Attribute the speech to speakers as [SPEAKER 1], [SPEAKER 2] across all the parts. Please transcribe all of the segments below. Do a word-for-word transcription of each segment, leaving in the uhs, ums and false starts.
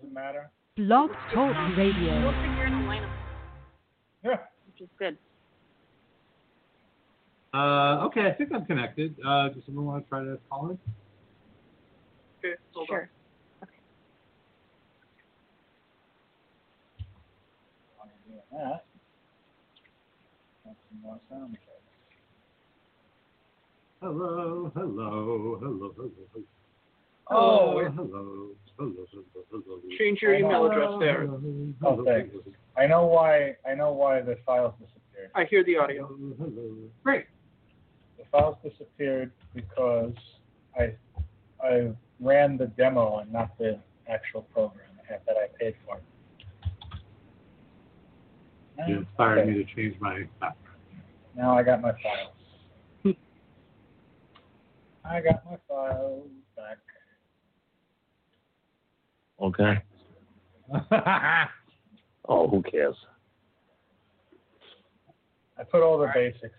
[SPEAKER 1] doesn't matter.
[SPEAKER 2] Blog Talk Radio.
[SPEAKER 3] Looks like you're in a lineup.
[SPEAKER 1] Yeah.
[SPEAKER 3] Which is good.
[SPEAKER 4] Uh, okay, I think I'm connected. Uh, does someone want to try to call in?
[SPEAKER 5] Okay, hold
[SPEAKER 3] Sure.
[SPEAKER 5] on.
[SPEAKER 1] While you're doing that, have some more sound effects.
[SPEAKER 4] Hello, hello, hello, hello.
[SPEAKER 1] Oh,
[SPEAKER 4] hello, hello, hello, hello, hello.
[SPEAKER 5] Change your email address there.
[SPEAKER 1] Oh, thanks. I know why. I know why the files disappeared.
[SPEAKER 5] I hear the audio.
[SPEAKER 4] Great.
[SPEAKER 1] The files disappeared because I I ran the demo and not the actual program that I paid for.
[SPEAKER 4] You inspired
[SPEAKER 1] Okay.
[SPEAKER 4] me to change my background.
[SPEAKER 1] Now I got my files. I got my files back.
[SPEAKER 6] Okay. Oh, who cares?
[SPEAKER 1] I put all the basics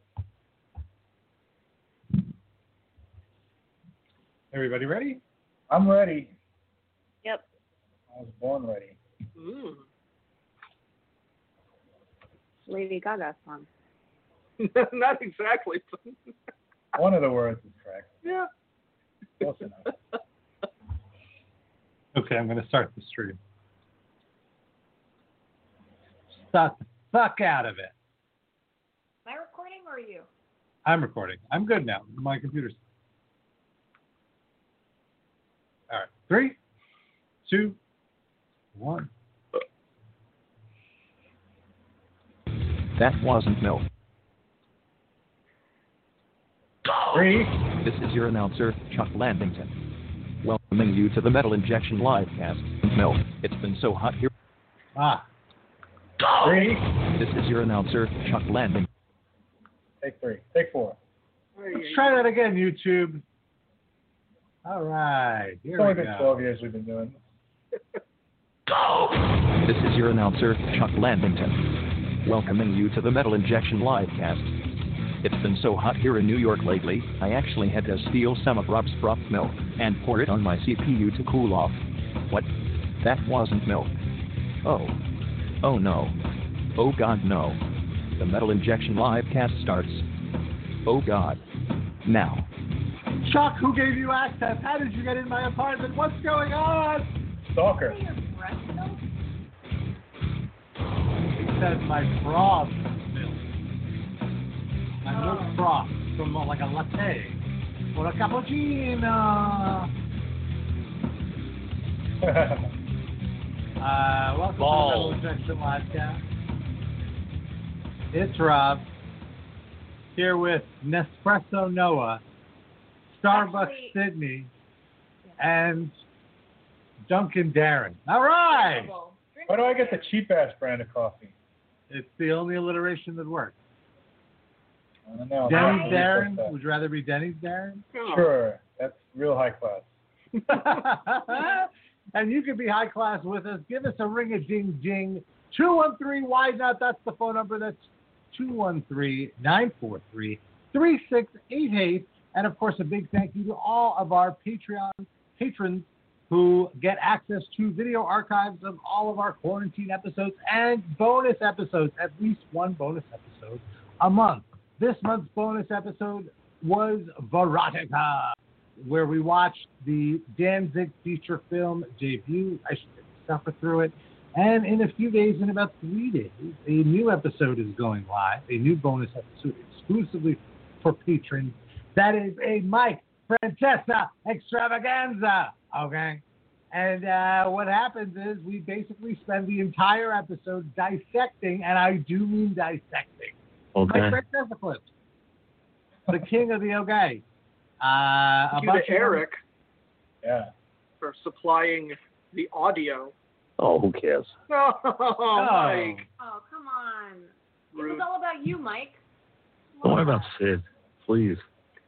[SPEAKER 1] in.
[SPEAKER 4] Everybody ready?
[SPEAKER 1] I'm ready.
[SPEAKER 3] Yep.
[SPEAKER 1] I was born ready.
[SPEAKER 5] Mm.
[SPEAKER 3] Lady Gaga song.
[SPEAKER 5] Not exactly.
[SPEAKER 1] One of the words is correct.
[SPEAKER 5] Yeah.
[SPEAKER 1] Close enough.
[SPEAKER 4] Okay, I'm going to start the stream. Suck the fuck out of it.
[SPEAKER 3] Am I recording or are you?
[SPEAKER 4] I'm recording. I'm good now. My computer's. All right. Three, two, one.
[SPEAKER 6] That wasn't milk.
[SPEAKER 1] Three.
[SPEAKER 6] This is your announcer, Chuck Landington. Welcoming you to the Metal Injection Livecast. Milk. It's been so hot here.
[SPEAKER 4] Ah.
[SPEAKER 1] Three.
[SPEAKER 6] This is your announcer, Chuck Landington.
[SPEAKER 1] Take three. Take four.
[SPEAKER 4] Let's try that again, YouTube. All right. Here
[SPEAKER 1] It's only
[SPEAKER 4] we
[SPEAKER 1] been
[SPEAKER 4] go.
[SPEAKER 1] twelve years we've been doing this.
[SPEAKER 6] This is your announcer, Chuck Landington. Welcoming you to the Metal Injection Livecast. It's been so hot here in New York lately, I actually had to steal some of Rob's froth milk and pour it on my C P U to cool off. What? That wasn't milk. Oh. Oh no. Oh God, no. The Metal Injection Livecast starts. Oh God. Now.
[SPEAKER 4] Chuck, who gave you access? How did you get in my apartment? What's going on?
[SPEAKER 1] Stalker.
[SPEAKER 4] He says my froth milk. My milk froth from uh, like a latte or a cappuccino. uh, welcome
[SPEAKER 6] Balls.
[SPEAKER 4] to the Metal Injection Livecast. It's Rob here with Nespresso Noah, Starbucks
[SPEAKER 3] Actually-
[SPEAKER 4] Sydney, and Duncan Darren. All right.
[SPEAKER 1] Why do I get the cheap ass brand of coffee?
[SPEAKER 4] It's the only alliteration that works.
[SPEAKER 1] I don't know.
[SPEAKER 4] Denny's
[SPEAKER 1] I-
[SPEAKER 4] Darren? Would you rather be Denny's Darren?
[SPEAKER 1] Sure. That's real high class.
[SPEAKER 4] And you can be high class with us. Give us a ring a ding ding. two one three why not? That's the phone number. That's two one three, nine four three, three six eight eight. And of course, a big thank you to all of our Patreon patrons who get access to video archives of all of our quarantine episodes and bonus episodes, at least one bonus episode a month. This month's bonus episode was Verotica, where we watched the Danzig feature film debut. I should suffer through it. And in a few days, in about three days, a new episode is going live, a new bonus episode exclusively for patrons. That is a Mike Francesa extravaganza, okay? And uh, what happens is we basically spend the entire episode dissecting, and I do mean dissecting,
[SPEAKER 6] Okay.
[SPEAKER 4] Mike Francesa clips, the king of the okay. Uh, a
[SPEAKER 5] Thank you
[SPEAKER 4] bunch
[SPEAKER 5] to
[SPEAKER 4] of them-
[SPEAKER 5] Eric
[SPEAKER 1] Yeah.
[SPEAKER 5] for supplying the audio.
[SPEAKER 6] Oh, who cares?
[SPEAKER 5] Oh, Mike.
[SPEAKER 3] Oh, come on. It
[SPEAKER 5] Rude.
[SPEAKER 3] was all about you, Mike.
[SPEAKER 6] Don't worry about Sid, please.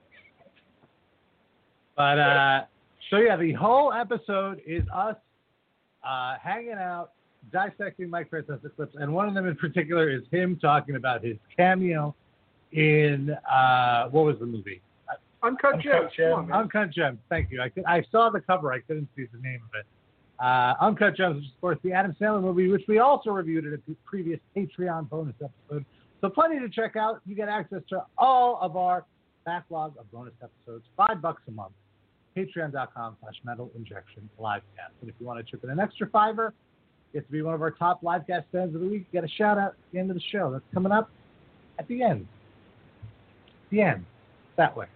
[SPEAKER 4] But, uh, so yeah, the whole episode is us uh, hanging out, dissecting Mike Francesa clips, and one of them in particular is him talking about his cameo in, uh, what was the movie?
[SPEAKER 5] Uncut
[SPEAKER 1] Uncut
[SPEAKER 5] Gems. Come on,
[SPEAKER 1] Gems.
[SPEAKER 5] man.
[SPEAKER 4] Uncut Gems. Thank you. I, could, I saw the cover. I couldn't see the name of it. Uh, Uncut Gems, which is, of course, the Adam Sandler movie, which we also reviewed in a previous Patreon bonus episode. So plenty to check out. You get access to all of our backlog of bonus episodes, five bucks a month. Patreon.com slash Metal Injection Livecast. And if you want to chip in an extra fiver, get to be one of our top Livecast fans of the week. Get a shout out at the end of the show. That's coming up at the end. The end. That way.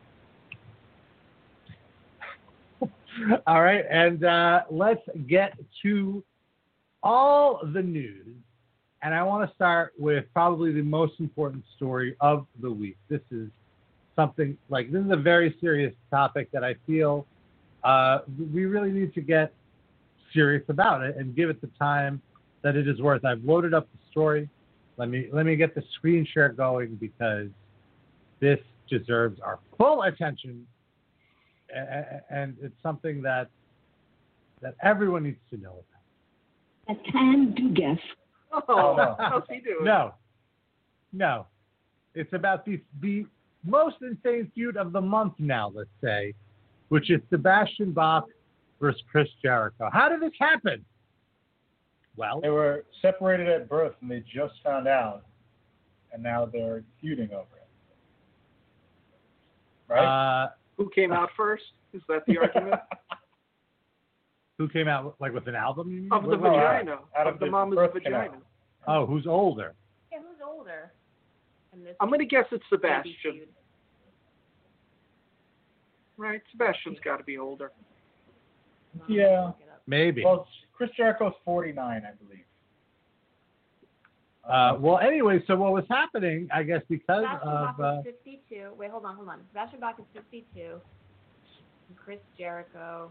[SPEAKER 4] All right, and uh, let's get to all the news. And I want to start with probably the most important story of the week. This is something like, this is a very serious topic that I feel uh, we really need to get serious about it and give it the time that it is worth. I've loaded up the story. Let me let me get the screen share going because this deserves our full attention. And it's something that that everyone needs to know about.
[SPEAKER 7] A can do guess.
[SPEAKER 5] Oh, no. How's he doing?
[SPEAKER 4] No, no. It's about the the most insane feud of the month now, let's say, which is Sebastian Bach versus Chris Jericho. How did this happen? Well,
[SPEAKER 1] They were separated at birth, and they just found out, and now they're feuding over it. Right?
[SPEAKER 4] uh,
[SPEAKER 5] Who came out first? Is that the argument?
[SPEAKER 4] who came out like with an album? You mean?
[SPEAKER 5] Of the
[SPEAKER 1] No, out-
[SPEAKER 5] vagina.
[SPEAKER 1] out
[SPEAKER 5] Of
[SPEAKER 1] of
[SPEAKER 5] the
[SPEAKER 1] the
[SPEAKER 5] mama's
[SPEAKER 1] birth
[SPEAKER 5] vagina.
[SPEAKER 1] canal.
[SPEAKER 4] Oh, who's older?
[SPEAKER 3] Yeah, who's older? In this
[SPEAKER 5] I'm going to guess it's
[SPEAKER 3] baby
[SPEAKER 5] Sebastian.
[SPEAKER 3] feud?
[SPEAKER 5] Right, Sebastian's got to be older.
[SPEAKER 3] Um,
[SPEAKER 1] Yeah.
[SPEAKER 3] look it up.
[SPEAKER 4] Maybe.
[SPEAKER 1] Well, Chris Jericho's forty-nine, I believe.
[SPEAKER 4] Uh, well, anyway, so what was happening, I guess, because
[SPEAKER 3] Sebastian
[SPEAKER 4] of
[SPEAKER 3] Bach
[SPEAKER 4] uh,
[SPEAKER 3] is fifty-two. Wait, hold on, hold on. Sebastian Bach is fifty-two. And Chris Jericho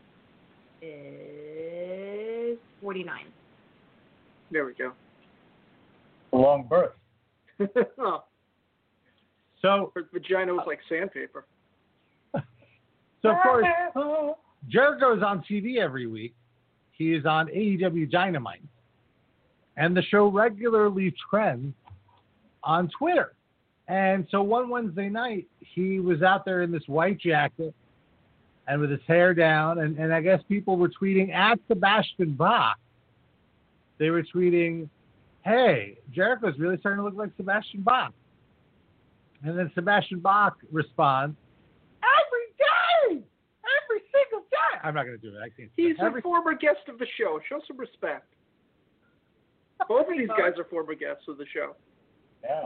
[SPEAKER 3] is forty-nine.
[SPEAKER 5] There we go.
[SPEAKER 1] a long birth.
[SPEAKER 5] Oh,
[SPEAKER 4] so
[SPEAKER 5] her vagina was like sandpaper.
[SPEAKER 4] so of course Jericho's on T V every week. He is on A E W Dynamite, and the show regularly trends on Twitter. And so one Wednesday night, he was out there in this white jacket and with his hair down, and, and I guess people were tweeting at Sebastian Bach. They were tweeting, hey, Jericho's really starting to look like Sebastian Bach. And then Sebastian Bach responds, every day, every single day. I'm not going to do it. I can't.
[SPEAKER 5] He's
[SPEAKER 4] every,
[SPEAKER 5] a former guest of the show. Show some respect. Both of these guys are former guests of the show.
[SPEAKER 1] Yeah.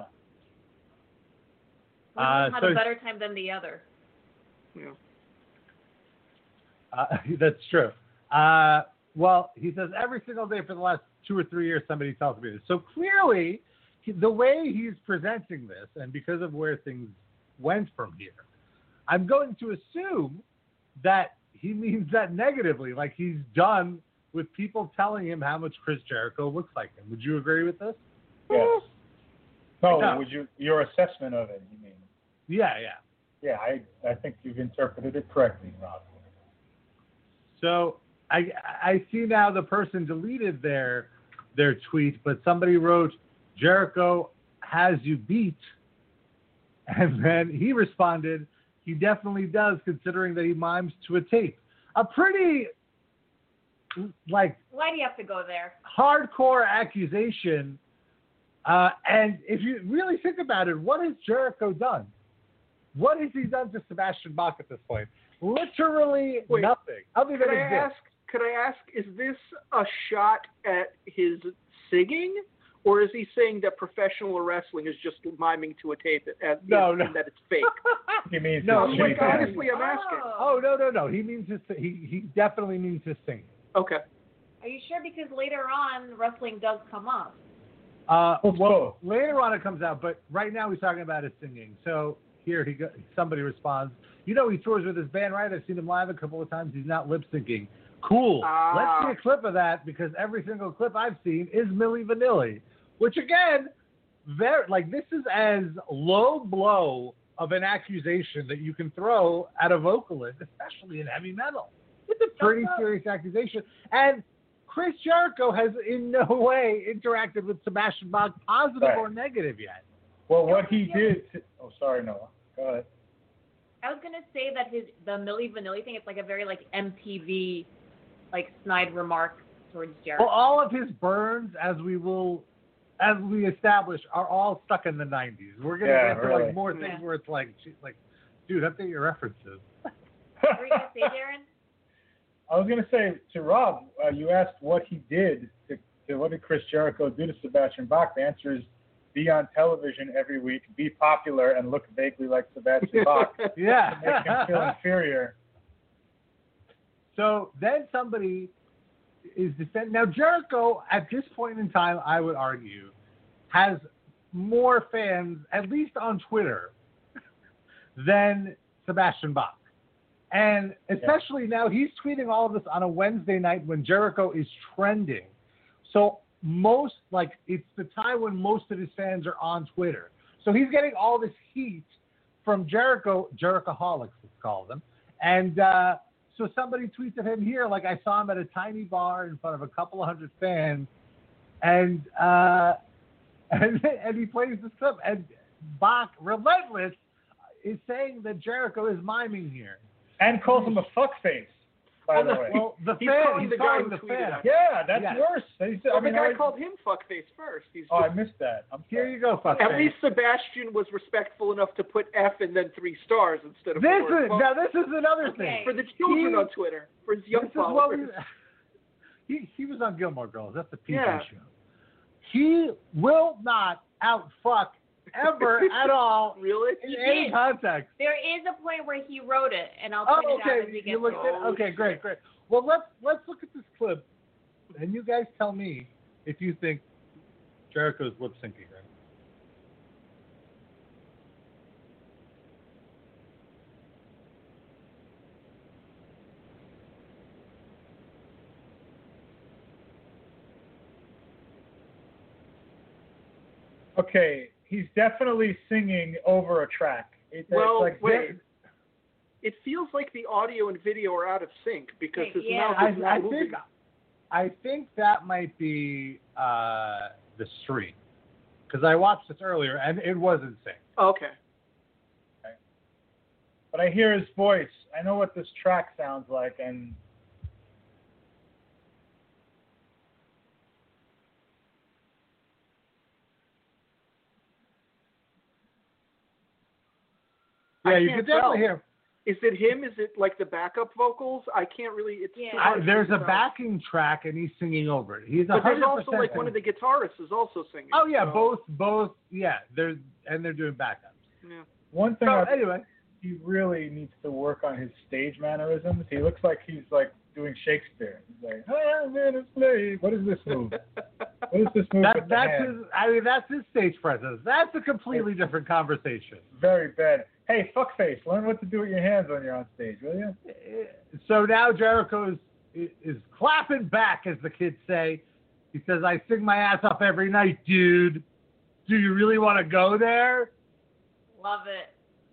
[SPEAKER 3] One
[SPEAKER 4] Uh,
[SPEAKER 3] of them had
[SPEAKER 4] so-
[SPEAKER 3] a better time than the other.
[SPEAKER 5] Yeah.
[SPEAKER 4] Uh, that's true. Uh, well, he says every single day for the last two or three years somebody tells me this. So clearly, he, the way he's presenting this, and because of where things went from here, I'm going to assume that he means that negatively, like he's done with people telling him how much Chris Jericho looks like him. Would you agree with this?
[SPEAKER 1] Yes. No,
[SPEAKER 4] No.
[SPEAKER 1] would you your assessment of it, you mean?
[SPEAKER 4] Yeah, yeah.
[SPEAKER 1] Yeah, I I think you've interpreted it correctly, Rob.
[SPEAKER 4] So I I see now the person deleted their their tweet, but somebody wrote Jericho has you beat, and then he responded, he definitely does, considering that he mimes to a tape. A pretty like
[SPEAKER 3] Why do you have to go there?
[SPEAKER 4] hardcore accusation. Uh, and if you really think about it, what has Jericho done? What has he done to Sebastian Bach at this point? Literally
[SPEAKER 5] Wait,
[SPEAKER 4] nothing. Other
[SPEAKER 5] Could
[SPEAKER 4] than
[SPEAKER 5] I
[SPEAKER 4] exist.
[SPEAKER 5] ask? Could I ask? Is this a shot at his singing, or is he saying that professional wrestling is just miming to a tape as
[SPEAKER 4] No,
[SPEAKER 5] and
[SPEAKER 4] no.
[SPEAKER 5] that it's fake?
[SPEAKER 1] He means
[SPEAKER 4] No,
[SPEAKER 1] his
[SPEAKER 4] like,
[SPEAKER 5] Like
[SPEAKER 1] shape.
[SPEAKER 5] honestly, I'm asking.
[SPEAKER 4] Oh no no no! He means his. He he definitely means his singing.
[SPEAKER 5] Okay.
[SPEAKER 3] Are you sure? Because later on, wrestling does come up.
[SPEAKER 4] Uh,
[SPEAKER 1] Let's
[SPEAKER 4] well,
[SPEAKER 1] go.
[SPEAKER 4] later on it comes out, but right now he's talking about his singing. So here he go, somebody responds. You know he tours with his band, right? I've seen him live a couple of times. He's not lip syncing. Cool.
[SPEAKER 5] Ah.
[SPEAKER 4] Let's see a clip of that because every single clip I've seen is Milli Vanilli, which again, very like this is as low blow of an accusation that you can throw at a vocalist, especially in heavy metal. It's a pretty serious accusation. And Chris Jericho has in no way interacted with Sebastian Bach, positive
[SPEAKER 1] Right.
[SPEAKER 4] or negative yet.
[SPEAKER 1] Well, what he did. Oh, sorry, Noah. Go ahead.
[SPEAKER 3] I was gonna say that his the Milli Vanilli thing. It's like a very like M T V like snide remark towards Jericho.
[SPEAKER 4] Well, all of his burns, as we will, as we establish, are all stuck in the nineties. We're gonna
[SPEAKER 1] Yeah,
[SPEAKER 4] get to
[SPEAKER 1] really.
[SPEAKER 4] like more things
[SPEAKER 3] Yeah.
[SPEAKER 4] where it's like, gee, like, dude, update your references.
[SPEAKER 3] What were you gonna say, Darren?
[SPEAKER 1] I was gonna say to Rob, uh, you asked what he did to, to what did Chris Jericho do to Sebastian Bach? The answer is be on television every week, be popular, and look vaguely like Sebastian Bach to
[SPEAKER 4] Yeah.
[SPEAKER 1] make him feel inferior.
[SPEAKER 4] So then somebody is defend. Now Jericho, at this point in time, I would argue, has more fans, at least on Twitter, than Sebastian Bach. And especially now, he's tweeting all of this on a Wednesday night when Jericho is trending. So most, like, it's the time when most of his fans are on Twitter. So he's getting all this heat from Jericho, Jerichoholics, let's call them. And uh, so somebody tweets at him here, like, I saw him at a tiny bar in front of a couple of hundred fans, and uh, and, and he plays this clip. And Bach, relentless, is saying that Jericho is miming here.
[SPEAKER 1] And calls him a fuckface, by
[SPEAKER 5] Oh,
[SPEAKER 1] the
[SPEAKER 5] no.
[SPEAKER 1] way.
[SPEAKER 4] Well, the
[SPEAKER 5] He's
[SPEAKER 4] fan,
[SPEAKER 5] calling
[SPEAKER 4] he's
[SPEAKER 5] the guy
[SPEAKER 4] calling
[SPEAKER 5] who
[SPEAKER 4] the
[SPEAKER 5] tweeted
[SPEAKER 4] fan.
[SPEAKER 5] at
[SPEAKER 1] Yeah, that's
[SPEAKER 4] Yeah.
[SPEAKER 1] worse. He's, I
[SPEAKER 5] Well,
[SPEAKER 1] mean,
[SPEAKER 5] the guy
[SPEAKER 1] I,
[SPEAKER 5] called him fuckface first. He's
[SPEAKER 1] oh, I
[SPEAKER 5] just,
[SPEAKER 1] missed that. I'm
[SPEAKER 4] Here
[SPEAKER 1] sorry.
[SPEAKER 4] you go, fuck
[SPEAKER 5] at
[SPEAKER 4] face.
[SPEAKER 5] least Sebastian was respectful enough to put F and then three stars instead of
[SPEAKER 4] This
[SPEAKER 5] the word
[SPEAKER 4] is
[SPEAKER 5] fuck.
[SPEAKER 4] now. This is another
[SPEAKER 3] Okay.
[SPEAKER 4] thing.
[SPEAKER 5] For the children
[SPEAKER 4] He-
[SPEAKER 5] on Twitter, for his young
[SPEAKER 4] This is what we,
[SPEAKER 5] followers.
[SPEAKER 4] he he was on Gilmore Girls. That's the P G
[SPEAKER 5] Yeah.
[SPEAKER 4] show. He will not outfuck ever at all
[SPEAKER 5] Really?
[SPEAKER 4] in
[SPEAKER 3] He
[SPEAKER 4] any
[SPEAKER 3] did.
[SPEAKER 4] context.
[SPEAKER 3] There is a point where he wrote it, and I'll
[SPEAKER 4] Oh,
[SPEAKER 3] point it out as
[SPEAKER 4] okay.
[SPEAKER 3] we get
[SPEAKER 4] You looked
[SPEAKER 3] to it.
[SPEAKER 4] at, okay, great, great. Well, let's let's look at this clip, and you guys tell me if you think Jericho's lip syncing right.
[SPEAKER 1] Okay, he's definitely singing over a track. It,
[SPEAKER 5] Well,
[SPEAKER 1] it's like
[SPEAKER 5] wait. It feels like the audio and video are out of sync because his
[SPEAKER 3] Yeah.
[SPEAKER 5] mouth
[SPEAKER 4] I,
[SPEAKER 5] is not
[SPEAKER 4] I
[SPEAKER 5] moving.
[SPEAKER 4] think I think that might be uh, the stream because I watched this earlier and it was in sync.
[SPEAKER 5] Okay.
[SPEAKER 1] But I hear his voice. I know what this track sounds like, and
[SPEAKER 4] Yeah,
[SPEAKER 5] I
[SPEAKER 4] you
[SPEAKER 5] can't
[SPEAKER 4] can definitely
[SPEAKER 5] tell.
[SPEAKER 4] hear.
[SPEAKER 5] Is it him? Is it like the backup vocals? I can't really. It's
[SPEAKER 3] Yeah.
[SPEAKER 5] too
[SPEAKER 4] I,
[SPEAKER 5] hard to
[SPEAKER 4] there's a
[SPEAKER 5] tell.
[SPEAKER 4] backing track and he's singing over it. He's a
[SPEAKER 5] But there's
[SPEAKER 4] hundred
[SPEAKER 5] also
[SPEAKER 4] percent.
[SPEAKER 5] like one of the guitarists is also singing.
[SPEAKER 4] Oh yeah,
[SPEAKER 5] so-
[SPEAKER 4] both both yeah. They're and they're doing backups.
[SPEAKER 5] Yeah.
[SPEAKER 1] one thing
[SPEAKER 4] So
[SPEAKER 1] I,
[SPEAKER 4] anyway,
[SPEAKER 1] he really needs to work on his stage mannerisms. He looks like he's like doing Shakespeare. He's like, I am in a slave. What is this move? What is this move
[SPEAKER 4] that,
[SPEAKER 1] with the
[SPEAKER 4] that's
[SPEAKER 1] hand?
[SPEAKER 4] his. I mean, that's his stage presence. That's a completely different conversation.
[SPEAKER 1] Very bad. Hey, fuckface, learn what to do with your hands when you're on stage, will you?
[SPEAKER 4] So now Jericho is, is clapping back, as the kids say. He says, I sing my ass off every night, dude. Do you really want to go there?
[SPEAKER 3] Love it.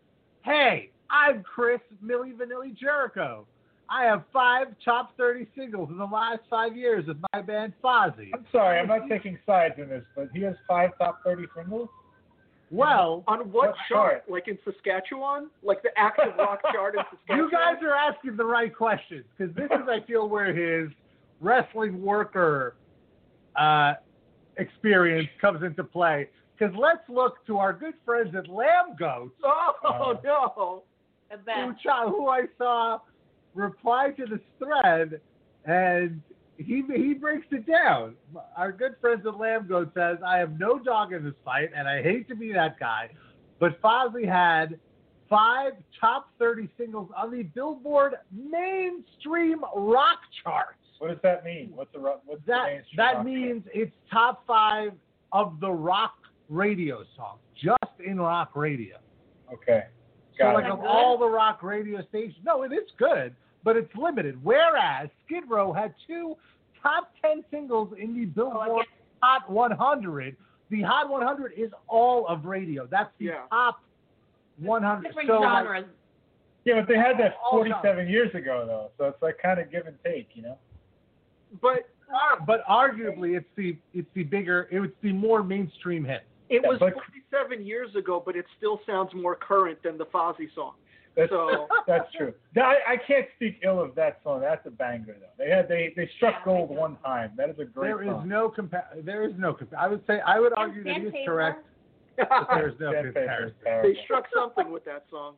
[SPEAKER 4] Hey, I'm Chris Milli Vanilli Jericho. I have five top thirty singles in the last five years with my band Fozzy.
[SPEAKER 1] I'm sorry, I'm not taking sides in this, but he has five top thirty singles?
[SPEAKER 4] Well,
[SPEAKER 5] On what
[SPEAKER 1] What
[SPEAKER 5] chart?
[SPEAKER 1] chart?
[SPEAKER 5] Like in Saskatchewan? Like the active rock chart in Saskatchewan?
[SPEAKER 4] you guys are asking the right questions because this is, I feel, where his wrestling worker uh, experience comes into play. Because let's look to our good friends at Lamb Goats,
[SPEAKER 5] Oh,
[SPEAKER 1] Uh,
[SPEAKER 5] no.
[SPEAKER 3] The
[SPEAKER 4] who,
[SPEAKER 3] best.
[SPEAKER 4] ch- who I saw reply to this thread, and he he breaks it down. Our good friends at Lamb Goat says, I have no dog in this fight, and I hate to be that guy, but Fozzy had five top thirty singles on the Billboard mainstream rock charts.
[SPEAKER 1] What does that mean? What's the ro- what's the
[SPEAKER 4] That
[SPEAKER 1] mainstream
[SPEAKER 4] that
[SPEAKER 1] rock
[SPEAKER 4] means it's top five of the rock radio songs, just in rock radio.
[SPEAKER 1] chart? Okay.
[SPEAKER 4] So
[SPEAKER 1] Got
[SPEAKER 4] like
[SPEAKER 1] it.
[SPEAKER 4] of
[SPEAKER 3] Good?
[SPEAKER 4] all the rock radio stations, no, it is good, but it's limited. Whereas Skid Row had two top ten singles in the Billboard
[SPEAKER 3] Oh, I guess-
[SPEAKER 4] Hot one hundred. The Hot one hundred is all of radio. That's the
[SPEAKER 5] Yeah.
[SPEAKER 4] top one hundred.
[SPEAKER 3] Different
[SPEAKER 4] So, like,
[SPEAKER 3] genres.
[SPEAKER 1] Yeah, but they had that
[SPEAKER 4] All
[SPEAKER 1] forty-seven years ago, though, so it's like kind of give and take, you know?
[SPEAKER 5] But
[SPEAKER 4] ar- but arguably, it's the it's the bigger, it's the more mainstream hit.
[SPEAKER 5] it
[SPEAKER 1] Yeah,
[SPEAKER 5] was
[SPEAKER 1] but-
[SPEAKER 5] forty-seven years ago, but it still sounds more current than the Fozzy song.
[SPEAKER 1] That's,
[SPEAKER 5] So-
[SPEAKER 1] that's true. No, I, I can't speak ill of that song. That's a banger, though. They had they, they struck
[SPEAKER 3] Yeah,
[SPEAKER 1] gold
[SPEAKER 3] I know.
[SPEAKER 1] one time. That is a great
[SPEAKER 4] There is
[SPEAKER 1] song.
[SPEAKER 4] no compa- There is no compa- I would say I would argue that he is
[SPEAKER 3] Sandpaper.
[SPEAKER 4] correct, but there is no
[SPEAKER 1] Sandpaper is
[SPEAKER 4] comparison.
[SPEAKER 1] terrible.
[SPEAKER 5] They struck something with that song.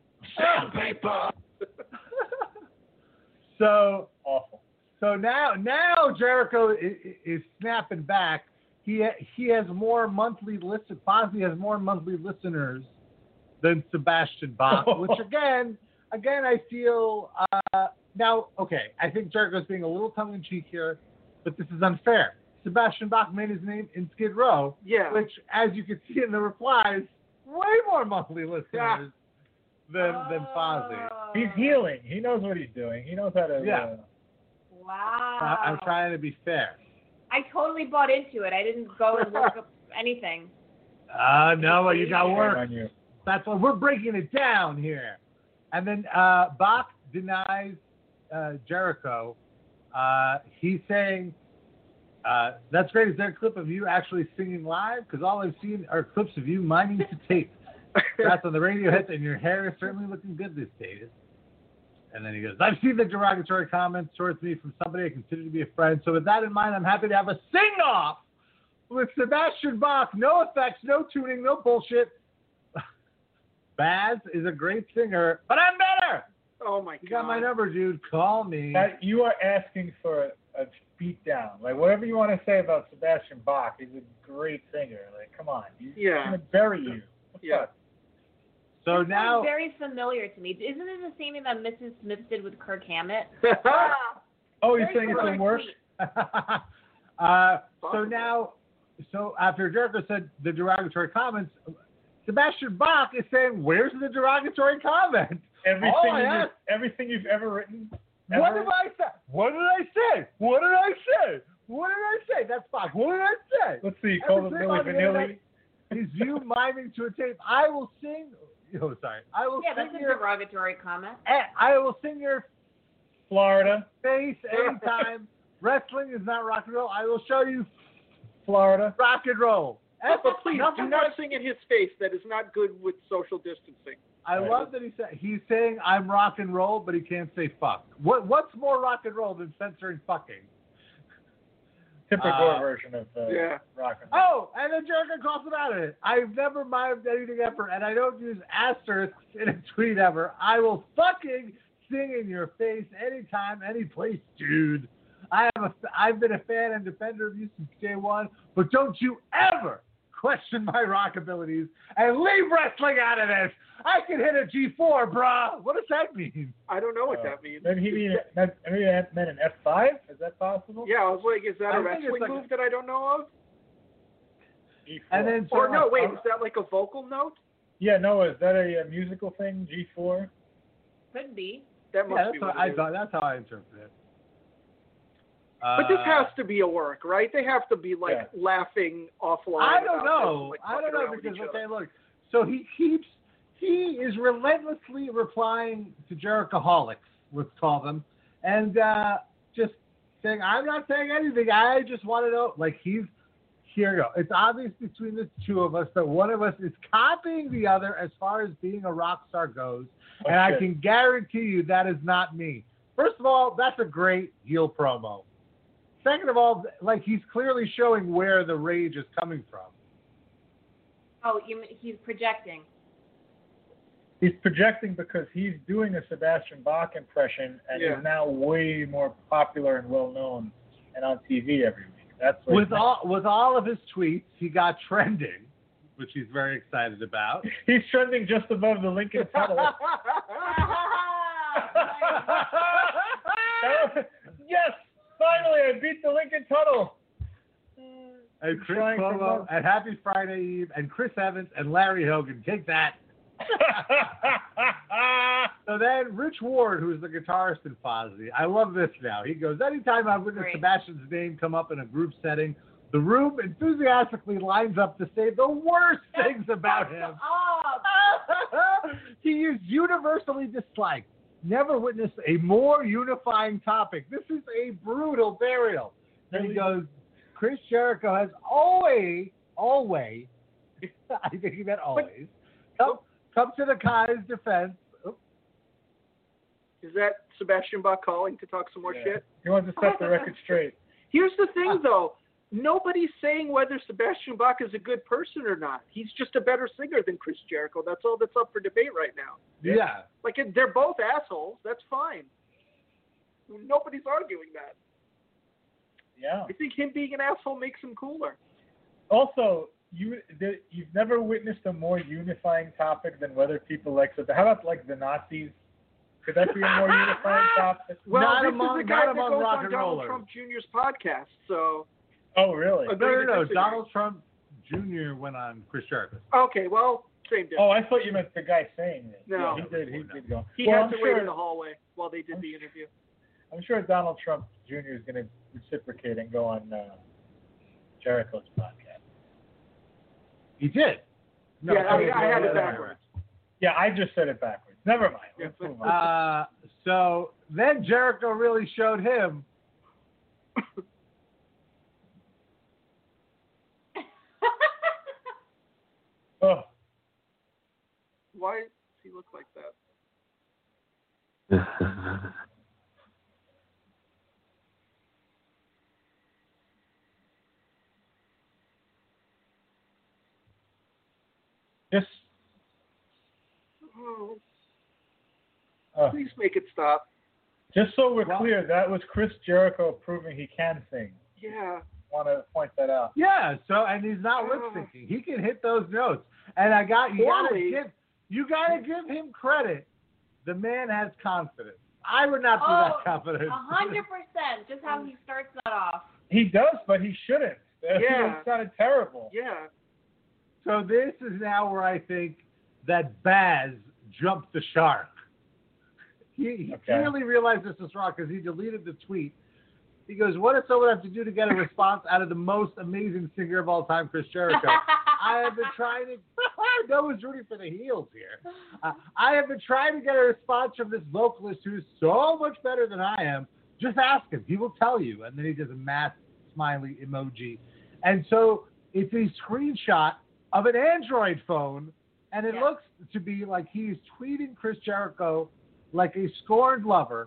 [SPEAKER 4] So
[SPEAKER 1] Awful.
[SPEAKER 4] so now now Jericho is, is snapping back. He he has more monthly listen. Fozzy has more monthly listeners than Sebastian Bach, which again again I feel uh, now okay. I think Jericho's being a little tongue in cheek here, but this is unfair. Sebastian Bach made his name in Skid Row,
[SPEAKER 5] Yeah.
[SPEAKER 4] which, as you can see in the replies, way more monthly listeners
[SPEAKER 5] Yeah.
[SPEAKER 4] than than Fozzy.
[SPEAKER 3] Oh.
[SPEAKER 1] He's healing. He knows what he's doing. He knows how to.
[SPEAKER 4] Yeah.
[SPEAKER 1] Uh,
[SPEAKER 3] Wow.
[SPEAKER 4] I- I'm trying to be fair.
[SPEAKER 3] I totally bought into it. I didn't go and look up anything.
[SPEAKER 4] Uh, no, you got
[SPEAKER 1] shame
[SPEAKER 4] work.
[SPEAKER 1] on you.
[SPEAKER 4] That's why we're breaking it down here. And then uh, Bach denies uh, Jericho. Uh, he's saying, uh, that's great. Is there a clip of you actually singing live? Because all I've seen are clips of you miming to tape. That's on the radio hits, and your hair is certainly looking good these days. And then he goes, I've seen the derogatory comments towards me from somebody I consider to be a friend. So with that in mind, I'm happy to have a sing-off with Sebastian Bach. No effects, no tuning, no bullshit. Baz is a great singer, but I'm better.
[SPEAKER 5] Oh my
[SPEAKER 4] You
[SPEAKER 5] god.
[SPEAKER 4] got my number, dude. Call me.
[SPEAKER 1] That you are asking for a, a beat down. Like whatever you want to say about Sebastian Bach, he's a great singer. Like come on, he's
[SPEAKER 5] Yeah.
[SPEAKER 1] gonna bury you. What's
[SPEAKER 5] Yeah.
[SPEAKER 1] up?
[SPEAKER 4] So
[SPEAKER 3] This
[SPEAKER 4] now,
[SPEAKER 3] sounds very familiar to me. Isn't it the same thing that Missus Smith did with Kirk Hammett?
[SPEAKER 1] Oh, you're
[SPEAKER 3] Very
[SPEAKER 1] saying it's
[SPEAKER 3] similar
[SPEAKER 1] in work?
[SPEAKER 3] tweet.
[SPEAKER 4] uh, so
[SPEAKER 5] Possible.
[SPEAKER 4] now, so after Jericho said the derogatory comments, Sebastian Bach is saying, "Where's the derogatory comment?
[SPEAKER 1] Everything,
[SPEAKER 4] All I
[SPEAKER 1] you,
[SPEAKER 4] asked-
[SPEAKER 1] everything you've ever written.
[SPEAKER 4] What
[SPEAKER 1] ever?
[SPEAKER 4] did I say? What did I say? What did I say? What did I say? That's Bach. What did I say?
[SPEAKER 1] Let's see. Call it
[SPEAKER 4] Everything
[SPEAKER 1] Milli
[SPEAKER 4] on the
[SPEAKER 1] Vanilli.
[SPEAKER 4] internet is you miming to a tape. I will sing. Oh, sorry. I will
[SPEAKER 3] Yeah,
[SPEAKER 4] sing
[SPEAKER 3] that's a
[SPEAKER 4] your.
[SPEAKER 3] derogatory comment.
[SPEAKER 4] eh, I will sing your
[SPEAKER 1] Florida.
[SPEAKER 4] face anytime. Wrestling is not rock and roll. I will show you
[SPEAKER 1] Florida.
[SPEAKER 4] rock and roll.
[SPEAKER 5] Oh, but please do
[SPEAKER 4] Nothing
[SPEAKER 5] not
[SPEAKER 4] like-
[SPEAKER 5] sing in his face. That is not good with social distancing.
[SPEAKER 4] I
[SPEAKER 1] Right.
[SPEAKER 4] love that he said he's saying I'm rock and roll, but he can't say fuck. What what's more rock and roll than censoring fucking?
[SPEAKER 1] Typical
[SPEAKER 4] Uh,
[SPEAKER 1] version of uh,
[SPEAKER 5] yeah.
[SPEAKER 1] rock and roll.
[SPEAKER 4] Oh, and then Jericho calls him out on it. I've never mimed anything ever, and I don't use asterisks in a tweet ever. I will fucking sing in your face anytime, any place, dude. I am a, I've been a fan and defender of you since day one, but don't you ever question my rock abilities and leave wrestling out of this. I can hit a G four, brah. What does that mean?
[SPEAKER 5] I don't know what
[SPEAKER 1] Uh,
[SPEAKER 5] that means.
[SPEAKER 1] Maybe he mean, maybe that meant an F five? Is that possible?
[SPEAKER 5] Yeah, I was like, is that
[SPEAKER 4] I
[SPEAKER 5] a
[SPEAKER 4] think it's
[SPEAKER 5] wrestling
[SPEAKER 4] like
[SPEAKER 5] move
[SPEAKER 4] a-
[SPEAKER 5] that I don't know of?
[SPEAKER 1] G four.
[SPEAKER 4] And then so
[SPEAKER 5] Or no, wait,
[SPEAKER 4] uh,
[SPEAKER 5] is that like a vocal note?
[SPEAKER 1] Yeah, no, is that a, uh musical thing? G four?
[SPEAKER 3] Could be.
[SPEAKER 5] That must
[SPEAKER 4] yeah,
[SPEAKER 5] be
[SPEAKER 4] that's
[SPEAKER 5] what
[SPEAKER 4] how I
[SPEAKER 5] it is.
[SPEAKER 4] thought. That's how I interpret it.
[SPEAKER 5] But this
[SPEAKER 4] Uh,
[SPEAKER 5] has to be a work, right? They have to be like
[SPEAKER 1] Yeah.
[SPEAKER 5] laughing offline.
[SPEAKER 4] I don't
[SPEAKER 5] about
[SPEAKER 4] know.
[SPEAKER 5] this and, like,
[SPEAKER 4] I don't
[SPEAKER 5] fucking
[SPEAKER 4] know
[SPEAKER 5] around with
[SPEAKER 4] because
[SPEAKER 5] each other.
[SPEAKER 4] okay, look. So he keeps he is relentlessly replying to Jerichoholics, let's call them, and uh, just saying, "I'm not saying anything. I just want to know." Like he's here. You go. It's obvious between the two of us that one of us is copying the other as far as being a rock star goes, and I
[SPEAKER 1] Okay.
[SPEAKER 4] can guarantee you that is not me. First of all, that's a great heel promo. Second of all, like he's clearly showing where the rage is coming from.
[SPEAKER 3] Oh, you, he's projecting.
[SPEAKER 1] He's projecting because he's doing a Sebastian Bach impression and
[SPEAKER 5] Yeah.
[SPEAKER 1] is now way more popular and well known and on T V every week. That's what
[SPEAKER 4] With
[SPEAKER 1] he's-
[SPEAKER 4] all with all of his tweets, he got trending, which he's very excited about.
[SPEAKER 1] he's trending just above the Lincoln Tunnel. Yes, finally I beat the Lincoln Tunnel.
[SPEAKER 4] And Chris
[SPEAKER 1] Trying for
[SPEAKER 4] Cuomo,
[SPEAKER 1] months.
[SPEAKER 4] and Happy Friday Eve, and Chris Evans, and Larry Hogan. Take that. So then Rich Ward, who's the guitarist in Fozzy, I love this now. He goes, anytime I witness
[SPEAKER 3] Great.
[SPEAKER 4] Sebastian's name come up in a group setting, the room enthusiastically lines up to say the worst things about him.
[SPEAKER 3] Oh,
[SPEAKER 4] He is universally disliked. Never witnessed a more unifying topic. This is a brutal burial. And he goes, Chris Jericho has always, always, I think he meant always, come, come to the guy's defense. Oops.
[SPEAKER 5] Is that Sebastian Bach calling to talk some more
[SPEAKER 1] Yeah.
[SPEAKER 5] shit?
[SPEAKER 1] He wants to set the record straight.
[SPEAKER 5] Here's the thing, though. Nobody's saying whether Sebastian Bach is a good person or not. He's just a better singer than Chris Jericho. That's all that's up for debate right now.
[SPEAKER 4] Yeah.
[SPEAKER 5] Like, they're both assholes. That's fine. Nobody's arguing that.
[SPEAKER 1] Yeah.
[SPEAKER 5] I think him being an asshole makes him cooler.
[SPEAKER 1] Also, you the, you've never witnessed a more unifying topic than whether people like so. How about like the Nazis? Could that be a more unifying topic?
[SPEAKER 5] Well,
[SPEAKER 4] Not
[SPEAKER 5] this
[SPEAKER 4] among-
[SPEAKER 5] is the guy
[SPEAKER 4] not
[SPEAKER 5] that
[SPEAKER 4] among
[SPEAKER 5] goes
[SPEAKER 4] rock
[SPEAKER 5] on
[SPEAKER 4] and
[SPEAKER 5] Donald
[SPEAKER 4] rollers.
[SPEAKER 5] Trump Junior's podcast, so...
[SPEAKER 1] Oh, really?
[SPEAKER 5] Agree
[SPEAKER 4] No,
[SPEAKER 5] to
[SPEAKER 4] no, no.
[SPEAKER 5] disagree.
[SPEAKER 4] Donald Trump Junior went on Chris Jericho.
[SPEAKER 5] Okay, well, same difference.
[SPEAKER 1] Oh, I thought you meant the guy saying it.
[SPEAKER 5] No.
[SPEAKER 1] Yeah, he did. He did go.
[SPEAKER 5] He
[SPEAKER 1] well,
[SPEAKER 5] had
[SPEAKER 1] I'm
[SPEAKER 5] to
[SPEAKER 1] sure,
[SPEAKER 5] wait in the hallway while they did
[SPEAKER 1] I'm
[SPEAKER 5] the
[SPEAKER 1] sure-
[SPEAKER 5] interview.
[SPEAKER 1] I'm sure Donald Trump Junior is going to reciprocate and go on uh, Jericho's podcast.
[SPEAKER 4] He did. No,
[SPEAKER 5] Yeah, I mean,
[SPEAKER 4] okay,
[SPEAKER 5] I had
[SPEAKER 4] yeah,
[SPEAKER 5] it
[SPEAKER 4] yeah,
[SPEAKER 5] backwards.
[SPEAKER 1] Yeah, I just said it backwards. Never mind.
[SPEAKER 5] Yeah,
[SPEAKER 1] Let's
[SPEAKER 5] but-
[SPEAKER 1] move
[SPEAKER 4] yeah.
[SPEAKER 1] on.
[SPEAKER 4] Uh, so then Jericho really showed him.
[SPEAKER 1] Oh,
[SPEAKER 5] Why does he look like that?
[SPEAKER 1] just
[SPEAKER 5] Oh,
[SPEAKER 1] uh,
[SPEAKER 5] please make it stop.
[SPEAKER 1] just so we're
[SPEAKER 4] Well-
[SPEAKER 1] clear, that was Chris Jericho proving he can sing.
[SPEAKER 5] Yeah.
[SPEAKER 1] Want to point that out?
[SPEAKER 4] Yeah. So and he's not lip syncing. He can hit those notes. And I got you. Gotta
[SPEAKER 5] Poorly.
[SPEAKER 4] give you gotta give him credit. The man has confidence. I would not be
[SPEAKER 3] Oh,
[SPEAKER 4] that confident.
[SPEAKER 3] A hundred percent. Just how he starts that off.
[SPEAKER 1] He does, but he shouldn't.
[SPEAKER 5] Yeah.
[SPEAKER 1] It sounded terrible.
[SPEAKER 5] Yeah.
[SPEAKER 4] So this is now where I think that Baz jumped the shark. He, he
[SPEAKER 1] Okay.
[SPEAKER 4] clearly realized this was wrong because he deleted the tweet. He goes, "What does someone have to do to get a response out of the most amazing singer of all time, Chris Jericho?" I have been trying to. No one's rooting for the heels here. Uh, I have been trying to get a response from this vocalist who's so much better than I am. Just ask him; he will tell you. And then he does a math smiley emoji, and so it's a screenshot of an Android phone, and it
[SPEAKER 3] Yeah.
[SPEAKER 4] looks to be like he's tweeting Chris Jericho like a scorned lover.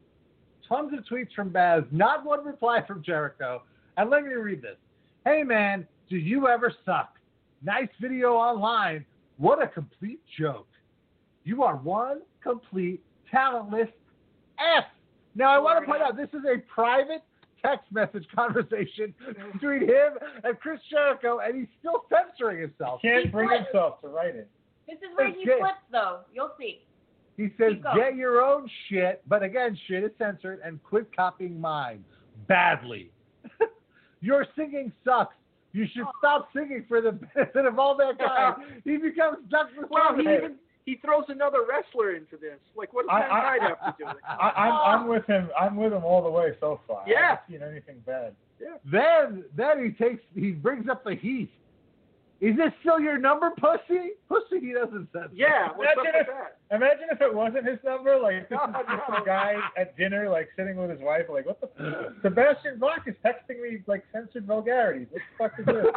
[SPEAKER 4] Tons of tweets from Baz, not one reply from Jericho. And let me read this. "Hey man, do you ever suck? Nice video online. What a complete joke. You are one complete talentless F." Now I want to point out this is a private text message conversation between him and Chris Jericho, and he's still censoring himself.
[SPEAKER 1] Can't bring himself to write it.
[SPEAKER 3] This is where he
[SPEAKER 4] Okay.
[SPEAKER 3] flips, though. You'll see.
[SPEAKER 4] He says,
[SPEAKER 3] Keep going.
[SPEAKER 4] "Get your own shit," but again, shit is censored, and quit copying mine. Badly. Your singing sucks. You should stop singing for the benefit of all mankind. He becomes Douglas
[SPEAKER 5] Well, he
[SPEAKER 4] County.
[SPEAKER 5] even he throws another wrestler into this. Like, what does
[SPEAKER 1] I-
[SPEAKER 5] that
[SPEAKER 1] I-
[SPEAKER 5] guy have to do with it?
[SPEAKER 1] I, I'm, I'm with him. I'm with him all the way so far. I
[SPEAKER 5] Yeah.
[SPEAKER 1] haven't seen anything bad.
[SPEAKER 4] Then, then he takes, he brings up the Heath. Is this still your number, pussy? Pussy, he doesn't say.
[SPEAKER 5] Yeah, what's up
[SPEAKER 1] Imagine
[SPEAKER 5] with
[SPEAKER 1] if-
[SPEAKER 5] that?
[SPEAKER 1] Imagine if it wasn't his number. Like this
[SPEAKER 5] No,
[SPEAKER 1] is just
[SPEAKER 5] no.
[SPEAKER 1] some guy at dinner, like sitting with his wife, like what the f- Sebastian Bach is texting me like censored vulgarities. What the fuck is this?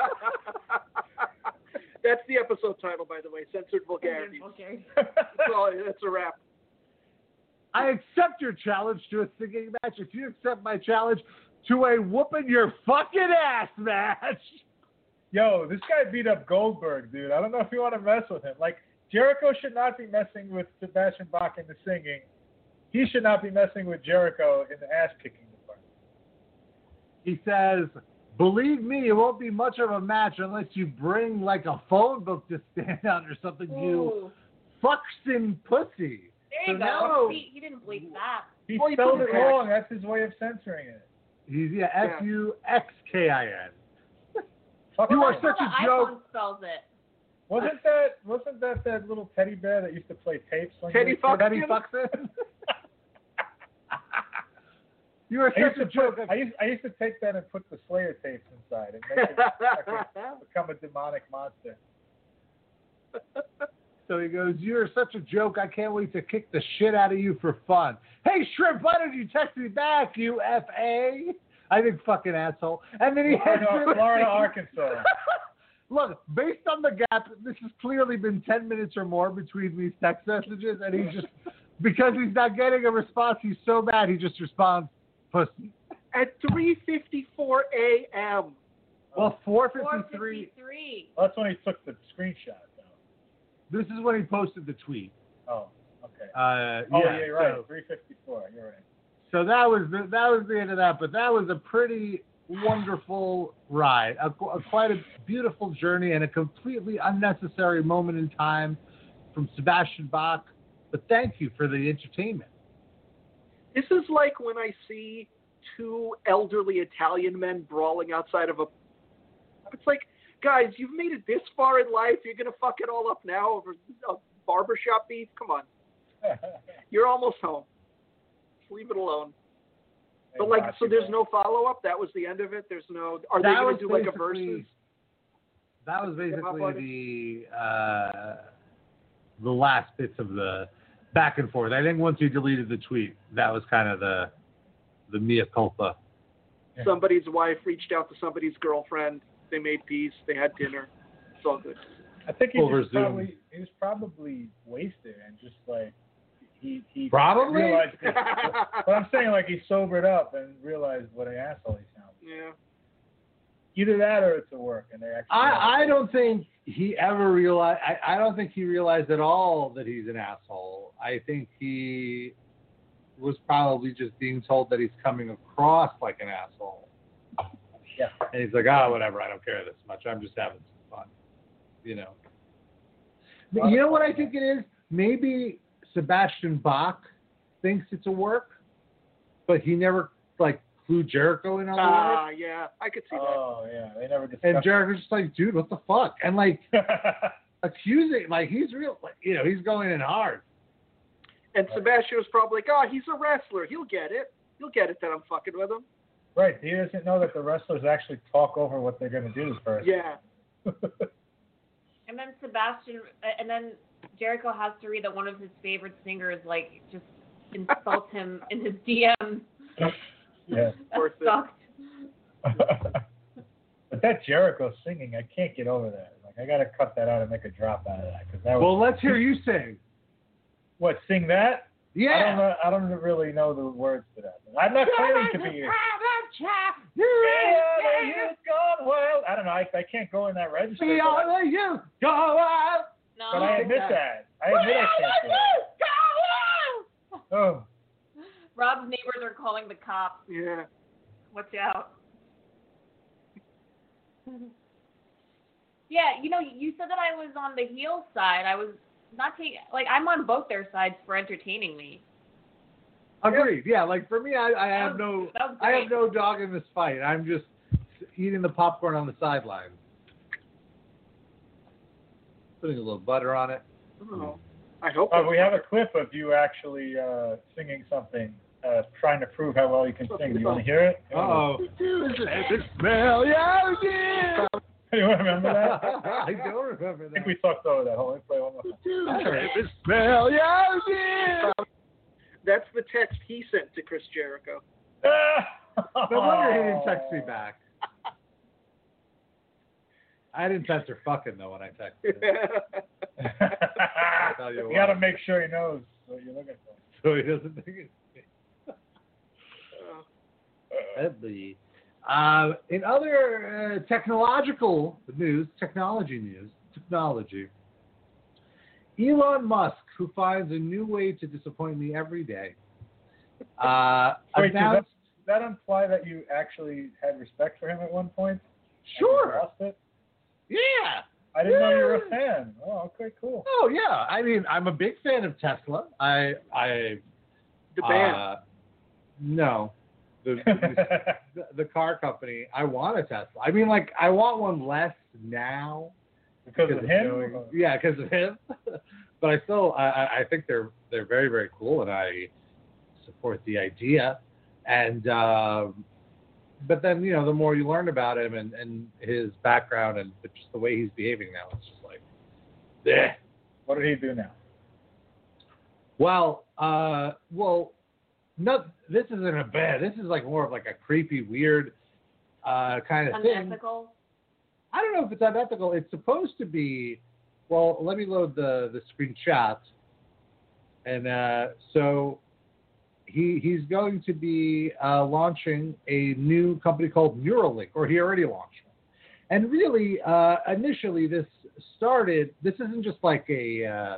[SPEAKER 5] That's the episode title, by the way. Censored vulgarities.
[SPEAKER 3] Okay.
[SPEAKER 5] That's all. That's a wrap.
[SPEAKER 4] I accept your challenge to a singing match if you accept my challenge to a whooping your fucking ass match.
[SPEAKER 1] Yo, this guy beat up Goldberg, dude. I don't know if you want to mess with him. Like Jericho should not be messing with Sebastian Bach in the singing. He should not be messing with Jericho in the ass kicking department.
[SPEAKER 4] He says, "Believe me, it won't be much of a match unless you bring like a phone book to stand on or something, you
[SPEAKER 3] Ooh.
[SPEAKER 4] fucksin pussy."
[SPEAKER 3] There
[SPEAKER 4] So
[SPEAKER 3] you
[SPEAKER 4] now-
[SPEAKER 3] go. He, he didn't bleep that.
[SPEAKER 1] He
[SPEAKER 5] Well, he
[SPEAKER 1] spelled
[SPEAKER 5] put
[SPEAKER 1] it
[SPEAKER 5] it back.
[SPEAKER 1] wrong. That's his way of censoring it.
[SPEAKER 4] He's, yeah, F U X K I N.
[SPEAKER 1] Fuck
[SPEAKER 4] You
[SPEAKER 1] him.
[SPEAKER 4] are
[SPEAKER 3] That's how
[SPEAKER 4] such a
[SPEAKER 3] the
[SPEAKER 4] joke.
[SPEAKER 3] iPhone spells it.
[SPEAKER 1] Wasn't that wasn't that that little teddy bear that used to play tapes? When
[SPEAKER 5] Teddy
[SPEAKER 1] you were a kid?
[SPEAKER 4] Teddy fucksin. You are
[SPEAKER 1] I used,
[SPEAKER 4] such a
[SPEAKER 1] to
[SPEAKER 4] joke.
[SPEAKER 1] put, I, used, I used to take that and put the Slayer tapes inside and make it fucking become a demonic monster.
[SPEAKER 4] So he goes, "You're such a joke. I can't wait to kick the shit out of you for fun." Hey, Shrimp, why did you text me back, you F A? I think fucking asshole. And then he
[SPEAKER 1] Florida,
[SPEAKER 4] hits
[SPEAKER 1] Florida, Arkansas.
[SPEAKER 4] Look, based on the gap, this has clearly been ten minutes or more between these text messages, and he's just because he's not getting a response, he's so mad he just responds, pussy.
[SPEAKER 5] At three fifty-four a.m.
[SPEAKER 4] Well, four
[SPEAKER 3] four
[SPEAKER 4] fifty-three.
[SPEAKER 3] fifty-three.
[SPEAKER 1] Well, that's when he took the screenshot, though.
[SPEAKER 4] This is when he posted the tweet.
[SPEAKER 1] Oh, okay.
[SPEAKER 4] Uh,
[SPEAKER 1] oh,
[SPEAKER 4] yeah,
[SPEAKER 1] yeah, you're right.
[SPEAKER 4] so-
[SPEAKER 1] three fifty-four. You're right.
[SPEAKER 4] So that was the, that was the end of that, but that was a pretty wonderful ride, a, a quite a beautiful journey, and a completely unnecessary moment in time from Sebastian Bach. But thank you for the entertainment.
[SPEAKER 5] This is like when I see two elderly Italian men brawling outside of a. It's like, guys, you've made it this far in life. You're gonna fuck it all up now over a barbershop beef. Come on, you're almost home. Just leave it alone. But like, so there's no follow up. That was the end of it. There's no. Are they
[SPEAKER 4] That
[SPEAKER 5] gonna
[SPEAKER 4] was
[SPEAKER 5] do like a
[SPEAKER 4] basically-
[SPEAKER 5] versus?
[SPEAKER 4] That was
[SPEAKER 5] Yeah, how about
[SPEAKER 4] basically the uh, the last bits of the back and forth. I think once you deleted the tweet, that was kind of the the mea culpa.
[SPEAKER 5] Somebody's wife reached out to somebody's girlfriend. They made peace. They had dinner. It's all good.
[SPEAKER 1] I think he
[SPEAKER 4] Over
[SPEAKER 1] just
[SPEAKER 4] Zoom.
[SPEAKER 1] probably he was probably wasted and just like he he
[SPEAKER 4] Probably?
[SPEAKER 1] realized. He, but I'm saying like he sobered up and realized what an asshole he sounded.
[SPEAKER 5] Yeah.
[SPEAKER 1] Either that or it's a work, and they actually.
[SPEAKER 4] I, I don't think he ever realized. I, I don't think he realized at all that he's an asshole. I think he was probably just being told that he's coming across like an asshole.
[SPEAKER 1] Yeah.
[SPEAKER 4] And he's like, oh, whatever. I don't care this much. I'm just having some fun. You know. You know what I think it is? Maybe Sebastian Bach thinks it's a work, but he never like flew Jericho in on the
[SPEAKER 5] Ah,
[SPEAKER 4] work.
[SPEAKER 5] yeah. I could see that.
[SPEAKER 1] Oh yeah, they never discussed.
[SPEAKER 4] And Jericho's just like, dude, what the fuck? And like accusing, like he's real, like, you know, he's going in hard.
[SPEAKER 5] And Sebastian was probably like, oh, he's a wrestler. He'll get it. He'll get it that I'm fucking with him.
[SPEAKER 1] Right, he doesn't know that the wrestlers actually talk over what they're going to do first.
[SPEAKER 5] Yeah.
[SPEAKER 3] And then Sebastian, and then Jericho has to read that one of his favorite singers, like, just insult him in his D Ms.
[SPEAKER 1] Yeah.
[SPEAKER 3] That
[SPEAKER 5] Worth it.
[SPEAKER 3] sucked.
[SPEAKER 1] But that Jericho singing, I can't get over that. Like, I got to cut that out and make a drop out of that because that was.
[SPEAKER 4] Well, let's hear you sing.
[SPEAKER 1] What, sing that?
[SPEAKER 4] Yeah.
[SPEAKER 1] I don't know. I don't really know the words to that. I'm not claiming to be. Yeah, you've gone well. I don't know. I, I can't go in that register.
[SPEAKER 4] Be
[SPEAKER 1] but
[SPEAKER 4] all
[SPEAKER 1] I,
[SPEAKER 4] of you go out.
[SPEAKER 3] No.
[SPEAKER 1] but I admit that. I admit I can't do it. Oh,
[SPEAKER 3] Rob's neighbors are calling the cops.
[SPEAKER 5] Yeah.
[SPEAKER 3] Watch out. Yeah, you know, you said that I was on the heel side. I was not taking, like, I'm on both their sides for entertaining me.
[SPEAKER 4] Agreed. Yeah, like for me, I, I have
[SPEAKER 3] That
[SPEAKER 4] no,
[SPEAKER 3] was- that was
[SPEAKER 4] I have
[SPEAKER 3] great.
[SPEAKER 4] no dog in this fight. I'm just eating the popcorn on the sidelines, putting a little butter on it.
[SPEAKER 5] Oh, I hope.
[SPEAKER 1] uh, we have a clip of you actually uh, singing something, uh, trying to prove how well you can sing. Do you want to hear it?
[SPEAKER 4] Uh oh. Smell your dear.
[SPEAKER 1] Do you remember that?
[SPEAKER 4] I don't remember
[SPEAKER 1] I
[SPEAKER 4] that.
[SPEAKER 1] think we talked over that. Hold on, play one more time.
[SPEAKER 4] Smell your dear.
[SPEAKER 5] That's the text he sent to Chris Jericho.
[SPEAKER 4] No wonder he didn't text me back. I didn't censor fucking though when I texted him. tell you
[SPEAKER 1] you
[SPEAKER 4] what.
[SPEAKER 1] got to make sure he knows what you're looking for.
[SPEAKER 4] So he doesn't think it's me. That'd be. Uh, in other uh, technological news, technology news, technology, Elon Musk, who finds a new way to disappoint me every day, uh,
[SPEAKER 1] Wait, does that,
[SPEAKER 4] announced.
[SPEAKER 1] does that imply that you actually had respect for him at one point? And you
[SPEAKER 4] Sure.
[SPEAKER 1] lost it?
[SPEAKER 4] Yeah.
[SPEAKER 1] I didn't know you were a
[SPEAKER 4] Yeah.
[SPEAKER 1] fan. Oh, okay, cool.
[SPEAKER 4] Oh yeah. I mean, I'm a big fan of Tesla. I I
[SPEAKER 5] The band.
[SPEAKER 4] Uh, no. The, the, the car company. I want a Tesla. I mean, like, I want one less now.
[SPEAKER 1] because of him?
[SPEAKER 4] showing- yeah, because of him. But I still, I, I I think they're they're very very cool, and I support the idea. And um, but then you know, the more you learn about him and, and his background and just the way he's behaving now, it's just like, yeah.
[SPEAKER 1] What did he do now?
[SPEAKER 4] Well, uh, well, no, this isn't a bad. This is like more of like a creepy, weird uh, kind of thing.
[SPEAKER 3] Unethical.
[SPEAKER 4] I don't know if it's unethical. It's supposed to be. Well, let me load the the screenshot. And uh, so he he's going to be uh, launching a new company called Neuralink, or he already launched one. And really, uh, initially, this started. This isn't just like a uh,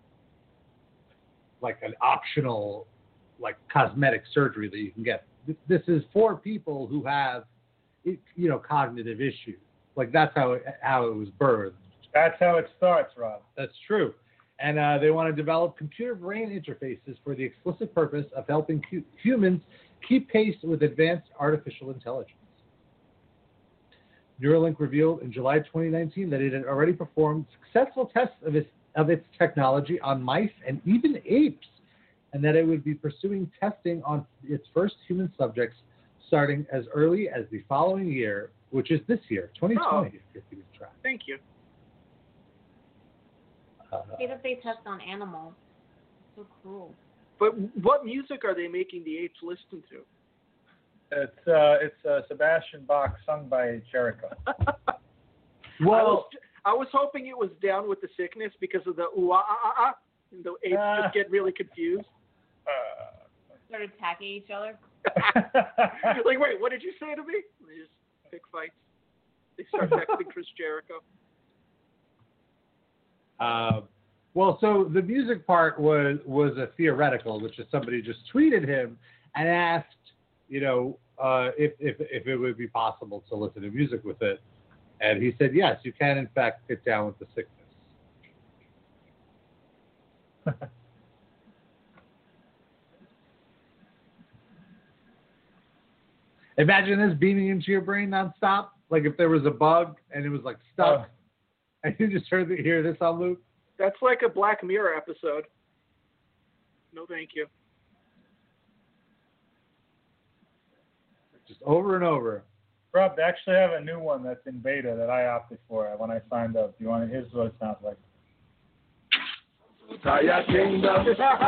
[SPEAKER 4] like an optional, like cosmetic surgery that you can get. This is for people who have, you know, cognitive issues. Like that's how it, how it was birthed.
[SPEAKER 1] That's how it starts, Rob.
[SPEAKER 4] That's true. And uh, they want to develop computer-brain interfaces for the explicit purpose of helping hu- humans keep pace with advanced artificial intelligence. Neuralink revealed in July twenty nineteen that it had already performed successful tests of its, of its technology on mice and even apes, and that it would be pursuing testing on its first human subjects starting as early as the following year, which is this year, twenty twenty,
[SPEAKER 5] Oh.
[SPEAKER 4] if you're keeping track.
[SPEAKER 5] Thank you.
[SPEAKER 4] Uh,
[SPEAKER 3] Say that they test on animals. So cruel.
[SPEAKER 5] But what music are they making the apes listen to?
[SPEAKER 1] It's uh, it's uh, Sebastian Bach sung by Jericho.
[SPEAKER 5] I
[SPEAKER 4] well,
[SPEAKER 5] was, I was hoping it was Down with the Sickness because of the ooh ah ah ah, and the apes
[SPEAKER 1] Uh.
[SPEAKER 5] just get really confused.
[SPEAKER 1] Uh,
[SPEAKER 3] Start attacking each other.
[SPEAKER 5] Like, wait, what did you say to me? They just pick fights. They start texting Chris Jericho.
[SPEAKER 4] Uh, well, so the music part was was a theoretical, which is somebody just tweeted him and asked, you know, uh, if if if it would be possible to listen to music with it, and he said yes, you can in fact get down with the sickness. Imagine this beaming into your brain nonstop. Like if there was a bug and it was like stuck,
[SPEAKER 1] Oh.
[SPEAKER 4] and you just heard the, hear this on loop.
[SPEAKER 5] That's like a Black Mirror episode. No, thank you.
[SPEAKER 4] Just over and over.
[SPEAKER 1] Rob, they actually have a new one that's in beta that I opted for when I signed up. Do you want to hear what it sounds like?
[SPEAKER 7] Tire Kingdom.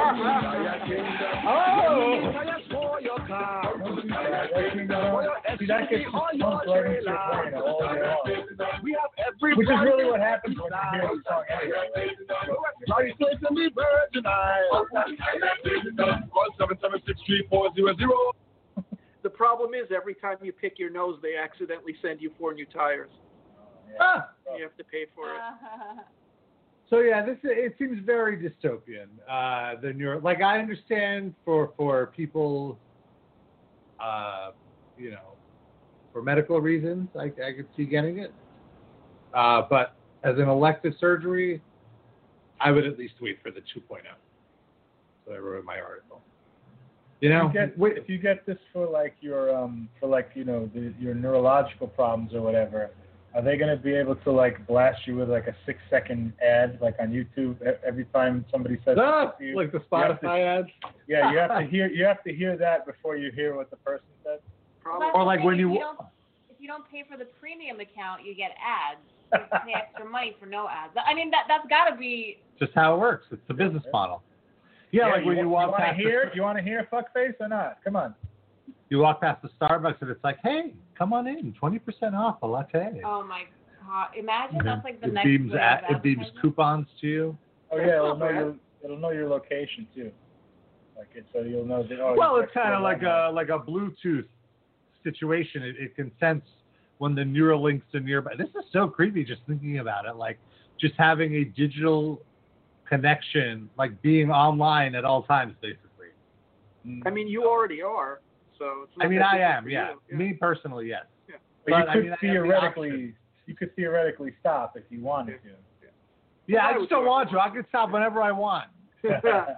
[SPEAKER 1] Oh!
[SPEAKER 7] For your car.
[SPEAKER 1] See, that gets pumped right into your brain all day long.
[SPEAKER 7] We have every
[SPEAKER 1] Which is really what happens when you hear the song anyway.
[SPEAKER 7] Try to me Virgin Isles. one seven seven six three four zero zero.
[SPEAKER 5] The problem is every time you pick your nose, they accidentally send you four new tires.
[SPEAKER 4] Ah!
[SPEAKER 5] You have to pay for it.
[SPEAKER 4] So yeah, this it seems very dystopian. Uh, the neuro, like I understand for for people, uh, you know, for medical reasons, I I could see getting it. Uh, but as an elective surgery, I would at least wait for the two point oh. So I wrote in my article. You know,
[SPEAKER 1] if you get,
[SPEAKER 4] wait,
[SPEAKER 1] if you get this for like your um for like you know the, your neurological problems or whatever, are they going to be able to like blast you with like a six second ad like on YouTube e- every time somebody says
[SPEAKER 4] ah,
[SPEAKER 1] something to you?
[SPEAKER 4] like the
[SPEAKER 1] You have to-
[SPEAKER 4] Spotify ads.
[SPEAKER 1] Yeah, you have to hear you have to hear that before you hear what the person said.
[SPEAKER 5] Probably.
[SPEAKER 3] That's
[SPEAKER 4] Or
[SPEAKER 3] the
[SPEAKER 4] like
[SPEAKER 3] thing,
[SPEAKER 4] when
[SPEAKER 3] if
[SPEAKER 4] you-
[SPEAKER 3] you don't, if you don't pay for the premium account, you get ads. You pay extra money for no ads. I mean, that that's got to be.
[SPEAKER 4] Just how it works. It's the business model. Yeah, like when you,
[SPEAKER 1] wa-
[SPEAKER 4] walk
[SPEAKER 1] you
[SPEAKER 4] past
[SPEAKER 1] want to
[SPEAKER 4] the-
[SPEAKER 1] hear you want to hear fuckface or not? Come on.
[SPEAKER 4] you walk past the Starbucks and it's like, hey, come on in, twenty percent off a latte.
[SPEAKER 3] Oh my god! Imagine
[SPEAKER 4] And
[SPEAKER 3] that's like the
[SPEAKER 4] it
[SPEAKER 3] next
[SPEAKER 4] beams
[SPEAKER 3] wave
[SPEAKER 4] at,
[SPEAKER 3] of
[SPEAKER 4] it beams
[SPEAKER 3] advertising.
[SPEAKER 4] coupons to you.
[SPEAKER 1] Oh
[SPEAKER 5] That's
[SPEAKER 1] yeah, it'll
[SPEAKER 5] not
[SPEAKER 1] know
[SPEAKER 5] bad.
[SPEAKER 1] your it'll know your location too. Like it, so you'll know that. Oh,
[SPEAKER 4] Well,
[SPEAKER 1] you're
[SPEAKER 4] it's kind of like
[SPEAKER 1] next door.
[SPEAKER 4] a like a Bluetooth situation. It, it can sense when the Neuralinks are nearby. This is so creepy just thinking about it. Like just having a digital connection, like being online at all times, basically.
[SPEAKER 1] Mm.
[SPEAKER 5] I mean, you already are. So it's not
[SPEAKER 4] I mean,
[SPEAKER 5] that
[SPEAKER 4] I
[SPEAKER 5] different
[SPEAKER 4] am,
[SPEAKER 5] for
[SPEAKER 4] yeah.
[SPEAKER 5] you.
[SPEAKER 4] Me personally, yes.
[SPEAKER 1] But
[SPEAKER 4] but,
[SPEAKER 1] you
[SPEAKER 4] I
[SPEAKER 1] could
[SPEAKER 4] mean, I have the
[SPEAKER 1] theoretically
[SPEAKER 4] option.
[SPEAKER 1] you could theoretically stop if you wanted
[SPEAKER 4] Yeah,
[SPEAKER 5] Why
[SPEAKER 4] I
[SPEAKER 5] would
[SPEAKER 4] just don't
[SPEAKER 5] you?
[SPEAKER 4] want to. I can stop whenever I want.
[SPEAKER 1] to.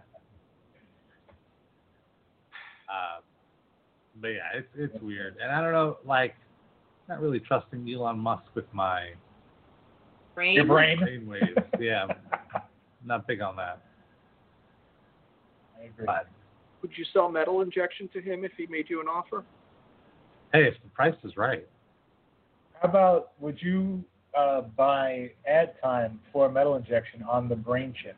[SPEAKER 4] Uh, but yeah, it's it's weird, and I don't know, like, not really trusting Elon Musk with my
[SPEAKER 3] Brain.
[SPEAKER 1] Your brain.
[SPEAKER 4] brain waves. Yeah, I'm not big on that.
[SPEAKER 1] I agree.
[SPEAKER 4] But
[SPEAKER 5] Would you sell metal injection to him if he made you an offer?
[SPEAKER 4] hey, if the price is right,
[SPEAKER 1] How about would you uh, buy ad time for metal injection on the brain chip?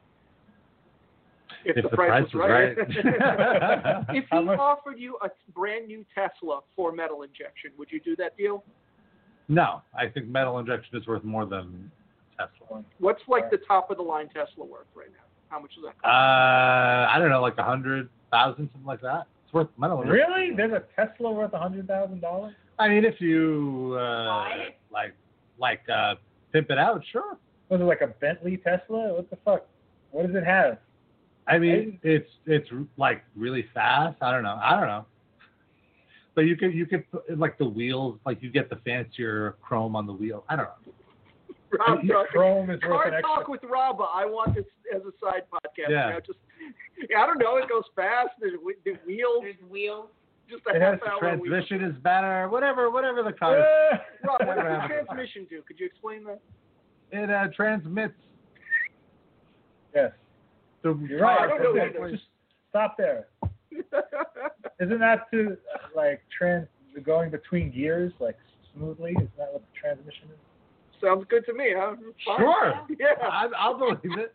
[SPEAKER 5] If,
[SPEAKER 4] If
[SPEAKER 5] the,
[SPEAKER 4] the
[SPEAKER 5] price,
[SPEAKER 4] price
[SPEAKER 5] was
[SPEAKER 4] is
[SPEAKER 5] right.
[SPEAKER 4] right.
[SPEAKER 5] If
[SPEAKER 1] How
[SPEAKER 5] he
[SPEAKER 1] much-
[SPEAKER 5] offered you a brand new Tesla for metal injection, would you do that deal?
[SPEAKER 4] no, I think metal injection is worth more than Tesla.
[SPEAKER 5] What's like the top of the line Tesla worth right now? How much does that
[SPEAKER 4] Uh,
[SPEAKER 5] cost?
[SPEAKER 4] I don't know, like a hundred thousand, something like that. It's worth money.
[SPEAKER 1] Really? There's a Tesla worth a hundred thousand dollars?
[SPEAKER 4] I mean, if you uh,
[SPEAKER 3] Why?
[SPEAKER 4] like like uh, pimp it out, sure.
[SPEAKER 1] Was it like a Bentley Tesla? What the fuck? What does it have?
[SPEAKER 4] I mean, it's it's like really fast. I don't know. I don't know. But you could you could put, like the wheels, like you get the fancier chrome on the wheel. I don't know.
[SPEAKER 5] Rob
[SPEAKER 1] Yeah,
[SPEAKER 5] talking.
[SPEAKER 1] Chrome is worth
[SPEAKER 5] Car
[SPEAKER 1] an extra.
[SPEAKER 5] Talk with Rob. I want this as a side podcast.
[SPEAKER 4] Yeah.
[SPEAKER 5] You know, just I don't know. It goes fast. There's whe- the wheels.
[SPEAKER 3] There's wheels.
[SPEAKER 5] Just a
[SPEAKER 1] It
[SPEAKER 5] half
[SPEAKER 1] has
[SPEAKER 5] hour.
[SPEAKER 4] Transmission is better. Whatever whatever the car.
[SPEAKER 1] Yeah.
[SPEAKER 5] Rob, what does
[SPEAKER 4] Whatever
[SPEAKER 5] the
[SPEAKER 4] happens.
[SPEAKER 5] transmission do? Could you explain that?
[SPEAKER 4] It uh, transmits.
[SPEAKER 1] Yes.
[SPEAKER 4] The
[SPEAKER 1] You're right.
[SPEAKER 5] I don't know
[SPEAKER 1] Just-
[SPEAKER 5] either.
[SPEAKER 1] Just stop there. Isn't that to uh, like trans going between gears like smoothly? Isn't that what the transmission is?
[SPEAKER 5] Sounds good to me. Huh? Fine.
[SPEAKER 4] Sure.
[SPEAKER 5] Yeah.
[SPEAKER 4] I, I'll believe it.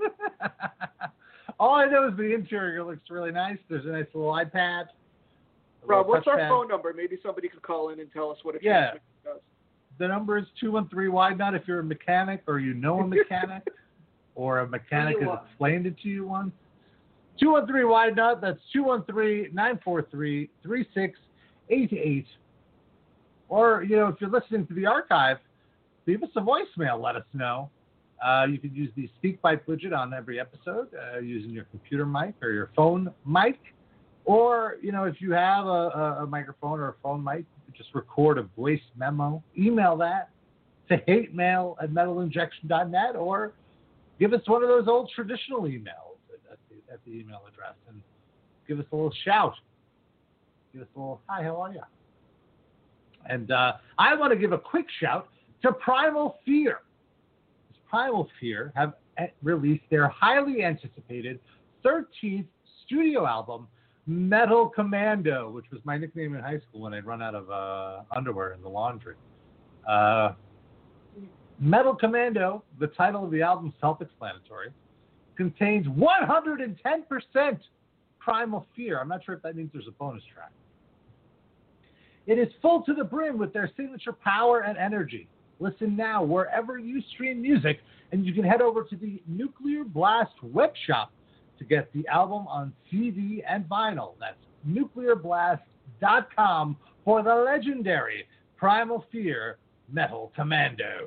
[SPEAKER 4] All I know is the interior looks really nice. There's a nice little iPad. a
[SPEAKER 5] Rob,
[SPEAKER 4] little
[SPEAKER 5] what's our
[SPEAKER 4] touchpad.
[SPEAKER 5] phone number? Maybe somebody could call in and tell us what a
[SPEAKER 4] Yeah.
[SPEAKER 5] transmission does.
[SPEAKER 4] The number is two one three wide not if you're a mechanic or you know a mechanic or a mechanic
[SPEAKER 3] you
[SPEAKER 4] has
[SPEAKER 3] are.
[SPEAKER 4] explained it to you once. two one three wide not. That's two one three, nine four three, three six eight eight. Or, you know, if you're listening to the archive, leave us a voicemail. Let us know. Uh, you could use the SpeakPipe widget on every episode uh, using your computer mic or your phone mic. Or, you know, if you have a, a, a microphone or a phone mic, you could just record a voice memo. Email that to hate mail at metal injection dot net or give us one of those old traditional emails at the, at the email address and give us a little shout. Give us a little, hi, how are you? And uh, I want to give a quick shout to Primal Fear. Primal Fear have released their highly anticipated thirteenth studio album, Metal Commando, which was my nickname in high school when I'd run out of uh, underwear in the laundry. Uh, Metal Commando, the title of the album is self-explanatory, contains one hundred ten percent Primal Fear. I'm not sure if that means there's a bonus track. It is full to the brim with their signature power and energy. Listen now wherever you stream music, and you can head over to the Nuclear Blast web shop to get the album on C D and vinyl. That's nuclear blast dot com for the legendary Primal Fear Metal Commando.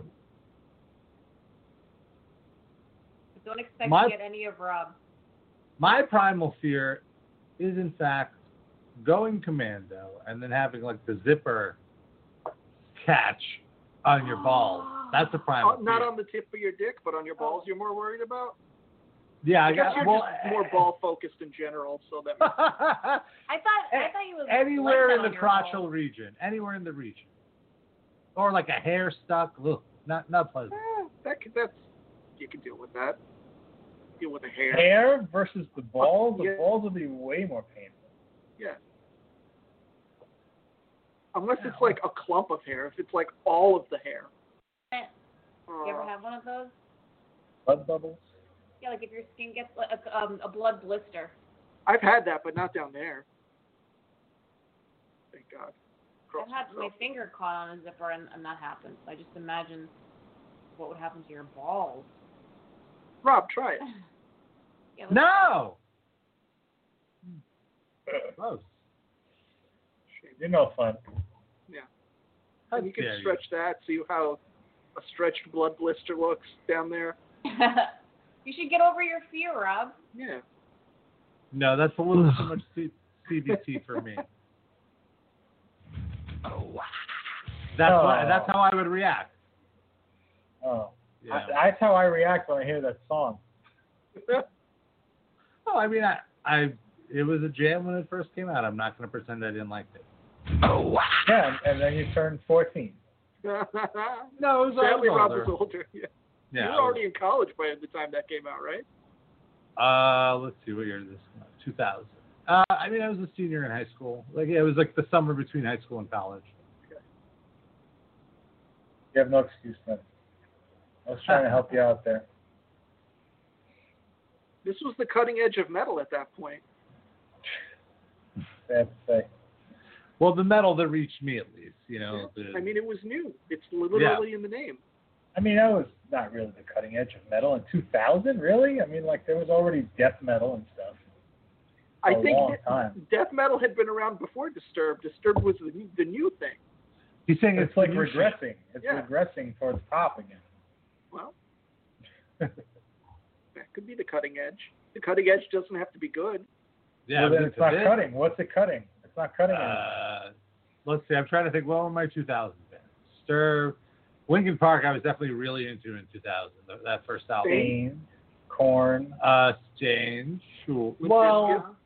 [SPEAKER 3] Don't expect
[SPEAKER 4] My-
[SPEAKER 3] to get any of Rob.
[SPEAKER 4] My Primal Fear is, in fact, going commando and then having like the zipper catch on your balls. That's a primal
[SPEAKER 5] Oh, not
[SPEAKER 4] fear.
[SPEAKER 5] on the tip of your dick, but on your balls. You're more worried about.
[SPEAKER 4] Yeah,
[SPEAKER 5] I
[SPEAKER 4] I
[SPEAKER 5] guess
[SPEAKER 4] got
[SPEAKER 5] you're
[SPEAKER 4] well,
[SPEAKER 5] just more ball focused in general. So that makes
[SPEAKER 3] I thought I thought you was
[SPEAKER 4] anywhere
[SPEAKER 3] like
[SPEAKER 4] in
[SPEAKER 3] that
[SPEAKER 4] the
[SPEAKER 3] on your
[SPEAKER 4] crotchal
[SPEAKER 3] balls.
[SPEAKER 4] region, anywhere in the region, or like a hair stuck. Ugh, not not pleasant.
[SPEAKER 5] Eh, that could, that's you can deal with that. Deal with the hair.
[SPEAKER 1] Hair versus the balls. The
[SPEAKER 5] Yeah.
[SPEAKER 1] balls would be way more painful.
[SPEAKER 5] Yeah. Unless it's like a clump of hair. If it's like all of the hair.
[SPEAKER 3] Eh, You ever
[SPEAKER 5] Uh,
[SPEAKER 3] have one of those?
[SPEAKER 1] Blood bubbles.
[SPEAKER 3] Yeah, like if your skin gets like a, um, a blood blister.
[SPEAKER 5] I've had that, but not down there. Thank God. Cross
[SPEAKER 3] I've had my
[SPEAKER 5] myself.
[SPEAKER 3] finger caught on a zipper and, and that happened. I just imagine what would happen to your balls.
[SPEAKER 5] Rob, try it.
[SPEAKER 3] Yeah, let's-
[SPEAKER 4] No. Gross.
[SPEAKER 1] You're no fun.
[SPEAKER 5] Yeah.
[SPEAKER 4] How
[SPEAKER 5] And you can
[SPEAKER 4] dare
[SPEAKER 5] stretch that, see how a stretched blood blister looks down there.
[SPEAKER 3] You should get over your fear, Rob.
[SPEAKER 5] Yeah.
[SPEAKER 4] No, that's a little too much C- CBT for me. That's
[SPEAKER 1] Oh.
[SPEAKER 4] what, that's how I would react.
[SPEAKER 1] Oh.
[SPEAKER 4] Yeah.
[SPEAKER 1] I, that's how I react when I hear that song.
[SPEAKER 4] Oh, I mean, I, I, it was a jam when it first came out. I'm not going to pretend I didn't like it.
[SPEAKER 1] Yeah, and, and then you turn fourteen.
[SPEAKER 4] No, it was,
[SPEAKER 5] Sadly,
[SPEAKER 4] I was
[SPEAKER 5] Rob
[SPEAKER 4] older.
[SPEAKER 5] was older. Yeah.
[SPEAKER 4] Yeah,
[SPEAKER 5] you
[SPEAKER 4] I
[SPEAKER 5] were
[SPEAKER 4] was-
[SPEAKER 5] already in college by the time that came out, right?
[SPEAKER 4] Uh, let's see, what year did this come out? two thousand. Uh, I mean, I was a senior in high school. Like, it was like the summer between high school and college.
[SPEAKER 1] You have no excuse then. I was trying to help you out there.
[SPEAKER 5] This was the cutting edge of metal at that point.
[SPEAKER 1] Sad to say.
[SPEAKER 4] Well, the metal that reached me, at least, you know. The,
[SPEAKER 5] I mean, it was new. It's literally in the name.
[SPEAKER 1] I mean, that was not really the cutting edge of metal in two thousand, really? I mean, like, there was already death metal and stuff.
[SPEAKER 5] I
[SPEAKER 1] a
[SPEAKER 5] think
[SPEAKER 1] long
[SPEAKER 5] that
[SPEAKER 1] time.
[SPEAKER 5] death metal had been around before Disturbed. Disturbed was the, the new thing.
[SPEAKER 4] He's saying
[SPEAKER 1] It's,
[SPEAKER 4] it's,
[SPEAKER 1] like
[SPEAKER 4] the new
[SPEAKER 1] regressing.
[SPEAKER 4] shit.
[SPEAKER 1] It's
[SPEAKER 5] Yeah.
[SPEAKER 1] regressing towards pop again.
[SPEAKER 5] Well, that could be the cutting edge. The cutting edge doesn't have to be good.
[SPEAKER 4] Yeah,
[SPEAKER 1] well,
[SPEAKER 4] but
[SPEAKER 1] then it's not
[SPEAKER 4] it.
[SPEAKER 1] cutting. What's it cutting? It's not cutting anything.
[SPEAKER 4] Uh, let's see. I'm trying to think. What were my two thousands bands? Disturbed, Linkin Park. I was definitely really into in two thousand. That first album.
[SPEAKER 1] Stained, Korn.
[SPEAKER 4] Uh, Stained. Sure.
[SPEAKER 5] With
[SPEAKER 4] Well,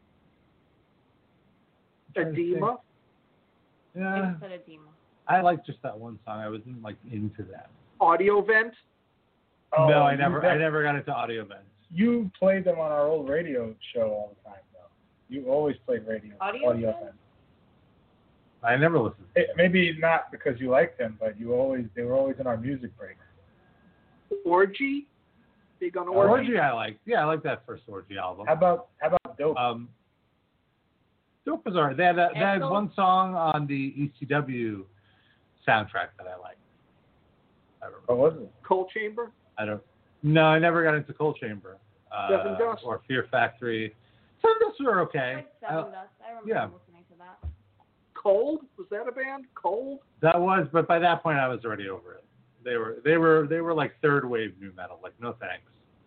[SPEAKER 4] trying to
[SPEAKER 5] Edema.
[SPEAKER 3] I
[SPEAKER 4] yeah.
[SPEAKER 3] just said edema.
[SPEAKER 4] I liked just that one song. I wasn't like into that.
[SPEAKER 5] Audio Vent.
[SPEAKER 1] Oh,
[SPEAKER 4] no, I
[SPEAKER 1] you
[SPEAKER 4] never.
[SPEAKER 1] bet-
[SPEAKER 4] I never got into audio vents.
[SPEAKER 1] You played them on our old radio show all the time, though. You always played radio.
[SPEAKER 3] Audio
[SPEAKER 1] audio
[SPEAKER 3] Vent?
[SPEAKER 1] vent.
[SPEAKER 4] I never listened. To
[SPEAKER 1] It, maybe not because you liked them, but you always they were always in our music breaks.
[SPEAKER 5] Orgy. Big on
[SPEAKER 4] Orgy.
[SPEAKER 5] Orgy.
[SPEAKER 4] Orgy, I like. Yeah, I like that first Orgy album.
[SPEAKER 1] How about how about Dope?
[SPEAKER 4] Um, Dope is alright. They had, a, they had
[SPEAKER 3] Echo?
[SPEAKER 4] one song on the E C W soundtrack that I liked. I remember.
[SPEAKER 1] what was it?
[SPEAKER 5] Cold Chamber.
[SPEAKER 4] I don't. No, I never got into Cold Chamber. Uh,
[SPEAKER 5] Seven Dust?
[SPEAKER 4] Or Fear Factory. Seven Dust were okay.
[SPEAKER 3] Like Seven
[SPEAKER 4] I-
[SPEAKER 3] Dust. I remember
[SPEAKER 4] yeah.
[SPEAKER 3] listening to that.
[SPEAKER 5] Cold. Was that a band? Cold.
[SPEAKER 4] That was, but by that point I was already over it. They were, they were, they were like third wave new metal. Like no thanks.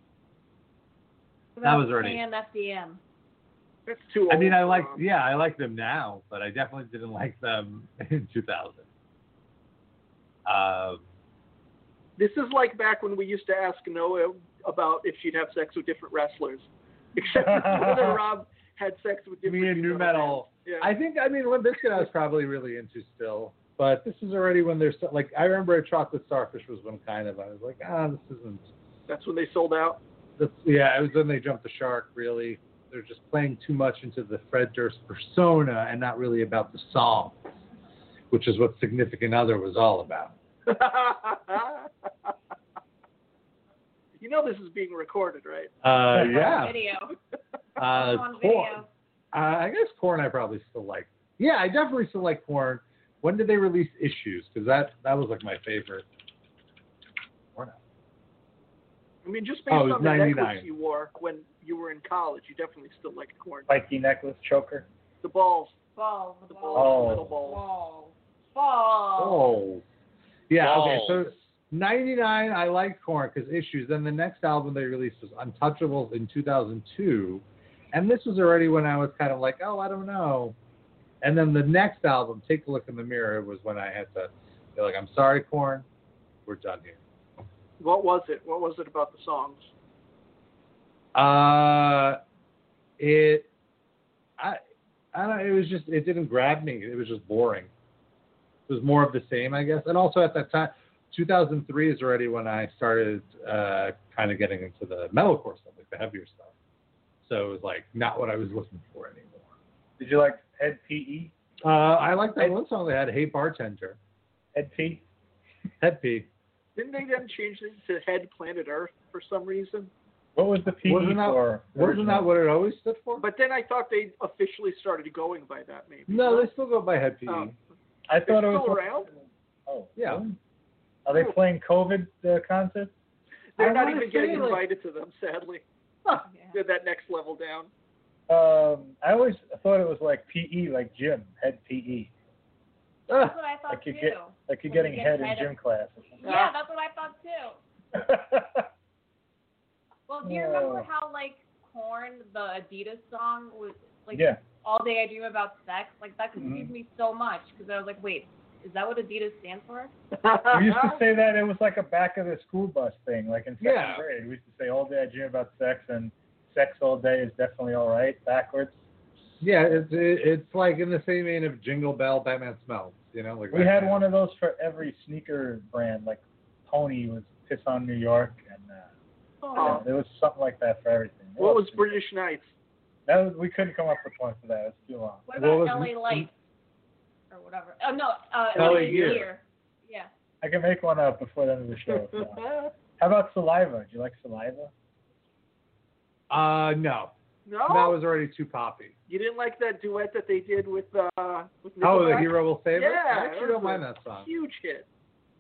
[SPEAKER 3] What
[SPEAKER 4] That
[SPEAKER 3] about
[SPEAKER 4] was already-
[SPEAKER 3] K M F D M?
[SPEAKER 5] That's too old.
[SPEAKER 4] I mean, I
[SPEAKER 5] for
[SPEAKER 4] like,
[SPEAKER 5] them.
[SPEAKER 4] yeah, I like them now, but I definitely didn't like them in two thousand. Um,
[SPEAKER 5] This is like back when we used to ask Noah about if she'd have sex with different wrestlers. Except whether Rob had sex with different
[SPEAKER 4] me and new metal.
[SPEAKER 5] Yeah.
[SPEAKER 4] I think, I mean, Limp Bizkit I was probably really into still, but this is already when there's like, I remember Chocolate Starfish was one kind of, I was like, ah, this isn't.
[SPEAKER 5] That's when they sold out.
[SPEAKER 4] That's, yeah, it was when they jumped the shark. Really, they're just playing too much into the Fred Durst persona and not really about the song, which is what Significant Other was all about.
[SPEAKER 5] You know this is being recorded, right?
[SPEAKER 4] Uh, yeah.
[SPEAKER 3] Video.
[SPEAKER 4] Uh,
[SPEAKER 3] on
[SPEAKER 4] Korn.
[SPEAKER 3] video.
[SPEAKER 4] Uh, I guess Korn I probably still like. Yeah, I definitely still like Korn. When did they release Issues? Because that that was like my favorite. Korn.
[SPEAKER 5] I mean, just based
[SPEAKER 4] Oh, it was
[SPEAKER 5] on the
[SPEAKER 4] ninety-nine.
[SPEAKER 5] necklace you wore when you were in college, you definitely still like Korn.
[SPEAKER 1] Spiky necklace choker.
[SPEAKER 5] The balls.
[SPEAKER 3] Balls.
[SPEAKER 5] The
[SPEAKER 3] balls.
[SPEAKER 5] balls.
[SPEAKER 1] Oh.
[SPEAKER 5] Little balls.
[SPEAKER 3] Balls. Balls.
[SPEAKER 4] Oh. Yeah, okay,
[SPEAKER 1] Balls.
[SPEAKER 4] so ninety-nine, I liked Korn because Issues. Then the next album they released was Untouchables in two thousand two. And this was already when I was kind of like, oh, I don't know. And then the next album, Take a Look in the Mirror, was when I had to be like, I'm sorry, Korn, we're done here.
[SPEAKER 5] What was it? What was it about the songs?
[SPEAKER 4] Uh, it, I, I don't. It was just. It didn't grab me. It was just boring. It was more of the same, I guess. And also at that time, two thousand three is already when I started uh, kind of getting into the metalcore stuff, like the heavier stuff. So it was like not what I was looking for anymore.
[SPEAKER 1] Did you like Head P E?
[SPEAKER 4] Uh, I like that one song they had, "Hey Bartender."
[SPEAKER 1] Head P?
[SPEAKER 4] Head P.
[SPEAKER 5] Didn't they then change it to Head Planet Earth for some reason?
[SPEAKER 1] What was the P E
[SPEAKER 4] Wasn't that,
[SPEAKER 1] for?
[SPEAKER 4] wasn't that what it always stood for?
[SPEAKER 5] But then I thought they officially started going by that, maybe.
[SPEAKER 4] No, they still go by Head P.
[SPEAKER 5] Oh.
[SPEAKER 1] I
[SPEAKER 5] They're
[SPEAKER 1] thought it was.
[SPEAKER 5] still around?
[SPEAKER 1] Oh,
[SPEAKER 4] Yeah.
[SPEAKER 1] really? Are they playing COVID uh, concerts?
[SPEAKER 5] They're
[SPEAKER 4] I
[SPEAKER 5] not
[SPEAKER 4] wanna
[SPEAKER 5] even getting
[SPEAKER 4] say, like-
[SPEAKER 5] invited to them, sadly.
[SPEAKER 3] Yeah.
[SPEAKER 5] They're that next level down.
[SPEAKER 1] Um, I always thought it was like P E, like gym, Head P E.
[SPEAKER 4] Ah,
[SPEAKER 3] That's what I thought
[SPEAKER 1] Like you
[SPEAKER 3] too.
[SPEAKER 1] get, like you're
[SPEAKER 3] When
[SPEAKER 1] getting
[SPEAKER 3] you get
[SPEAKER 1] head in
[SPEAKER 3] head
[SPEAKER 1] gym
[SPEAKER 3] of-
[SPEAKER 1] class or something.
[SPEAKER 3] Yeah, that's what I thought too. Well, do you remember
[SPEAKER 1] Oh.
[SPEAKER 3] how like Korn, the Adidas song was like
[SPEAKER 1] Yeah.
[SPEAKER 3] All Day I Dream About Sex? Like that
[SPEAKER 1] Mm-hmm.
[SPEAKER 3] confused me so much because I was like, wait, is that what Adidas stands for?
[SPEAKER 1] We used to say that it was like a back of the school bus thing, like in second
[SPEAKER 4] Yeah.
[SPEAKER 1] grade. We used to say all day I dream about sex and sex all day is definitely all right, backwards.
[SPEAKER 4] yeah, it's it, it's like in the same vein of Jingle Bell, Batman Smells. You know, like
[SPEAKER 1] We had one of those for every sneaker brand, like Pony was Piss on New York, and uh,
[SPEAKER 5] Oh.
[SPEAKER 1] there was something like that for everything.
[SPEAKER 5] What was British Knights?
[SPEAKER 1] That was, we couldn't come up with one for that. It's too long.
[SPEAKER 3] What
[SPEAKER 4] What
[SPEAKER 3] about
[SPEAKER 4] was
[SPEAKER 3] L A
[SPEAKER 4] it?
[SPEAKER 3] Lights or whatever? Oh no, uh,
[SPEAKER 4] L A
[SPEAKER 3] L A
[SPEAKER 4] Gear.
[SPEAKER 3] Gear. Yeah.
[SPEAKER 1] I can make one up before the end of the show. if you want. How about Saliva? Do you like Saliva?
[SPEAKER 4] Uh, no,
[SPEAKER 5] No?
[SPEAKER 4] that was already too poppy.
[SPEAKER 5] You didn't like that duet that they did with uh with
[SPEAKER 4] Oh, the
[SPEAKER 5] Nickelback?
[SPEAKER 4] hero will save it.
[SPEAKER 5] Yeah,
[SPEAKER 4] I
[SPEAKER 5] it
[SPEAKER 4] actually
[SPEAKER 5] was
[SPEAKER 4] don't
[SPEAKER 5] a
[SPEAKER 4] mind that song.
[SPEAKER 5] Huge hit.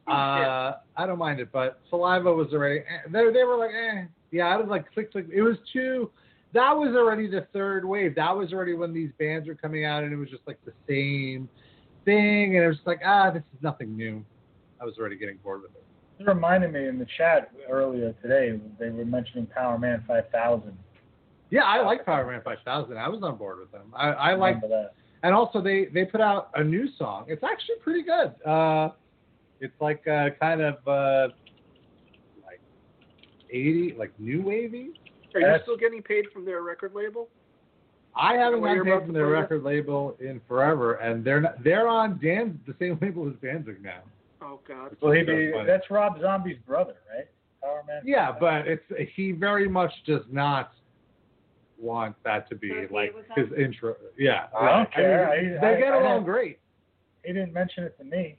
[SPEAKER 4] Uh, I don't mind it, but Saliva was already. eh, They they were like, eh. Yeah, I was like, click, click. It was too. That was already the third wave. That was already when these bands were coming out, and it was just like the same thing, and it was just like, ah, this is nothing new. I was already getting bored with it.
[SPEAKER 1] It reminded me in the chat earlier today, they were mentioning Power Man five thousand.
[SPEAKER 4] Yeah, I like Power Man five thousand. I was on board with them. I, I like,
[SPEAKER 1] Remember that.
[SPEAKER 4] and also they they put out a new song. It's actually pretty good. Uh, it's like uh, kind of uh, like eighty, like new wavy.
[SPEAKER 5] Are you
[SPEAKER 1] That's-
[SPEAKER 5] still getting paid from their record label?
[SPEAKER 4] I haven't
[SPEAKER 5] What you're
[SPEAKER 4] gotten
[SPEAKER 5] about
[SPEAKER 4] paid from
[SPEAKER 5] to
[SPEAKER 4] their
[SPEAKER 5] play?
[SPEAKER 4] record label in forever, and they're not, they're on Dan the same label as Danzig now.
[SPEAKER 5] Oh God.
[SPEAKER 1] Well, he
[SPEAKER 4] So
[SPEAKER 1] be,
[SPEAKER 4] funny.
[SPEAKER 1] that's Rob Zombie's brother, right? Power Man.
[SPEAKER 4] Yeah, but it's he very much does not want that to be
[SPEAKER 3] Associate
[SPEAKER 4] like
[SPEAKER 3] with
[SPEAKER 4] his
[SPEAKER 3] them?
[SPEAKER 4] intro. Yeah,
[SPEAKER 1] I don't care.
[SPEAKER 4] I mean,
[SPEAKER 1] I-
[SPEAKER 4] they
[SPEAKER 1] I-
[SPEAKER 4] get
[SPEAKER 1] I
[SPEAKER 4] along
[SPEAKER 1] don't-
[SPEAKER 4] great.
[SPEAKER 1] He didn't mention it to me.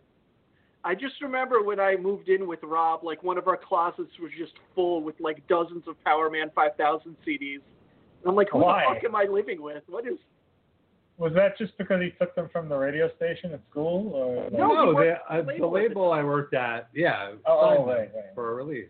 [SPEAKER 5] I just remember when I moved in with Rob, like one of our closets was just full with like dozens of Power Man five thousand C Ds. And I'm like, who
[SPEAKER 1] Why?
[SPEAKER 5] the fuck am I living with? What is?
[SPEAKER 1] Was that just because he took them from the radio station at school, or like,
[SPEAKER 5] No, he
[SPEAKER 4] No,
[SPEAKER 5] worked
[SPEAKER 4] the,
[SPEAKER 5] at
[SPEAKER 4] uh,
[SPEAKER 5] the
[SPEAKER 4] the
[SPEAKER 5] label at the
[SPEAKER 4] label I worked at, yeah,
[SPEAKER 1] Oh,
[SPEAKER 4] signed
[SPEAKER 1] oh,
[SPEAKER 4] them
[SPEAKER 1] right, right.
[SPEAKER 4] for a release.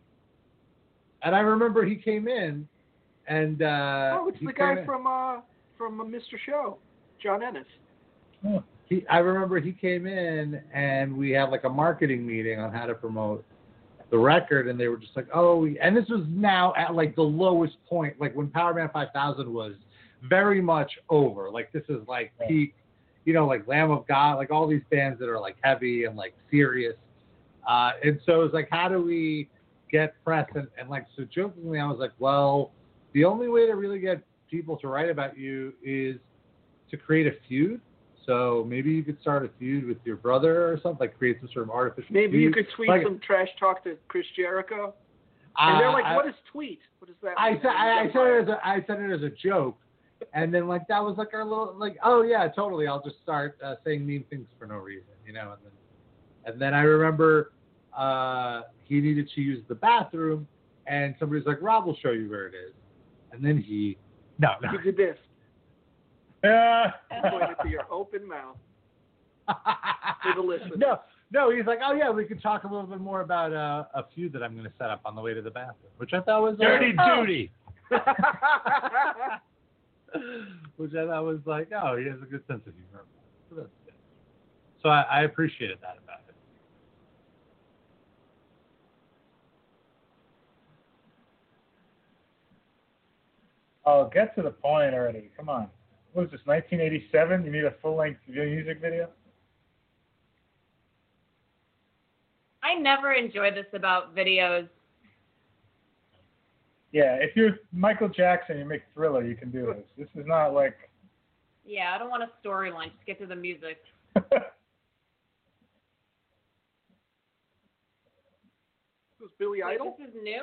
[SPEAKER 4] And I remember he came in, and uh,
[SPEAKER 5] Oh, it's
[SPEAKER 4] he
[SPEAKER 5] the guy
[SPEAKER 4] came in-
[SPEAKER 5] from uh from uh, Mister Show, John Ennis.
[SPEAKER 1] Hmm.
[SPEAKER 4] He, I remember he came in and we had like a marketing meeting on how to promote the record, and they were just like, oh, we, and this was now at like the lowest point, like when Power Man five thousand was very much over. Like this is like
[SPEAKER 1] Right.
[SPEAKER 4] peak, you know, like Lamb of God, like all these bands that are like heavy and like serious. Uh, and so it was like, how do we get press? And, and like, so jokingly, I was like, well, the only way to really get people to write about you is to create a feud. So maybe you could start a feud with your brother or something, like create some sort of artificial
[SPEAKER 5] Maybe you
[SPEAKER 4] feud.
[SPEAKER 5] could tweet
[SPEAKER 4] Like,
[SPEAKER 5] some trash talk to Chris Jericho. And they're
[SPEAKER 4] uh,
[SPEAKER 5] like,
[SPEAKER 4] I-
[SPEAKER 5] what is tweet? What is that?
[SPEAKER 4] I
[SPEAKER 5] mean?
[SPEAKER 4] said I, I
[SPEAKER 5] And
[SPEAKER 4] said it as a I said it as a joke, and then like that was like our little like oh yeah totally I'll just start uh, saying mean things for no reason, you know, and then and then I remember uh, he needed to use the bathroom, and somebody's like, Rob will show you where it is, and then he no no
[SPEAKER 5] You did this.
[SPEAKER 1] Yeah.
[SPEAKER 5] Pointed to your open mouth. For the listeners.
[SPEAKER 4] no no he's like, oh yeah, we could talk a little bit more about uh, a feud that I'm going to set up on the way to the bathroom, which I thought was uh,
[SPEAKER 7] Dirty
[SPEAKER 4] oh.
[SPEAKER 7] duty.
[SPEAKER 4] Which I thought was like, oh, he has a good sense of humor. So that's good. So I, I appreciated that about it.
[SPEAKER 1] Oh, get to the point already. Come on. What is this, nineteen eighty-seven? You need a full-length music video?
[SPEAKER 3] I never enjoy this about videos.
[SPEAKER 1] Yeah, if you're Michael Jackson, you make Thriller, you can do this. This is not like...
[SPEAKER 3] Yeah, I don't want a storyline. Just get to the music.
[SPEAKER 5] Was Billy
[SPEAKER 3] Wait,
[SPEAKER 5] Idol?
[SPEAKER 3] this is new?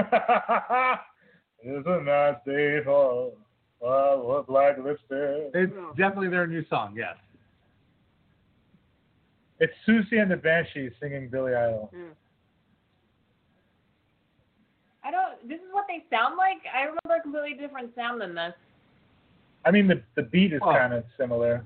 [SPEAKER 1] It's a nice day for uh, black lipstick.
[SPEAKER 4] It's
[SPEAKER 5] No.
[SPEAKER 4] definitely their new song, yes.
[SPEAKER 1] It's Susie and the Banshees singing Billy Idol.
[SPEAKER 5] Yeah.
[SPEAKER 3] I don't. This is what they sound like. I remember a completely different sound than this.
[SPEAKER 1] I mean, the the beat is
[SPEAKER 4] Oh.
[SPEAKER 1] kind of similar.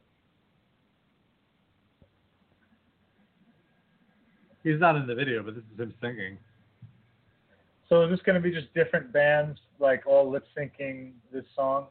[SPEAKER 4] He's not in the video, but this is him singing.
[SPEAKER 1] So is this going to be just different bands, like all lip syncing this song?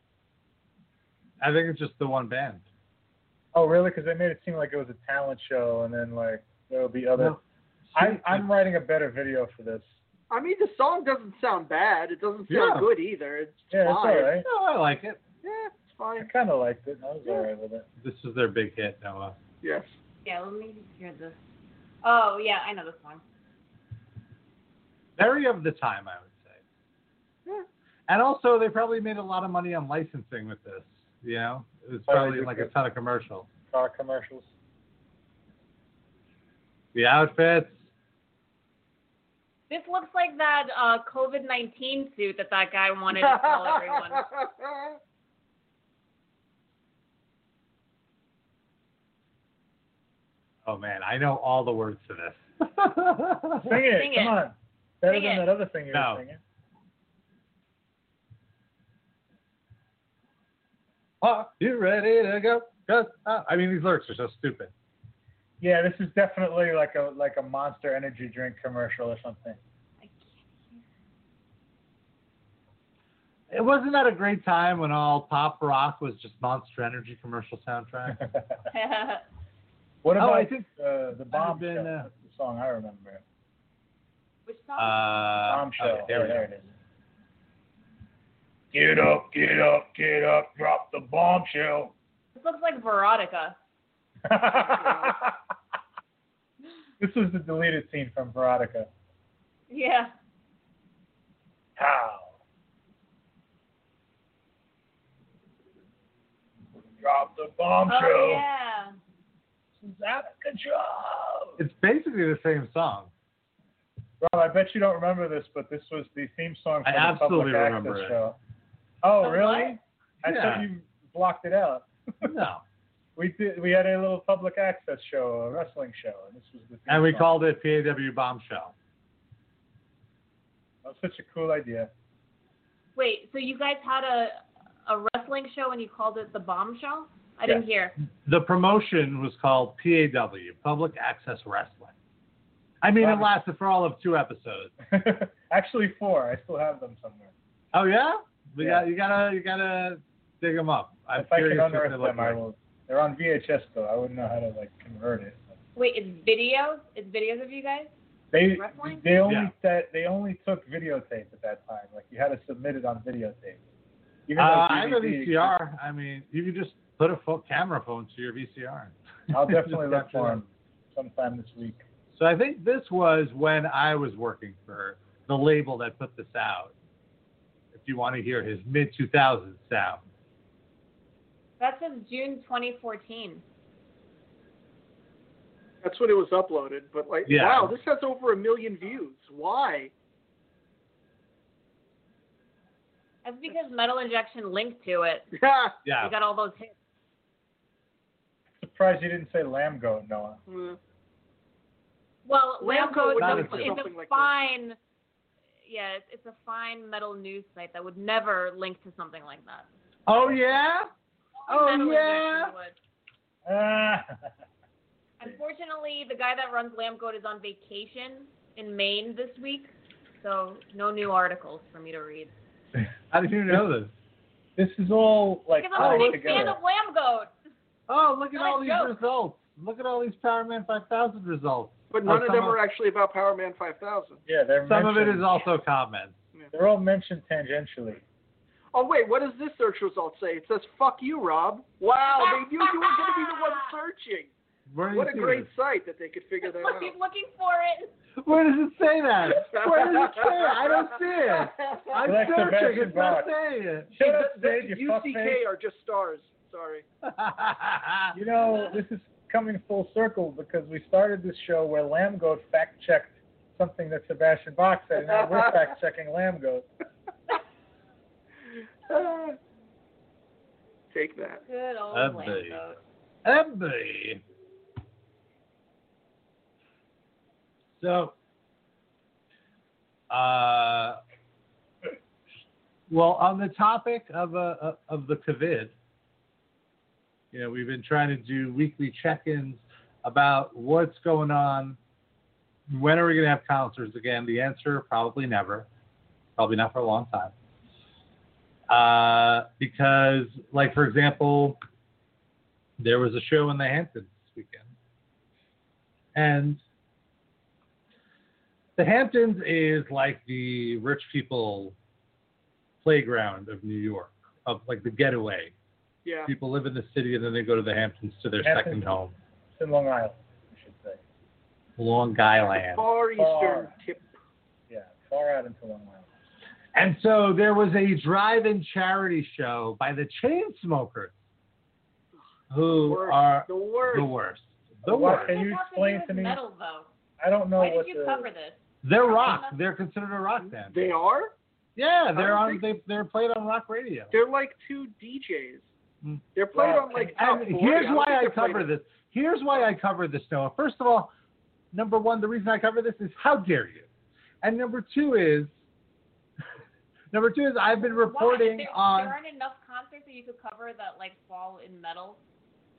[SPEAKER 4] I think it's just the one band.
[SPEAKER 1] Oh, really? Because they made it seem like it was a talent show, and then like there'll be other.
[SPEAKER 4] No.
[SPEAKER 1] I'm I'm writing a better video for this.
[SPEAKER 5] I mean, the song doesn't sound bad. It doesn't sound
[SPEAKER 4] Yeah.
[SPEAKER 5] good either. It's
[SPEAKER 1] Yeah, it's all
[SPEAKER 5] fine.
[SPEAKER 1] right.
[SPEAKER 4] No, I like it.
[SPEAKER 5] Yeah, it's
[SPEAKER 1] I
[SPEAKER 5] fine.
[SPEAKER 1] kind of liked it. I was
[SPEAKER 5] Yeah.
[SPEAKER 1] all right with it.
[SPEAKER 4] This is their big hit, Noah.
[SPEAKER 5] Yes.
[SPEAKER 3] Yeah, let me hear this. Oh, yeah, I know this song.
[SPEAKER 4] Very of the time, I would say.
[SPEAKER 5] Yeah.
[SPEAKER 4] And also, they probably made a lot of money on licensing with this. You know, it was
[SPEAKER 1] Oh, they
[SPEAKER 4] probably
[SPEAKER 1] did
[SPEAKER 4] like a
[SPEAKER 1] good.
[SPEAKER 4] ton of commercials.
[SPEAKER 1] Car commercials.
[SPEAKER 4] The outfits.
[SPEAKER 3] This looks like that uh, COVID nineteen suit that that guy wanted to tell everyone.
[SPEAKER 4] Oh man, I know all the words to this.
[SPEAKER 1] Sing it.
[SPEAKER 3] Sing
[SPEAKER 1] Come
[SPEAKER 3] it.
[SPEAKER 1] on. Better
[SPEAKER 3] Sing
[SPEAKER 1] than
[SPEAKER 3] it.
[SPEAKER 1] that other thing you
[SPEAKER 4] No.
[SPEAKER 1] were singing.
[SPEAKER 4] Are you ready to go? 'Cause, uh, I mean, these lyrics are so stupid.
[SPEAKER 1] Yeah, this is definitely like a like a Monster Energy drink commercial or something.
[SPEAKER 4] It wasn't that a great time when all pop rock was just Monster Energy commercial soundtrack?
[SPEAKER 1] What about
[SPEAKER 4] Oh, I think
[SPEAKER 1] uh, the Bombshell?
[SPEAKER 4] been, uh,
[SPEAKER 1] That's the song I remember.
[SPEAKER 3] Which song?
[SPEAKER 4] Uh,
[SPEAKER 1] Bombshell.
[SPEAKER 4] okay, there,
[SPEAKER 1] Oh,
[SPEAKER 4] we
[SPEAKER 1] there
[SPEAKER 4] go.
[SPEAKER 1] it is. Get up, get up, get up, drop the bombshell.
[SPEAKER 3] This looks like Veronica.
[SPEAKER 1] This was the deleted scene from Veronica.
[SPEAKER 3] Yeah.
[SPEAKER 1] How? Drop the bombshell.
[SPEAKER 3] Oh, yeah.
[SPEAKER 1] It's out of control.
[SPEAKER 4] It's basically the same song.
[SPEAKER 1] Rob, I bet you don't remember this, but this was the theme song for
[SPEAKER 4] I
[SPEAKER 1] the
[SPEAKER 4] absolutely
[SPEAKER 1] Public
[SPEAKER 4] remember
[SPEAKER 1] Access
[SPEAKER 4] it.
[SPEAKER 1] show. Oh,
[SPEAKER 3] Oh,
[SPEAKER 1] really?
[SPEAKER 3] what?
[SPEAKER 1] I
[SPEAKER 4] Yeah.
[SPEAKER 1] thought you blocked it out.
[SPEAKER 4] No.
[SPEAKER 1] We did. We had a little public access show, a wrestling show, and this was the. theme
[SPEAKER 4] And we
[SPEAKER 1] song.
[SPEAKER 4] called it P A W Bombshell.
[SPEAKER 1] That was such a cool idea.
[SPEAKER 3] Wait, so you guys had a a wrestling show and you called it the Bombshell? I
[SPEAKER 1] Yeah.
[SPEAKER 3] didn't hear.
[SPEAKER 4] The promotion was called P A W, Public Access Wrestling. I mean, it
[SPEAKER 1] Wow.
[SPEAKER 4] lasted for all of two episodes.
[SPEAKER 1] Actually, four. I still have them somewhere.
[SPEAKER 4] Oh yeah, we
[SPEAKER 1] Yeah.
[SPEAKER 4] got you gotta you gotta dig them up. I'm
[SPEAKER 1] if I can
[SPEAKER 4] curious what
[SPEAKER 1] unearth
[SPEAKER 4] they look
[SPEAKER 1] them, I
[SPEAKER 4] like.
[SPEAKER 1] will. They're on V H S though. I wouldn't know how to like convert it.
[SPEAKER 3] Wait, it's videos? It's videos of you guys?
[SPEAKER 1] They
[SPEAKER 3] Wrestling?
[SPEAKER 1] they only
[SPEAKER 4] Yeah.
[SPEAKER 1] that they only took videotape at that time. Like you had to submit it on videotape. Even
[SPEAKER 4] Uh,
[SPEAKER 1] though
[SPEAKER 4] I have a
[SPEAKER 1] D V D
[SPEAKER 4] V C R. I mean, you could just put a phone, camera phone to your V C R.
[SPEAKER 1] I'll definitely
[SPEAKER 4] Just
[SPEAKER 1] look
[SPEAKER 4] capture
[SPEAKER 1] for
[SPEAKER 4] them.
[SPEAKER 1] them sometime this week.
[SPEAKER 4] So I think this was when I was working for the label that put this out. If you want to hear his mid two thousands sound.
[SPEAKER 3] That says June twenty fourteen.
[SPEAKER 5] That's when it was uploaded. But like,
[SPEAKER 4] Yeah.
[SPEAKER 5] wow, this has over a million views. Why?
[SPEAKER 3] That's because Metal Injection linked to it.
[SPEAKER 5] Yeah.
[SPEAKER 4] Yeah.
[SPEAKER 3] You got all those hits.
[SPEAKER 1] Surprised you didn't say lamb goat, Noah.
[SPEAKER 5] Mm.
[SPEAKER 3] Well,
[SPEAKER 5] Lamco
[SPEAKER 3] Lamco
[SPEAKER 4] would
[SPEAKER 3] is
[SPEAKER 4] do
[SPEAKER 3] a, is
[SPEAKER 5] something
[SPEAKER 3] a
[SPEAKER 5] like this.
[SPEAKER 3] fine, yeah, it's, it's a fine metal news site that would never link to something like that.
[SPEAKER 4] Oh yeah. Oh
[SPEAKER 3] Metal
[SPEAKER 4] yeah.
[SPEAKER 3] Injection would.
[SPEAKER 1] Ah.
[SPEAKER 3] Unfortunately, the guy that runs Lamco is on vacation in Maine this week, so no new articles for me to read.
[SPEAKER 4] How did you know this?
[SPEAKER 1] This is all like
[SPEAKER 3] Because I'm
[SPEAKER 1] tied
[SPEAKER 3] a big fan
[SPEAKER 1] together.
[SPEAKER 3] of Lamgoat.
[SPEAKER 4] Oh, look at
[SPEAKER 3] Not a
[SPEAKER 4] all these
[SPEAKER 3] joke.
[SPEAKER 4] results. Look at all these Power Man five thousand results.
[SPEAKER 5] But
[SPEAKER 4] Oh,
[SPEAKER 5] none of
[SPEAKER 4] some
[SPEAKER 5] them are actually about Power Man five thousand.
[SPEAKER 1] Yeah, they're
[SPEAKER 4] Some of it
[SPEAKER 1] mentioned-
[SPEAKER 4] is also comments.
[SPEAKER 1] They're all mentioned tangentially.
[SPEAKER 5] Oh wait, what does this search result say? It says "fuck you, Rob." Wow, they knew you were going to be the one searching.
[SPEAKER 4] Where do you
[SPEAKER 5] What a
[SPEAKER 4] see
[SPEAKER 5] great
[SPEAKER 4] this?
[SPEAKER 5] site that they could figure that out.
[SPEAKER 3] He's looking for it.
[SPEAKER 4] Where does it say that? Where does it say it? I don't see it. I'm
[SPEAKER 1] Well, that's
[SPEAKER 4] searching.
[SPEAKER 1] Sebastian
[SPEAKER 4] It's not
[SPEAKER 1] Bach.
[SPEAKER 4] saying it.
[SPEAKER 1] Shut up,
[SPEAKER 5] The-
[SPEAKER 1] Dave,
[SPEAKER 5] the
[SPEAKER 1] you
[SPEAKER 5] U C K
[SPEAKER 1] fuckface.
[SPEAKER 5] are just stars. Sorry.
[SPEAKER 1] You know, this is coming full circle because we started this show where Lamb Goat fact-checked something that Sebastian Bach said, and now we're fact-checking Lamb Goat.
[SPEAKER 5] Take that.
[SPEAKER 3] Good old
[SPEAKER 4] Lovely.
[SPEAKER 3] Lamgoat.
[SPEAKER 4] Emily. So, uh, well, on the topic of uh, of the COVID, you know, we've been trying to do weekly check-ins about what's going on. When are we going to have concerts again? The answer, probably never. Probably not for a long time. Uh, because, like, for example, there was a show in the Hamptons this weekend. And the Hamptons is like the rich people playground of New York, of like the getaway.
[SPEAKER 5] Yeah.
[SPEAKER 4] People live in the city and then they go to the Hamptons to their
[SPEAKER 1] Hamptons.
[SPEAKER 4] second home.
[SPEAKER 1] It's in Long Island, I should say.
[SPEAKER 4] Long Island.
[SPEAKER 5] Far eastern
[SPEAKER 1] Far.
[SPEAKER 5] tip.
[SPEAKER 1] Yeah, far out into Long Island.
[SPEAKER 4] And so there was a drive-in charity show by the Chainsmokers, who
[SPEAKER 5] Worst.
[SPEAKER 4] are
[SPEAKER 5] The worst.
[SPEAKER 4] the worst. The
[SPEAKER 1] What
[SPEAKER 4] worst.
[SPEAKER 1] can you
[SPEAKER 3] What does that
[SPEAKER 1] explain
[SPEAKER 3] have
[SPEAKER 1] to
[SPEAKER 3] do
[SPEAKER 1] me?
[SPEAKER 3] with Metal, though.
[SPEAKER 1] I don't know
[SPEAKER 3] Why
[SPEAKER 1] what
[SPEAKER 3] did you
[SPEAKER 1] the...
[SPEAKER 3] cover this?
[SPEAKER 4] They're rock. They're considered a rock band.
[SPEAKER 5] They are?
[SPEAKER 4] Yeah, they're
[SPEAKER 5] don't
[SPEAKER 4] on.
[SPEAKER 5] think-
[SPEAKER 4] They they're played on rock radio.
[SPEAKER 5] They're like two D Js.
[SPEAKER 4] Mm.
[SPEAKER 5] They're played
[SPEAKER 1] Well,
[SPEAKER 5] on like top
[SPEAKER 4] And
[SPEAKER 5] forty.
[SPEAKER 4] here's
[SPEAKER 5] don't
[SPEAKER 4] why
[SPEAKER 5] think
[SPEAKER 4] I
[SPEAKER 5] they're played
[SPEAKER 4] cover
[SPEAKER 5] on-
[SPEAKER 4] this. Here's why I cover this, Noah. First of all, number one, the reason I cover this is how dare you, and number two is, number two is I've been reporting
[SPEAKER 3] Why? There,
[SPEAKER 4] on.
[SPEAKER 3] there aren't enough concerts that you could cover that like fall in metal.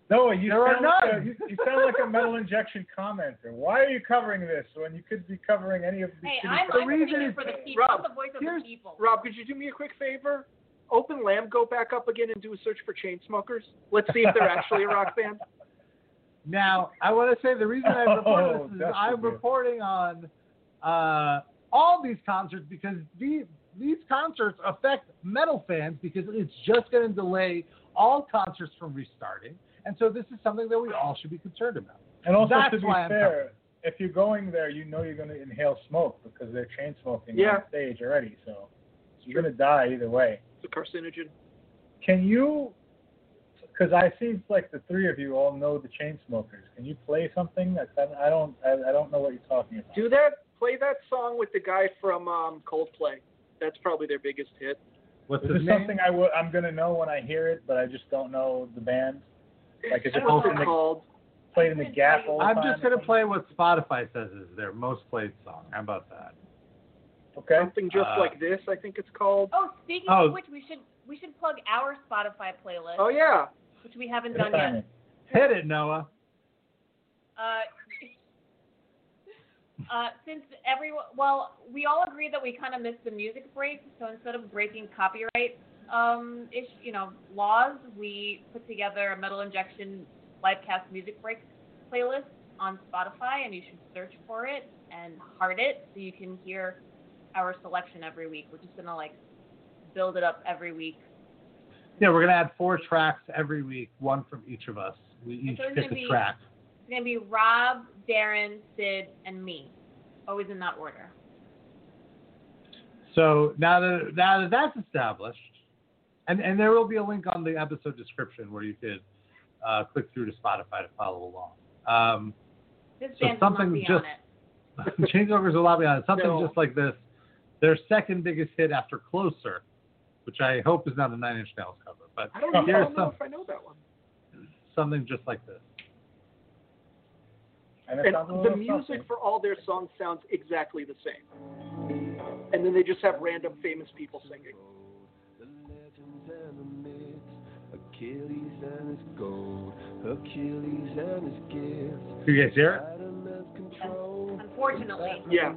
[SPEAKER 1] No, you
[SPEAKER 4] There are
[SPEAKER 1] sound, like a,
[SPEAKER 4] none.
[SPEAKER 1] you, you sound like a Metal Injection commenter. Why are you covering this when you could be covering any of these?
[SPEAKER 3] Hey,
[SPEAKER 1] shitty
[SPEAKER 3] I'm,
[SPEAKER 1] stuff?
[SPEAKER 3] I'm
[SPEAKER 4] reason
[SPEAKER 3] speaking
[SPEAKER 4] is-
[SPEAKER 3] for the people.
[SPEAKER 5] Rob,
[SPEAKER 3] I'm the voice of
[SPEAKER 5] here's-
[SPEAKER 3] the people.
[SPEAKER 5] Rob, could you do me a quick favor? Open Lamb, go back up again and do a search for Chainsmokers. Let's see if they're actually a rock band.
[SPEAKER 4] Now, I want to say the reason I'm reporting
[SPEAKER 1] Oh,
[SPEAKER 4] this is
[SPEAKER 1] that's
[SPEAKER 4] I'm
[SPEAKER 1] good.
[SPEAKER 4] reporting on uh, all these concerts because these, these concerts affect metal fans because it's just going to delay all concerts from restarting. And so this is something that we all should be concerned about.
[SPEAKER 1] And also,
[SPEAKER 4] That's
[SPEAKER 1] to be
[SPEAKER 4] why I'm
[SPEAKER 1] fair,
[SPEAKER 4] covering.
[SPEAKER 1] if you're going there, you know you're going to inhale smoke because they're chain smoking
[SPEAKER 5] Yeah.
[SPEAKER 1] on stage already. So you're going to die either way.
[SPEAKER 5] It's a carcinogen.
[SPEAKER 1] Can you, because I see like the three of you all know the chain smokers. Can you play something? That, I don't I, I don't know what you're talking about.
[SPEAKER 5] Do that. Play that song with the guy from um, Coldplay. That's probably their biggest hit.
[SPEAKER 4] What's
[SPEAKER 1] Is
[SPEAKER 4] his
[SPEAKER 1] this
[SPEAKER 4] name?
[SPEAKER 1] something I will, I'm going to know when I hear it, but I just don't know the band? Like, is it
[SPEAKER 5] What's
[SPEAKER 1] in
[SPEAKER 5] it
[SPEAKER 1] the,
[SPEAKER 5] called?
[SPEAKER 1] played in the Gap all the
[SPEAKER 4] I'm
[SPEAKER 1] time
[SPEAKER 4] just
[SPEAKER 1] or
[SPEAKER 4] going to
[SPEAKER 1] something?
[SPEAKER 4] play what Spotify says is their most played song. How about that?
[SPEAKER 1] Okay.
[SPEAKER 5] Something just
[SPEAKER 4] Uh,
[SPEAKER 5] like this, I think it's called.
[SPEAKER 3] Oh, speaking
[SPEAKER 4] Oh.
[SPEAKER 3] of which, we should we should plug our Spotify playlist,
[SPEAKER 5] Oh, yeah.
[SPEAKER 3] which we haven't
[SPEAKER 1] Good
[SPEAKER 3] done yet.
[SPEAKER 1] timing.
[SPEAKER 4] Hit it, Noah.
[SPEAKER 3] Uh, uh, since everyone, well, we all agreed that we kind of missed the music break, so instead of breaking copyright um, ish, you know, laws, we put together a Metal Injection Livecast music break playlist on Spotify, and you should search for it and heart it so you can hear our selection every week. We're just gonna like build it up every week.
[SPEAKER 4] Yeah, we're going to add four tracks every week, one from each of us. We each
[SPEAKER 3] so it's
[SPEAKER 4] pick
[SPEAKER 3] gonna
[SPEAKER 4] a
[SPEAKER 3] be-
[SPEAKER 4] track.
[SPEAKER 3] It's gonna be Rob, Darren, Sid, and me, always in that order.
[SPEAKER 4] So now that now that that's established, and, and there will be a link on the episode description where you could uh, click through to Spotify to follow along. Um,
[SPEAKER 3] This
[SPEAKER 4] So
[SPEAKER 3] band will not
[SPEAKER 4] something
[SPEAKER 3] be
[SPEAKER 4] just-
[SPEAKER 3] on it.
[SPEAKER 4] Chainsmokers will not be on it. Something
[SPEAKER 5] No.
[SPEAKER 4] just like this. Their second biggest hit after Closer, which I hope is not a Nine Inch Nails cover, but
[SPEAKER 5] I don't, know, I
[SPEAKER 4] here's
[SPEAKER 5] don't know
[SPEAKER 4] some,
[SPEAKER 5] if I know that one.
[SPEAKER 4] something just like this.
[SPEAKER 1] And, it
[SPEAKER 5] And
[SPEAKER 1] sounds a
[SPEAKER 5] the
[SPEAKER 1] little
[SPEAKER 5] music
[SPEAKER 1] something.
[SPEAKER 5] for all their songs sounds exactly the same. And then they just have random famous people singing.
[SPEAKER 8] The legends and the myths, Achilles and his gold, Achilles and his gifts.
[SPEAKER 4] Do you guys hear it?
[SPEAKER 8] Adam has control.
[SPEAKER 3] Unfortunately.
[SPEAKER 5] Yeah.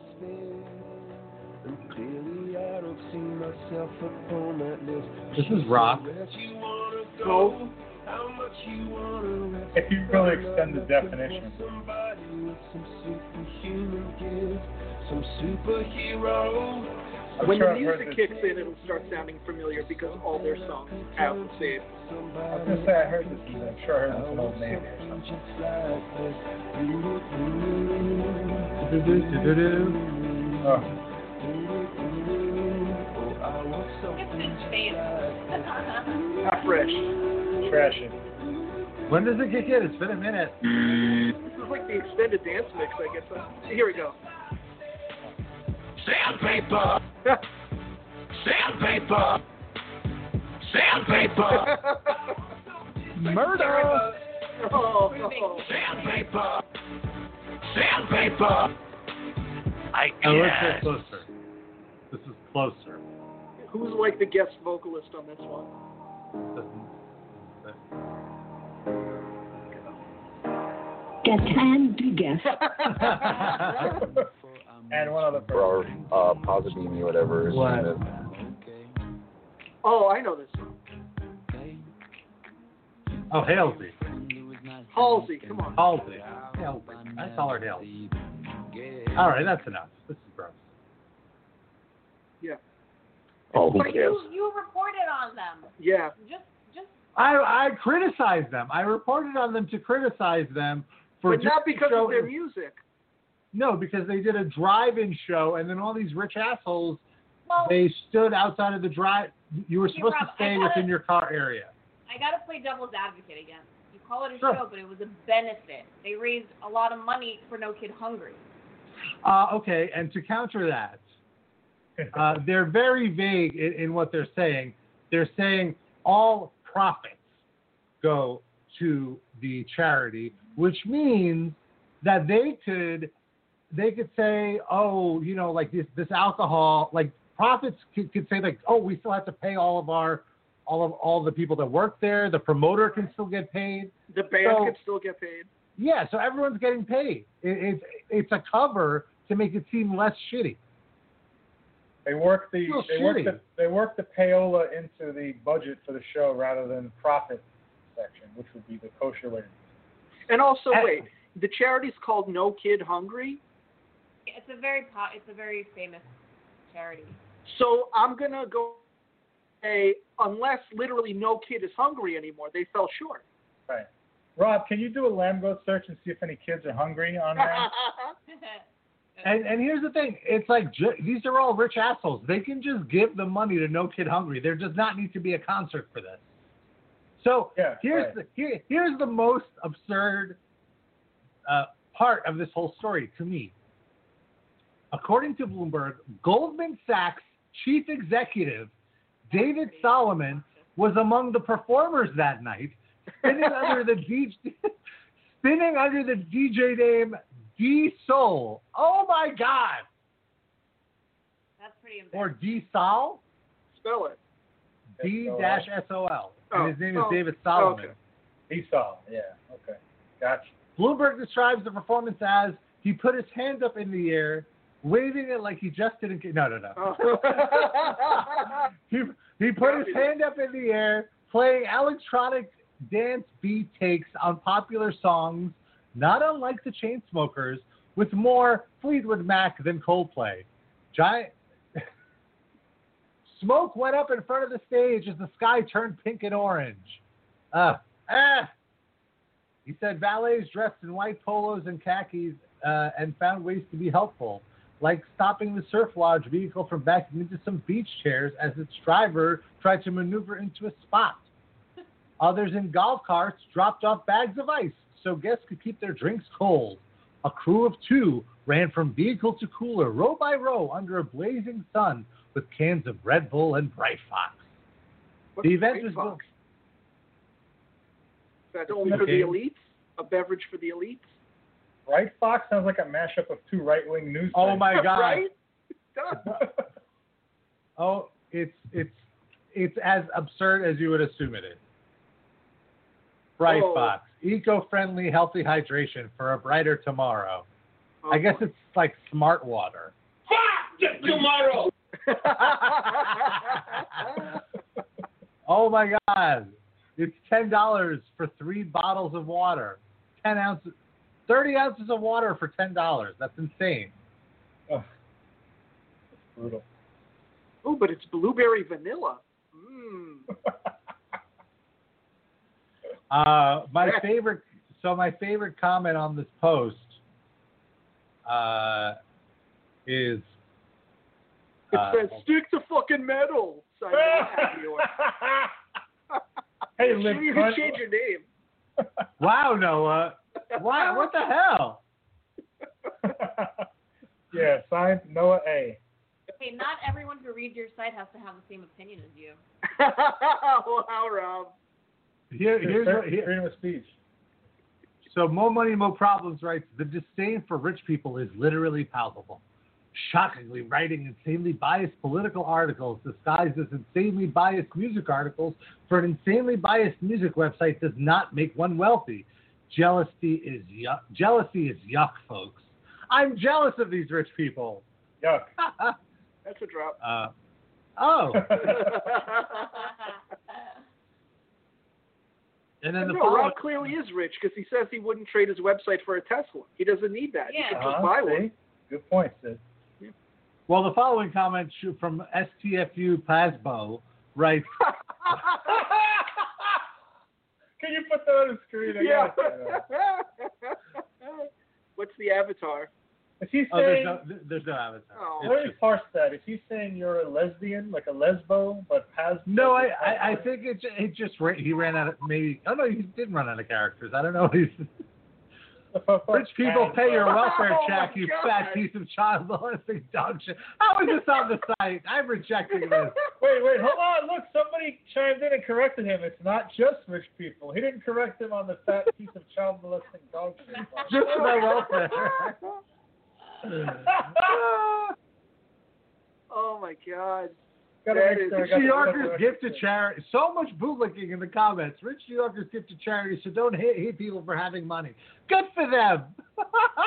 [SPEAKER 8] And clearly I don't see myself upon that list.
[SPEAKER 4] This is rock.
[SPEAKER 8] Where you wanna
[SPEAKER 5] No.
[SPEAKER 8] go? How much you wanna risk?
[SPEAKER 1] If you really extend the definition.
[SPEAKER 8] Somebody with some superhuman gifts, some superhero.
[SPEAKER 1] I'm
[SPEAKER 5] When
[SPEAKER 1] sure
[SPEAKER 5] the
[SPEAKER 1] I've heard
[SPEAKER 5] music
[SPEAKER 1] this.
[SPEAKER 5] kicks in, it'll start sounding familiar because all their songs have the same.
[SPEAKER 1] I was going to say I heard this. I'm sure I heard this in Old Navy or something.
[SPEAKER 8] Just like this.
[SPEAKER 4] Do-do-do-do-do.
[SPEAKER 1] Oh.
[SPEAKER 3] It's his face.
[SPEAKER 5] Not fresh.
[SPEAKER 1] Trash it.
[SPEAKER 4] When does it kick in? It's been a minute.
[SPEAKER 5] This is like the extended dance mix, I guess. Uh, Here we go.
[SPEAKER 8] Sandpaper! Sandpaper! Sandpaper!
[SPEAKER 4] Murder!
[SPEAKER 5] Oh, oh.
[SPEAKER 8] Sandpaper! Sandpaper! I
[SPEAKER 4] Oh, let's get
[SPEAKER 8] guess.
[SPEAKER 4] closer. This is closer.
[SPEAKER 5] Who's like the guest vocalist on this one?
[SPEAKER 2] Get time to guess.
[SPEAKER 1] And one other
[SPEAKER 9] or
[SPEAKER 1] person.
[SPEAKER 9] uh, Posibini, whatever his
[SPEAKER 4] What?
[SPEAKER 9] name is.
[SPEAKER 5] Oh, I know this song.
[SPEAKER 4] Oh, Halsey.
[SPEAKER 5] Halsey, come on.
[SPEAKER 4] Halsey. Halsey. I call her Halsey. All right, that's enough. This is gross.
[SPEAKER 5] Yeah.
[SPEAKER 9] Oh, who
[SPEAKER 3] But
[SPEAKER 9] cares?
[SPEAKER 3] you, you reported on them.
[SPEAKER 5] Yeah.
[SPEAKER 3] Just, just.
[SPEAKER 4] I I criticized them. I reported on them to criticize them for
[SPEAKER 5] But not
[SPEAKER 4] doing
[SPEAKER 5] because
[SPEAKER 4] show-
[SPEAKER 5] of their music.
[SPEAKER 4] No, because they did a drive-in show, and then all these rich assholes,
[SPEAKER 3] Well,
[SPEAKER 4] they stood outside of the drive. You were
[SPEAKER 3] Hey,
[SPEAKER 4] supposed
[SPEAKER 3] Rob,
[SPEAKER 4] to stay
[SPEAKER 3] I gotta-
[SPEAKER 4] within your car area.
[SPEAKER 3] I gotta play devil's advocate again. You call it a
[SPEAKER 4] Sure.
[SPEAKER 3] show, but it was a benefit. They raised a lot of money for No Kid Hungry.
[SPEAKER 4] Uh, okay, and to counter that, uh, they're very vague in, in what they're saying. They're saying all profits go to the charity, which means that they could they could say, oh, you know, like this this alcohol, like profits could, could say like, oh, we still have to pay all of our all of all the people that work there. The promoter can still get paid.
[SPEAKER 5] The band
[SPEAKER 4] So-
[SPEAKER 5] can still get paid.
[SPEAKER 4] Yeah, so everyone's getting paid. It, it's it's a cover to make it seem less shitty.
[SPEAKER 1] They work the
[SPEAKER 4] Feels
[SPEAKER 1] they work
[SPEAKER 4] shitty.
[SPEAKER 1] the they work the payola into the budget for the show rather than profit section, which would be the kosher way.
[SPEAKER 5] And also,
[SPEAKER 4] And-
[SPEAKER 5] wait, the charity's called No Kid Hungry.
[SPEAKER 3] It's a very po- it's a very famous charity.
[SPEAKER 5] So I'm gonna go say, unless literally no kid is hungry anymore, they fell short.
[SPEAKER 1] Right. Rob, can you do a lamb goat search and see if any kids are hungry on there?
[SPEAKER 4] And and here's the thing, it's like ju- these are all rich assholes. They can just give the money to No Kid Hungry. There does not need to be a concert for this. So
[SPEAKER 1] Yeah,
[SPEAKER 4] here's
[SPEAKER 1] right.
[SPEAKER 4] the here, here's the most absurd uh, part of this whole story to me. According to Bloomberg, Goldman Sachs chief executive David Solomon was among the performers that night, spinning under the D J, spinning under the D J name D Soul. Oh my God!
[SPEAKER 3] That's pretty
[SPEAKER 4] Or
[SPEAKER 3] embarrassing.
[SPEAKER 4] D Sol,
[SPEAKER 5] Spell it.
[SPEAKER 4] D dash S O L,
[SPEAKER 5] Oh,
[SPEAKER 4] and his name is
[SPEAKER 5] oh,
[SPEAKER 4] David Solomon.
[SPEAKER 5] okay.
[SPEAKER 1] Esau. Yeah. Okay. Gotcha.
[SPEAKER 4] Bloomberg describes the performance as he put his hand up in the air, waving it like he just didn't get. No, no, no.
[SPEAKER 5] Oh.
[SPEAKER 4] he he put his hand up in the air, playing electronic dance beat takes on popular songs, not unlike the Chainsmokers, with more Fleetwood Mac than Coldplay. Giant smoke went up in front of the stage as the sky turned pink and orange. Uh, ah. He said valets dressed in white polos and khakis uh, and found ways to be helpful, like stopping the Surf Lodge vehicle from backing into some beach chairs as its driver tried to maneuver into a spot. Others in golf carts dropped off bags of ice so guests could keep their drinks cold. A crew of two ran from vehicle to cooler, row by row, under a blazing sun with cans of Red Bull and Bright Fox.
[SPEAKER 5] What's
[SPEAKER 4] The event
[SPEAKER 5] Bright
[SPEAKER 4] was
[SPEAKER 5] Fox? That's only for the elites? A beverage for the elites?
[SPEAKER 1] Right Fox sounds like a mashup of two right-wing news.
[SPEAKER 4] Oh
[SPEAKER 1] sites.
[SPEAKER 4] my God!
[SPEAKER 5] Right? It does.
[SPEAKER 4] Oh, it's it's it's as absurd as you would assume it is. Bright
[SPEAKER 5] Oh.
[SPEAKER 4] Fox, eco-friendly, healthy hydration for a brighter tomorrow. I guess it's like smart water.
[SPEAKER 7] Tomorrow.
[SPEAKER 4] Oh my God! It's ten dollars for three bottles of water, ten ounces, thirty ounces of water for ten dollars. That's insane.
[SPEAKER 1] Ugh. That's brutal.
[SPEAKER 5] Oh, but it's blueberry vanilla. Mmm.
[SPEAKER 4] Uh, my favorite. So my favorite comment on this post uh, is.
[SPEAKER 5] It
[SPEAKER 4] uh,
[SPEAKER 5] says, stick to fucking metal. Signed by York.
[SPEAKER 1] Hey,
[SPEAKER 5] Maybe
[SPEAKER 1] Liv
[SPEAKER 5] you can
[SPEAKER 1] Cunt.
[SPEAKER 5] change your name.
[SPEAKER 4] Wow, Noah. Why? What the hell?
[SPEAKER 1] Yeah, signed Noah A.
[SPEAKER 3] Hey, not everyone who reads your site has to have the same opinion as you.
[SPEAKER 5] Wow, Rob.
[SPEAKER 4] Here, here's what, here,
[SPEAKER 1] Freedom of speech.
[SPEAKER 4] So Mo Money Mo Problems writes, the disdain for rich people is literally palpable. Shockingly, writing insanely biased political articles disguised as insanely biased music articles for an insanely biased music website does not make one wealthy. Jealousy is yuck. Jealousy is yuck, folks. I'm jealous of these rich people.
[SPEAKER 1] Yuck.
[SPEAKER 5] That's a drop.
[SPEAKER 4] uh, oh. And then the
[SPEAKER 5] no,
[SPEAKER 4] following,
[SPEAKER 5] Rob clearly is rich because he says he wouldn't trade his website for a Tesla. He doesn't need that.
[SPEAKER 3] Yeah.
[SPEAKER 5] He can just
[SPEAKER 1] Uh-huh,
[SPEAKER 5] buy
[SPEAKER 1] see?
[SPEAKER 5] one.
[SPEAKER 1] Good point, Sid.
[SPEAKER 4] well, the following comment sh- from S T F U Pasbo writes,
[SPEAKER 1] Can you put that on the screen? I
[SPEAKER 5] Yeah.
[SPEAKER 1] gotta see that.
[SPEAKER 5] What's the avatar?
[SPEAKER 1] Is he
[SPEAKER 4] oh, there's
[SPEAKER 1] saying?
[SPEAKER 4] no, there's no avatar.
[SPEAKER 5] Oh.
[SPEAKER 4] It's
[SPEAKER 1] Let me
[SPEAKER 4] just-
[SPEAKER 1] parse that. Is he saying you're a lesbian, like a lesbo, but has?
[SPEAKER 4] no, I, I, I think it, ju- it just, ra- he ran out of, maybe, oh no, he didn't run out of characters. I don't know. He's, rich people pay your welfare
[SPEAKER 5] Oh,
[SPEAKER 4] check,
[SPEAKER 5] my
[SPEAKER 4] you
[SPEAKER 5] God.
[SPEAKER 4] fat piece of child molesting dog shit. How is this on the site? I'm rejecting this.
[SPEAKER 1] Wait, wait, hold on. Look, somebody chimed in and corrected him. It's not just rich people. He didn't correct him on the fat piece of child molesting dog shit.
[SPEAKER 4] Just my welfare.
[SPEAKER 5] Oh my God.
[SPEAKER 1] Gotta
[SPEAKER 5] That
[SPEAKER 1] make
[SPEAKER 5] is-
[SPEAKER 1] sure I
[SPEAKER 4] Rich
[SPEAKER 1] got
[SPEAKER 4] New
[SPEAKER 1] the-
[SPEAKER 4] Yorkers give to charity. So much bootlicking in the comments. Rich New Yorkers give to charity, so don't hate, hate people for having money. Good for them.
[SPEAKER 3] Look,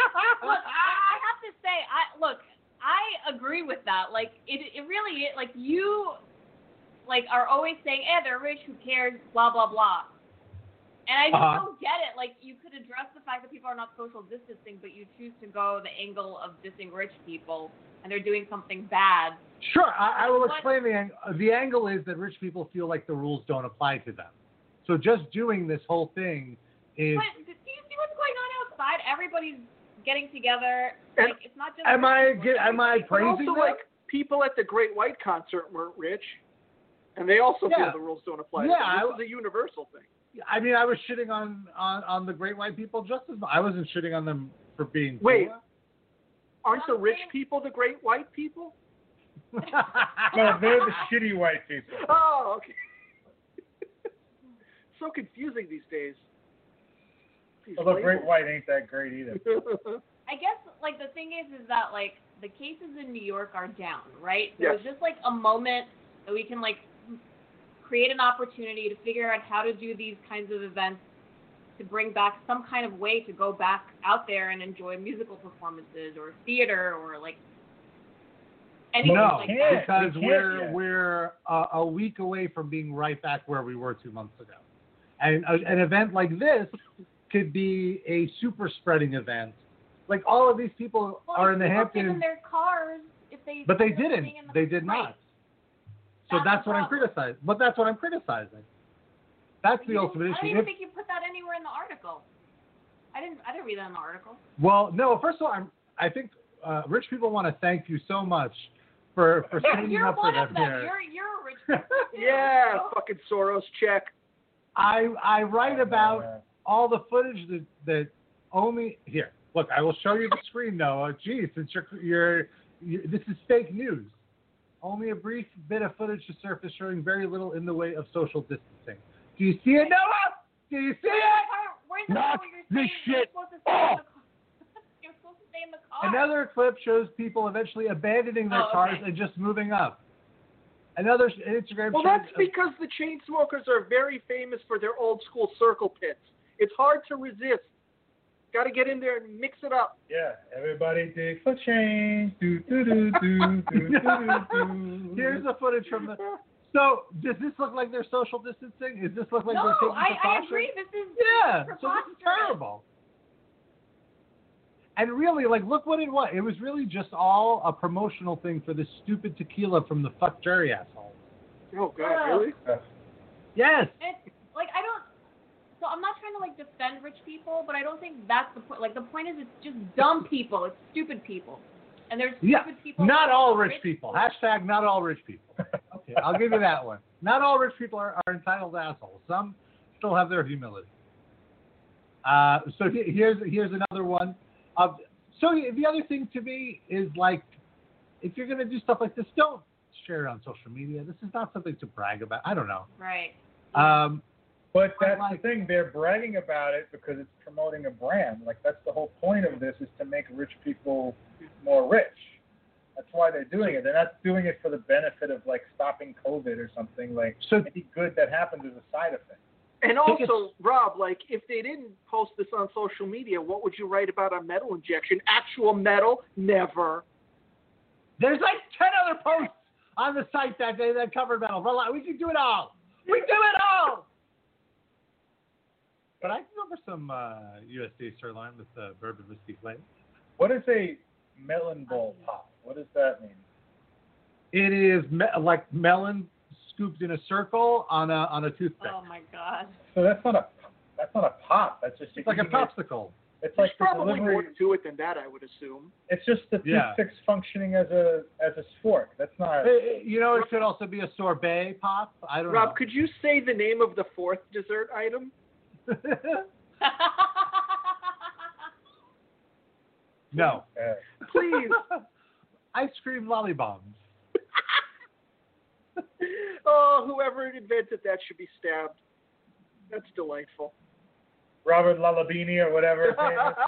[SPEAKER 3] I, I have to say, I look, I agree with that. Like, it, it really is. Like, you, like, are always saying, "Eh, they're rich. Who cares?" Blah blah blah. And I just
[SPEAKER 4] Uh-huh.
[SPEAKER 3] don't get it. Like, you could address the fact that people are not social distancing, but you choose to go the angle of dissing rich people, and they're doing something bad.
[SPEAKER 4] Sure, I, I will
[SPEAKER 3] What-
[SPEAKER 4] explain the angle. The angle is that rich people feel like the rules don't apply to them. So just doing this whole thing is.
[SPEAKER 3] But do you see what's going on outside? Everybody's getting together.
[SPEAKER 5] And
[SPEAKER 3] Like, it's not just.
[SPEAKER 4] Am
[SPEAKER 3] rich
[SPEAKER 4] I
[SPEAKER 3] people,
[SPEAKER 4] get, am I
[SPEAKER 3] everybody.
[SPEAKER 5] But
[SPEAKER 4] praising
[SPEAKER 5] also,
[SPEAKER 4] them?
[SPEAKER 5] like, people at the Great White concert weren't rich, and they also
[SPEAKER 4] Yeah.
[SPEAKER 5] feel the rules don't apply
[SPEAKER 4] Yeah,
[SPEAKER 5] to them.
[SPEAKER 4] I-
[SPEAKER 5] This is a universal thing.
[SPEAKER 4] I mean, I was shitting on, on, on the great white people just as much. I wasn't shitting on them for being
[SPEAKER 5] Wait.
[SPEAKER 4] poor.
[SPEAKER 5] Aren't the rich people the Great White people?
[SPEAKER 1] No, they're the shitty white people.
[SPEAKER 5] Oh, okay. So confusing these days. These
[SPEAKER 1] Although Great
[SPEAKER 5] labels.
[SPEAKER 1] White ain't that great either.
[SPEAKER 3] I guess, like, the thing is, is that, like, the cases in New York are down, right? So
[SPEAKER 5] Yes.
[SPEAKER 3] it's just, like, a moment that we can, like, create an opportunity to figure out how to do these kinds of events to bring back some kind of way to go back out there and enjoy musical performances or theater or, like, anything
[SPEAKER 4] No,
[SPEAKER 3] like
[SPEAKER 1] can't.
[SPEAKER 3] that.
[SPEAKER 4] because
[SPEAKER 1] We can't
[SPEAKER 4] we're
[SPEAKER 1] yet.
[SPEAKER 4] we're uh, a week away from being right back where we were two months ago, and a, an event like this could be a super spreading event. Like all of these people
[SPEAKER 3] Well,
[SPEAKER 4] are in the
[SPEAKER 3] people get in
[SPEAKER 4] Hamptons,
[SPEAKER 3] their cars if they.
[SPEAKER 4] but they
[SPEAKER 3] if they're
[SPEAKER 4] didn't.
[SPEAKER 3] staying in the-
[SPEAKER 4] They did
[SPEAKER 3] right.
[SPEAKER 4] not. So
[SPEAKER 3] That's
[SPEAKER 4] that's
[SPEAKER 3] the
[SPEAKER 4] what I'm
[SPEAKER 3] problem.
[SPEAKER 4] criticizing. But that's what I'm criticizing. That's
[SPEAKER 3] You
[SPEAKER 4] the
[SPEAKER 3] didn't-
[SPEAKER 4] ultimate
[SPEAKER 3] I don't
[SPEAKER 4] issue.
[SPEAKER 3] even
[SPEAKER 4] If-
[SPEAKER 3] think you put that anywhere in the article. I didn't. I didn't read that in the article.
[SPEAKER 4] Well, no. First of all, I'm, I think uh, rich people want to thank you so much for for standing
[SPEAKER 3] You're
[SPEAKER 4] up for
[SPEAKER 3] one
[SPEAKER 4] them
[SPEAKER 3] of them.
[SPEAKER 4] here.
[SPEAKER 3] You're you're a rich person too.
[SPEAKER 5] Yeah,
[SPEAKER 3] So-
[SPEAKER 5] fucking Soros check.
[SPEAKER 4] I I write about
[SPEAKER 1] Uh,
[SPEAKER 4] all the footage that that only here. Look, I will show you the screen though. Geez, since you're you're, you this is fake news. Only a brief bit of footage to surface showing very little in the way of social distancing. Do you see it, Noah? Do you see it?
[SPEAKER 3] Where's the
[SPEAKER 4] Knock
[SPEAKER 3] part where you're
[SPEAKER 4] this
[SPEAKER 3] saying
[SPEAKER 4] shit
[SPEAKER 3] You're supposed to stay in the car? You're supposed to stay in the car.
[SPEAKER 4] Another clip shows people eventually abandoning their
[SPEAKER 3] Oh, okay.
[SPEAKER 4] cars and just moving up. Another sh- Instagram
[SPEAKER 5] Well,
[SPEAKER 4] shows.
[SPEAKER 5] that's because the chain smokers are very famous for their old school circle pits. It's hard to resist. Got to get in there and mix it up.
[SPEAKER 1] Yeah, everybody dig for change. Do do do do do do do.
[SPEAKER 4] Here's the footage from the. So, does this look like they're social distancing? Does this look like
[SPEAKER 3] no,
[SPEAKER 4] they're taking
[SPEAKER 3] I, I
[SPEAKER 4] precautions?
[SPEAKER 3] agree. This is
[SPEAKER 4] Yeah, so this is
[SPEAKER 3] preposterous.
[SPEAKER 4] terrible. And really, like, look what it was. It was really just all a promotional thing for this stupid tequila from the fuck Jerry asshole.
[SPEAKER 5] Oh, God,
[SPEAKER 3] Ugh.
[SPEAKER 5] really?
[SPEAKER 4] Yes.
[SPEAKER 3] It's like I don't. So I'm not trying to like defend rich people, but I don't think that's the point. Like the point is, it's just dumb people. It's stupid people, and there's stupid
[SPEAKER 4] Yeah,
[SPEAKER 3] people.
[SPEAKER 4] not
[SPEAKER 3] that
[SPEAKER 4] all
[SPEAKER 3] are
[SPEAKER 4] rich people. Hashtag not all rich people. Okay, I'll give you that one. Not all rich people are, are entitled assholes. Some still have their humility. Uh, so he- here's here's another one. Of, so the other thing to me is like, if you're gonna do stuff like this, don't share it on social media. This is not something to brag about. I don't know.
[SPEAKER 3] Right.
[SPEAKER 4] Um,
[SPEAKER 1] But that's
[SPEAKER 4] like-
[SPEAKER 1] the thing. They're bragging about it because it's promoting a brand. Like, that's the whole point of this, is to make rich people more rich. That's why they're doing it. They're not doing it for the benefit of, like, stopping COVID or something. Like,
[SPEAKER 4] So-
[SPEAKER 1] any good that happens is a side effect.
[SPEAKER 5] And
[SPEAKER 4] think
[SPEAKER 5] also, Rob, like, if they didn't post this on social media, what would you write about on metal injection? Actual metal? Never.
[SPEAKER 4] There's like ten other posts on the site that day that covered metal. Relax, we can do it all. We do it all. But I can go for some uh, U S D sirloin with uh, bourbon whiskey flavor.
[SPEAKER 1] What is a melon bowl pop? What does that mean?
[SPEAKER 4] It is me- like melon scooped in a circle on a on a toothpick.
[SPEAKER 3] Oh my God.
[SPEAKER 1] So that's not a that's not a pop. That's just
[SPEAKER 4] It's like a
[SPEAKER 1] eating it.
[SPEAKER 4] popsicle.
[SPEAKER 1] It's
[SPEAKER 5] There's
[SPEAKER 1] like the
[SPEAKER 5] probably
[SPEAKER 1] delivery.
[SPEAKER 5] more to it than that, I would assume.
[SPEAKER 1] It's just the
[SPEAKER 4] Yeah.
[SPEAKER 1] toothpicks functioning as a as a fork. That's not.
[SPEAKER 4] Eh, eh, You know, it could also be a sorbet pop. I don't
[SPEAKER 5] Rob, could you say the name of the fourth dessert item?
[SPEAKER 4] know. No.
[SPEAKER 1] Uh,
[SPEAKER 5] Please.
[SPEAKER 4] Ice cream lollibombs.
[SPEAKER 5] Oh, whoever invented that should be stabbed. That's delightful.
[SPEAKER 1] Robert Lalabini or whatever his name is.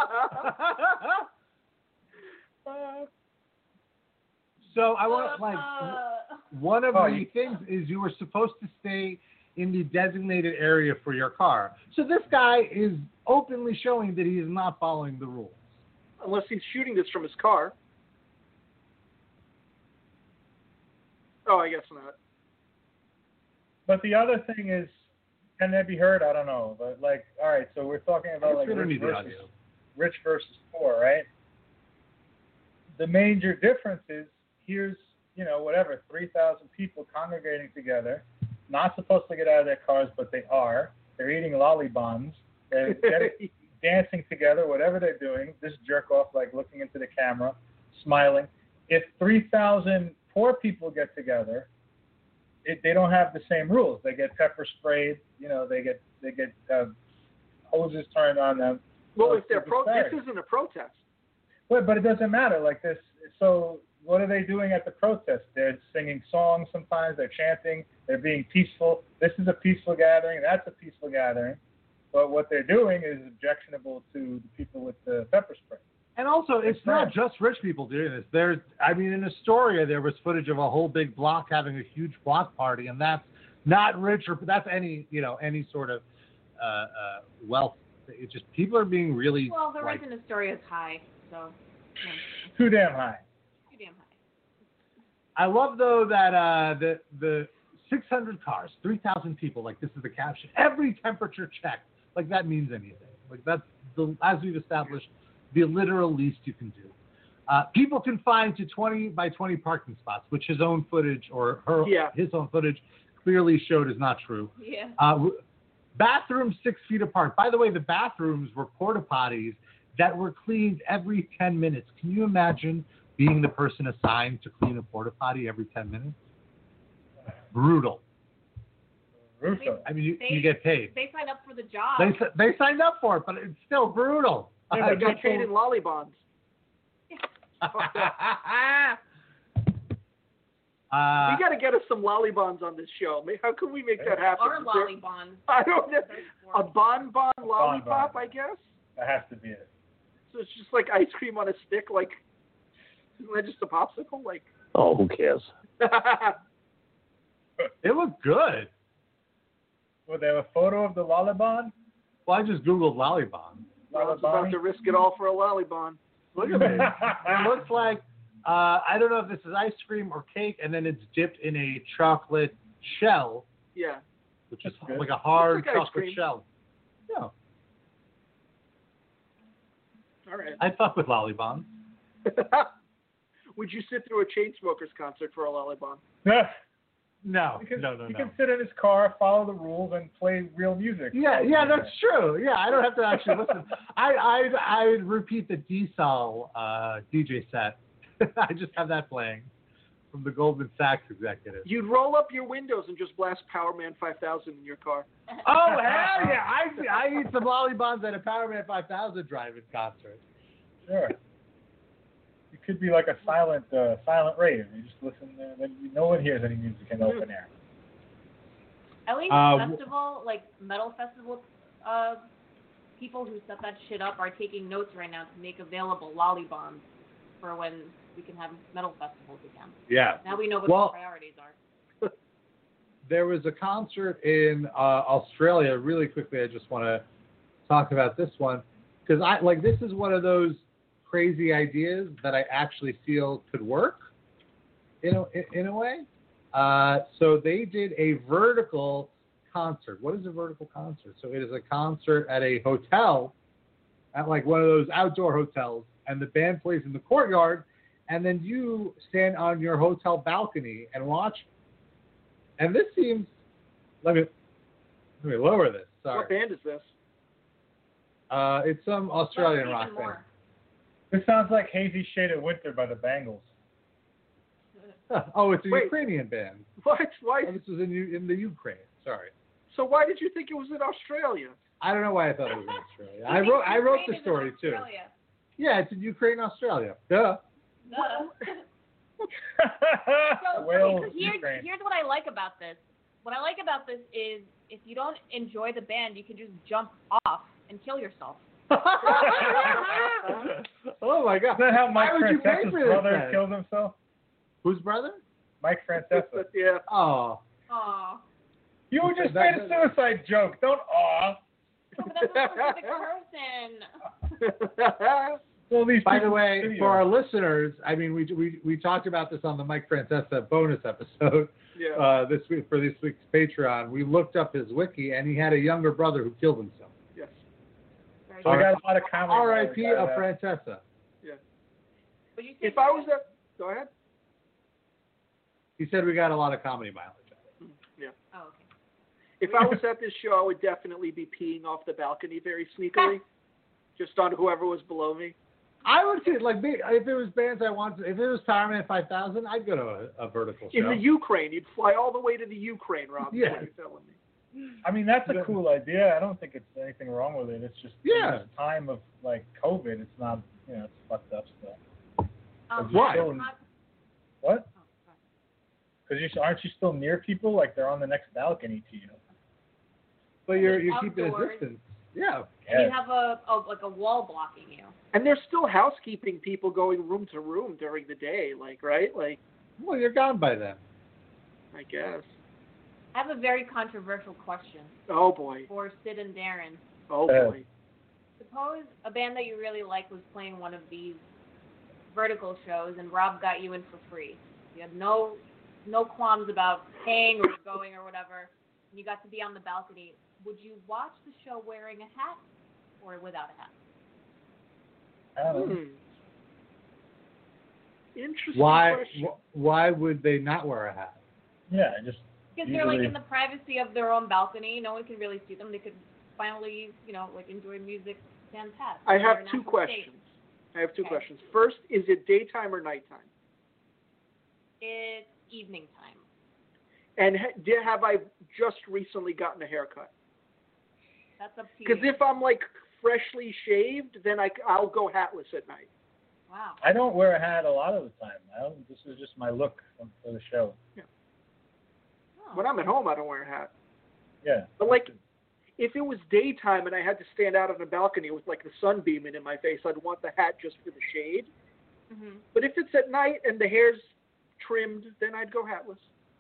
[SPEAKER 5] Uh,
[SPEAKER 4] So I want like
[SPEAKER 3] Uh,
[SPEAKER 4] one of
[SPEAKER 1] Oh,
[SPEAKER 4] the
[SPEAKER 1] you-
[SPEAKER 4] things is you were supposed to stay in the designated area for your car. So this guy is openly showing that he is not following the rules.
[SPEAKER 5] Unless he's shooting this from his car. Oh, I guess not.
[SPEAKER 1] But the other thing is, can that be heard? I don't know. But like, all right, so we're talking
[SPEAKER 4] I
[SPEAKER 1] about
[SPEAKER 4] guess
[SPEAKER 1] like
[SPEAKER 4] we don't
[SPEAKER 1] rich
[SPEAKER 4] need the
[SPEAKER 1] versus,
[SPEAKER 4] audio.
[SPEAKER 1] rich versus poor, right? The major difference is here's, you know, whatever, three thousand people congregating together, not supposed to get out of their cars, but they are. They're eating lollibons. They're getting, dancing together, whatever they're doing. This jerk off, like looking into the camera, smiling. If three thousand poor people get together, it, they don't have the same rules. They get pepper sprayed. You know, they get they get uh, hoses turned on them.
[SPEAKER 5] Well,
[SPEAKER 1] So
[SPEAKER 5] if they're
[SPEAKER 1] it's
[SPEAKER 5] pro,
[SPEAKER 1] disparity.
[SPEAKER 5] this isn't a protest.
[SPEAKER 1] But, but it doesn't matter. Like this. So what are they doing at the protest? They're singing songs sometimes. They're chanting. They're being peaceful. This is a peaceful gathering. That's a peaceful gathering. But what they're doing is objectionable to the people with the pepper spray.
[SPEAKER 4] And also, it's
[SPEAKER 1] That's
[SPEAKER 4] not
[SPEAKER 1] right.
[SPEAKER 4] just rich people doing this. There's, I mean, in Astoria, there was footage of a whole big block having a huge block party, and that's not rich or that's any, you know, any sort of uh, uh, wealth. It's just people are being really.
[SPEAKER 3] Well, the
[SPEAKER 4] like,
[SPEAKER 3] rent in Astoria is high, so yeah,
[SPEAKER 1] Too damn high.
[SPEAKER 3] too damn high.
[SPEAKER 4] I love though that uh, the the six hundred cars, three thousand people. Like this is the caption. Every temperature check. Like that means anything. Like that's the as we've established, the literal least you can do. Uh, people confined to twenty by twenty parking spots, which his own footage or her
[SPEAKER 5] Yeah.
[SPEAKER 4] his own footage clearly showed is not true.
[SPEAKER 3] Yeah.
[SPEAKER 4] Uh, w- bathrooms six feet apart. By the way, the bathrooms were porta potties that were cleaned every ten minutes. Can you imagine being the person assigned to clean a porta potty every ten minutes? Brutal.
[SPEAKER 1] Russo.
[SPEAKER 4] I mean, you,
[SPEAKER 3] They-
[SPEAKER 4] you get paid.
[SPEAKER 3] They signed up for the job.
[SPEAKER 4] They s- they signed up for it, but it's still brutal.
[SPEAKER 1] Yeah,
[SPEAKER 5] I
[SPEAKER 1] but
[SPEAKER 5] got
[SPEAKER 1] people-
[SPEAKER 5] paid in lollibons.
[SPEAKER 4] Uh,
[SPEAKER 5] We got to get us some lollibons on this show. Ma- How can we make that happen?
[SPEAKER 3] Or
[SPEAKER 5] Is there-
[SPEAKER 3] lollibons.
[SPEAKER 5] I don't know. A bonbon
[SPEAKER 1] bonbon.
[SPEAKER 5] lollipop, I guess.
[SPEAKER 1] That has to be it.
[SPEAKER 5] So it's just like ice cream on a stick. Like, isn't that just a popsicle? Like,
[SPEAKER 9] Oh, who cares?
[SPEAKER 4] it was good.
[SPEAKER 1] Well, they have a photo of the lollibon.
[SPEAKER 4] Well, I just googled lollibon.
[SPEAKER 5] Ron's about to risk it all for a lollibon.
[SPEAKER 4] Look at this. It looks like, uh, I don't know if this is ice cream or cake, and then it's dipped in a chocolate shell,
[SPEAKER 5] Yeah.
[SPEAKER 4] which is
[SPEAKER 1] That's good.
[SPEAKER 4] like a hard
[SPEAKER 5] Looks like ice
[SPEAKER 4] chocolate
[SPEAKER 5] cream.
[SPEAKER 4] shell. Yeah,
[SPEAKER 5] All right.
[SPEAKER 4] I'd fuck with lollibon.
[SPEAKER 5] Would you sit through a Chainsmokers concert for a lollibon?
[SPEAKER 1] Yeah.
[SPEAKER 4] No,
[SPEAKER 1] You can,
[SPEAKER 4] no, no,
[SPEAKER 1] you
[SPEAKER 4] no.
[SPEAKER 1] can sit in his car, follow the rules, and play real music.
[SPEAKER 4] Yeah, yeah, that's true. Yeah, I don't have to actually listen. I I I repeat the D-Sol uh, D J set. I just have that playing from the Goldman Sachs executive.
[SPEAKER 5] You'd roll up your windows and just blast Powerman five thousand in your car.
[SPEAKER 4] Oh hell yeah! I I eat some lollibons at a Powerman five thousand drive-in concert.
[SPEAKER 1] Sure. It could be like a silent, uh, silent rave. You just listen, uh, then you- no one hears any music in open air.
[SPEAKER 3] At least
[SPEAKER 4] Uh,
[SPEAKER 3] festival, like metal festival, uh, people who set that shit up are taking notes right now to make available lollibons for when we can have metal festivals again.
[SPEAKER 4] Yeah.
[SPEAKER 3] Now we know what
[SPEAKER 4] Well-
[SPEAKER 3] the priorities are.
[SPEAKER 4] There was a concert in uh, Australia. Really quickly, I just want to talk about this one because I like this is one of those crazy ideas that I actually feel could work in a, in a way. Uh, so they did a vertical concert. What is a vertical concert? So it is a concert at a hotel, at like one of those outdoor hotels, and the band plays in the courtyard, and then you stand on your hotel balcony and watch. And this seems. Let me let me lower this. Sorry.
[SPEAKER 5] What band is this?
[SPEAKER 4] Uh, it's some Australian
[SPEAKER 3] Even
[SPEAKER 4] rock band.
[SPEAKER 3] more.
[SPEAKER 1] This sounds like Hazy Shade of Winter by the Bangles.
[SPEAKER 4] Oh, it's a
[SPEAKER 5] Wait.
[SPEAKER 4] Ukrainian band.
[SPEAKER 5] What? Why?
[SPEAKER 4] Oh, this was in U- in the Ukraine. Sorry.
[SPEAKER 5] So why did you think it was in Australia?
[SPEAKER 4] I don't know why I thought it was in Australia.
[SPEAKER 3] You
[SPEAKER 4] I
[SPEAKER 3] think
[SPEAKER 4] wrote I wrote
[SPEAKER 3] Ukraine
[SPEAKER 4] the
[SPEAKER 3] is in
[SPEAKER 4] story too.
[SPEAKER 3] Australia?
[SPEAKER 4] Yeah, it's in Ukraine, Australia. Duh.
[SPEAKER 3] Duh. So,
[SPEAKER 1] Wales,
[SPEAKER 3] okay, so here's,
[SPEAKER 1] Ukraine.
[SPEAKER 3] here's what I like about this. What I like about this is if you don't enjoy the band, you can just jump off and kill yourself.
[SPEAKER 4] Oh my God!
[SPEAKER 1] Is that how Mike
[SPEAKER 4] Why would you pay
[SPEAKER 1] Francesa's
[SPEAKER 4] for this
[SPEAKER 1] brother
[SPEAKER 4] then?
[SPEAKER 1] killed himself?
[SPEAKER 4] Whose brother?
[SPEAKER 1] Mike Francesa.
[SPEAKER 5] Yeah.
[SPEAKER 4] Oh.
[SPEAKER 3] Aw.
[SPEAKER 1] You just made a suicide joke. Don't aw.
[SPEAKER 3] No, but that's not a specific person.
[SPEAKER 1] Well, these
[SPEAKER 4] By the
[SPEAKER 1] people
[SPEAKER 4] way,
[SPEAKER 1] in the
[SPEAKER 4] for our
[SPEAKER 1] studio.
[SPEAKER 4] listeners, I mean, we we we talked about this on the Mike Francesa bonus episode
[SPEAKER 5] Yeah.
[SPEAKER 4] uh, this week for this week's Patreon. We looked up his wiki, and he had a younger brother who killed himself.
[SPEAKER 5] Yes.
[SPEAKER 3] Very
[SPEAKER 1] So I
[SPEAKER 3] good.
[SPEAKER 1] got a lot of comedy.
[SPEAKER 4] R I P
[SPEAKER 1] about
[SPEAKER 4] of
[SPEAKER 1] that.
[SPEAKER 4] Francesa.
[SPEAKER 3] Would you say
[SPEAKER 5] If I was at, go ahead.
[SPEAKER 4] He said we got a lot of comedy mileage.
[SPEAKER 5] Yeah.
[SPEAKER 3] Oh, okay.
[SPEAKER 5] If I was at this show, I would definitely be peeing off the balcony very sneakily, just on whoever was below me.
[SPEAKER 4] I would say, like, me, if it was bands I wanted, if it was Power Man five thousand, I'd go to a, a vertical show.
[SPEAKER 5] In the Ukraine, you'd fly all the way to the Ukraine, Rob. is
[SPEAKER 4] Yeah.
[SPEAKER 5] what you're telling me.
[SPEAKER 1] I mean, that's a
[SPEAKER 4] Yeah.
[SPEAKER 1] cool idea. I don't think it's anything wrong with it. It's just
[SPEAKER 4] Yeah.
[SPEAKER 1] in this time of like COVID, it's not, you know, it's fucked up still.
[SPEAKER 3] Um,
[SPEAKER 4] Why?
[SPEAKER 3] it's not-
[SPEAKER 1] What?
[SPEAKER 3] oh, sorry.
[SPEAKER 1] Because you aren't you still near people? Like they're on the next balcony to you.
[SPEAKER 4] But you're you're keeping a
[SPEAKER 3] Outdoors.
[SPEAKER 4] distance. Yeah.
[SPEAKER 3] And you
[SPEAKER 1] Yeah.
[SPEAKER 3] have a, a like a wall blocking you.
[SPEAKER 5] And there's still housekeeping people going room to room during the day, like, right? Like,
[SPEAKER 4] Well, you're gone by then.
[SPEAKER 5] I guess.
[SPEAKER 3] I have a very controversial question
[SPEAKER 5] Oh, boy.
[SPEAKER 3] for Sid and Darren.
[SPEAKER 5] Oh,
[SPEAKER 1] Uh,
[SPEAKER 5] boy.
[SPEAKER 3] Suppose a band that you really like was playing one of these vertical shows, and Rob got you in for free. You had no no qualms about paying or going or whatever. And you got to be on the balcony. Would you watch the show wearing a hat or without a hat?
[SPEAKER 1] I don't know.
[SPEAKER 5] Hmm. Interesting
[SPEAKER 4] Why
[SPEAKER 5] question.
[SPEAKER 4] wh- why would they not wear a hat?
[SPEAKER 1] Yeah, I just
[SPEAKER 3] Because they're like
[SPEAKER 1] Usually-
[SPEAKER 3] in the privacy of their own balcony. No one can really see them. They could finally, you know, like enjoy music sans hat.
[SPEAKER 5] I
[SPEAKER 3] They're
[SPEAKER 5] have
[SPEAKER 3] in
[SPEAKER 5] two
[SPEAKER 3] natural
[SPEAKER 5] questions. I have two
[SPEAKER 3] Okay.
[SPEAKER 5] questions. First, is it daytime or nighttime?
[SPEAKER 3] state. It's evening time.
[SPEAKER 5] And ha- did, have I just recently gotten a haircut?
[SPEAKER 3] That's up to you.
[SPEAKER 5] Because if I'm like freshly shaved, then I, will go hatless at night.
[SPEAKER 3] Wow.
[SPEAKER 1] I don't wear a hat a lot of the time. I don't, this is just my look for for the show.
[SPEAKER 3] Oh.
[SPEAKER 5] When I'm at home, I don't wear a hat.
[SPEAKER 1] Yeah.
[SPEAKER 5] But like, if it was daytime and I had to stand out on a balcony with like the sun beaming in my face, I'd want the hat just for the shade.
[SPEAKER 3] Mhm.
[SPEAKER 5] But if it's at night and the hair's trimmed, then I'd go hatless.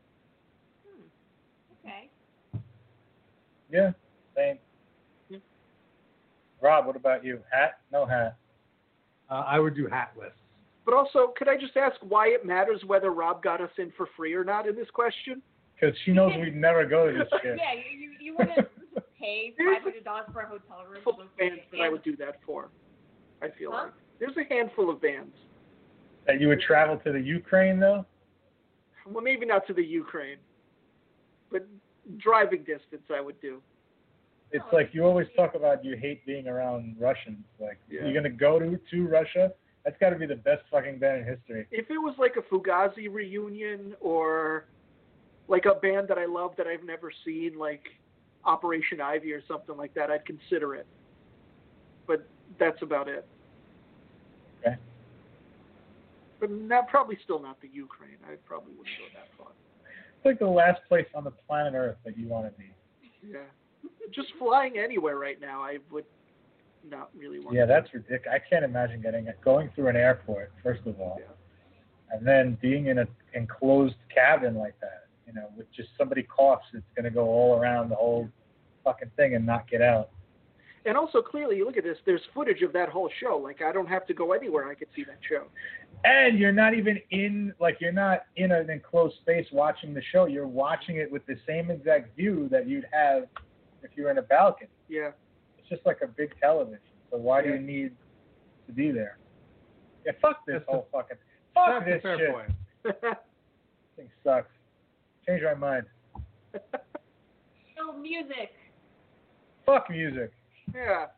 [SPEAKER 3] Okay.
[SPEAKER 1] Yeah. Same.
[SPEAKER 5] Yeah.
[SPEAKER 1] Rob, what about you? Hat? No hat.
[SPEAKER 4] Uh, I would do hatless.
[SPEAKER 5] But also, could I just ask why it matters whether Rob got us in for free or not in this question?
[SPEAKER 1] Because she knows we'd never go to this shit.
[SPEAKER 3] Yeah, you, you, you wouldn't pay five hundred dollars for a hotel room. to
[SPEAKER 5] Full
[SPEAKER 3] go
[SPEAKER 5] of
[SPEAKER 3] see
[SPEAKER 5] bands
[SPEAKER 3] a
[SPEAKER 5] that I
[SPEAKER 3] band.
[SPEAKER 5] would do that for. I feel
[SPEAKER 3] Huh?
[SPEAKER 5] like there's a handful of bands.
[SPEAKER 1] That you would travel to the Ukraine though?
[SPEAKER 5] Well, maybe not to the Ukraine, but driving distance I would do.
[SPEAKER 1] It's like you always talk about you hate being around Russians. Like
[SPEAKER 5] Yeah.
[SPEAKER 1] you're gonna go to to Russia? That's got to be the best fucking band in history.
[SPEAKER 5] If it was like a Fugazi reunion or like a band that I love that I've never seen, like Operation Ivy or something like that, I'd consider it. But that's about it.
[SPEAKER 1] Okay.
[SPEAKER 5] But not, probably still not the Ukraine. I probably wouldn't go that far.
[SPEAKER 1] It's like the last place on the planet Earth that you want to be.
[SPEAKER 5] Yeah. Just flying anywhere right now, I would not really want
[SPEAKER 1] Yeah,
[SPEAKER 5] to.
[SPEAKER 1] that's ridiculous. I can't imagine getting it going through an airport first of all,
[SPEAKER 5] Yeah.
[SPEAKER 1] and then being in an enclosed cabin like that. You know, with just somebody coughs, it's gonna go all around the whole fucking thing and not get out.
[SPEAKER 5] And also, clearly, you look at this, there's footage of that whole show. Like, I don't have to go anywhere. I could see that show.
[SPEAKER 1] And you're not even in, like, you're not in an enclosed space watching the show. You're watching it with the same exact view that you'd have if you were in a balcony.
[SPEAKER 5] Yeah.
[SPEAKER 1] It's just like a big television. So why do
[SPEAKER 5] Yeah.
[SPEAKER 1] you need to be there? Yeah, fuck this
[SPEAKER 4] That's
[SPEAKER 1] whole fucking, fuck
[SPEAKER 4] That's a
[SPEAKER 1] this
[SPEAKER 4] fair
[SPEAKER 1] shit.
[SPEAKER 4] point.
[SPEAKER 1] This thing sucks. Change my mind.
[SPEAKER 3] So music.
[SPEAKER 1] Fuck music.
[SPEAKER 5] Yeah.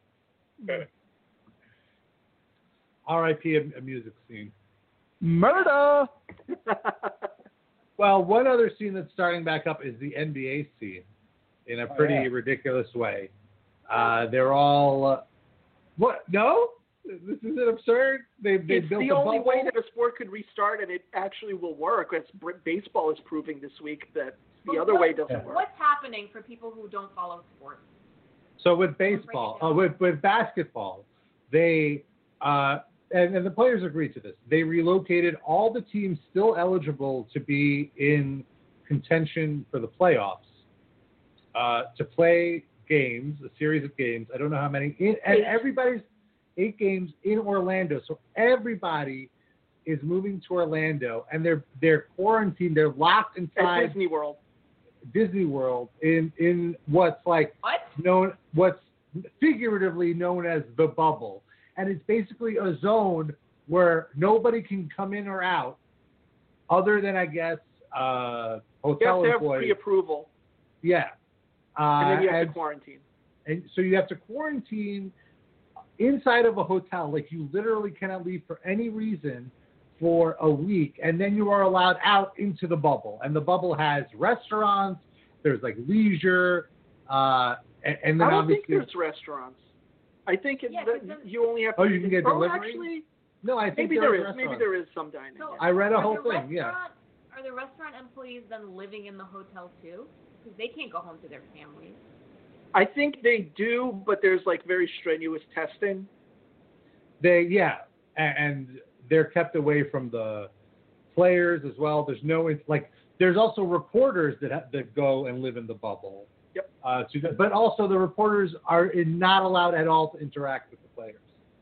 [SPEAKER 4] R I P a, a music scene.
[SPEAKER 5] Murder!
[SPEAKER 4] Well, one other scene that's starting back up is the N B A scene in a
[SPEAKER 1] Oh,
[SPEAKER 4] pretty
[SPEAKER 1] yeah.
[SPEAKER 4] ridiculous way. Uh, they're all uh, what? No, this isn't absurd. They they
[SPEAKER 5] It's
[SPEAKER 4] built
[SPEAKER 5] the
[SPEAKER 4] a
[SPEAKER 5] only
[SPEAKER 4] bubble.
[SPEAKER 5] way that a sport could restart, and it actually will work. As br- baseball is proving this week that the
[SPEAKER 3] But
[SPEAKER 5] other
[SPEAKER 3] what-
[SPEAKER 5] way doesn't
[SPEAKER 1] Yeah.
[SPEAKER 5] work.
[SPEAKER 3] What's happening for people who don't follow sports?
[SPEAKER 4] So with baseball, uh, with with basketball, they uh, and, and the players agreed to this. They relocated all the teams still eligible to be in contention for the playoffs uh, to play games, a series of games. I don't know how many. In, and everybody's eight games in Orlando. So everybody is moving to Orlando, and they're they're quarantined. They're locked inside
[SPEAKER 5] At Disney World.
[SPEAKER 4] Disney World in in what's like
[SPEAKER 3] What?
[SPEAKER 4] known what's figuratively known as the bubble, and it's basically a zone where nobody can come in or out, other than I guess uh,
[SPEAKER 5] You
[SPEAKER 4] hotel
[SPEAKER 5] have to have
[SPEAKER 4] employees.
[SPEAKER 5] pre-approval,
[SPEAKER 4] Yeah, uh,
[SPEAKER 5] and then you have
[SPEAKER 4] and,
[SPEAKER 5] to quarantine.
[SPEAKER 4] and so you have to quarantine inside of a hotel. Like you literally cannot leave for any reason for a week, and then you are allowed out into the bubble. And the bubble has restaurants. There's like leisure, uh, and, and then
[SPEAKER 5] I don't
[SPEAKER 4] obviously
[SPEAKER 5] think there's restaurants. I think it,
[SPEAKER 3] Yeah,
[SPEAKER 5] that
[SPEAKER 3] 'cause then-
[SPEAKER 5] you only have to.
[SPEAKER 4] Oh, you can get
[SPEAKER 5] oh,
[SPEAKER 4] delivery?
[SPEAKER 5] Actually,
[SPEAKER 4] no. I think
[SPEAKER 5] maybe there is.
[SPEAKER 4] are
[SPEAKER 5] Maybe
[SPEAKER 4] restaurants.
[SPEAKER 5] there is some dining.
[SPEAKER 3] So,
[SPEAKER 5] yeah.
[SPEAKER 4] I read a
[SPEAKER 3] are
[SPEAKER 4] whole
[SPEAKER 3] the
[SPEAKER 4] thing. Yeah.
[SPEAKER 3] restaurant- Are the restaurant employees then living in the hotel too? Because they can't go home to their families.
[SPEAKER 5] I think they do, but there's like very strenuous testing.
[SPEAKER 4] They yeah, and, and they're kept away from the players as well. There's no it's like there's also reporters that ha- that go and live in the bubble.
[SPEAKER 5] Yep.
[SPEAKER 4] Uh, to, but also the reporters are not allowed at all to interact with the players.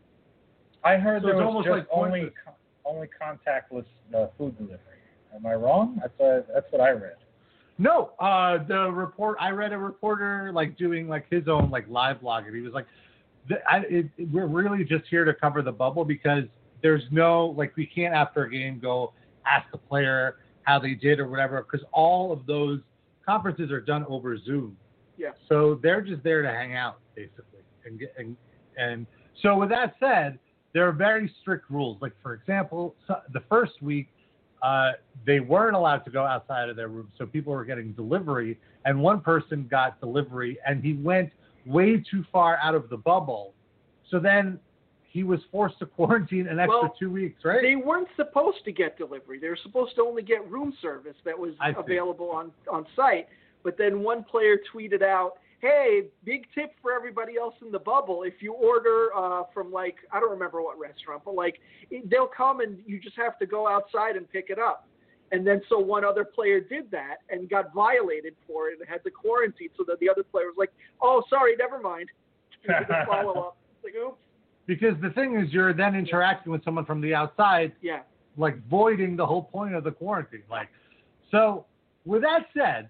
[SPEAKER 1] I heard
[SPEAKER 4] So
[SPEAKER 1] there
[SPEAKER 4] it's
[SPEAKER 1] was
[SPEAKER 4] almost
[SPEAKER 1] just
[SPEAKER 4] like
[SPEAKER 1] only
[SPEAKER 4] pointless.
[SPEAKER 1] co- only contactless uh, food delivery. Am I wrong? That's what, that's what I read.
[SPEAKER 4] No, uh, the report. I read a reporter like doing like his own like live blog, and he was like, the, I, it, it- "We're really just here to cover the bubble because there's no like we can't after a game go ask the player how they did or whatever because all of those conferences are done over Zoom.
[SPEAKER 5] Yeah.
[SPEAKER 4] So they're just there to hang out basically, and get, and and so with that said, there are very strict rules. Like for example, so the first week. Uh, they weren't allowed to go outside of their room, so people were getting delivery, and one person got delivery, and he went way too far out of the bubble. So then he was forced to quarantine an extra
[SPEAKER 5] Well,
[SPEAKER 4] two weeks, right?
[SPEAKER 5] They weren't supposed to get delivery. They were supposed to only get room service that was
[SPEAKER 4] I see.
[SPEAKER 5] available on, on site. But then one player tweeted out, hey, big tip for everybody else in the bubble. If you order uh, from, like, I don't remember what restaurant, but, like, it, they'll come and you just have to go outside and pick it up. And then so one other player did that and got violated for it and had to quarantine. So that the other player was like, oh, sorry, never mind. And didn't follow up. It's like, oops.
[SPEAKER 4] Because the thing is, you're then interacting with someone from the outside,
[SPEAKER 5] Yeah.
[SPEAKER 4] like voiding the whole point of the quarantine. Like, so with that said,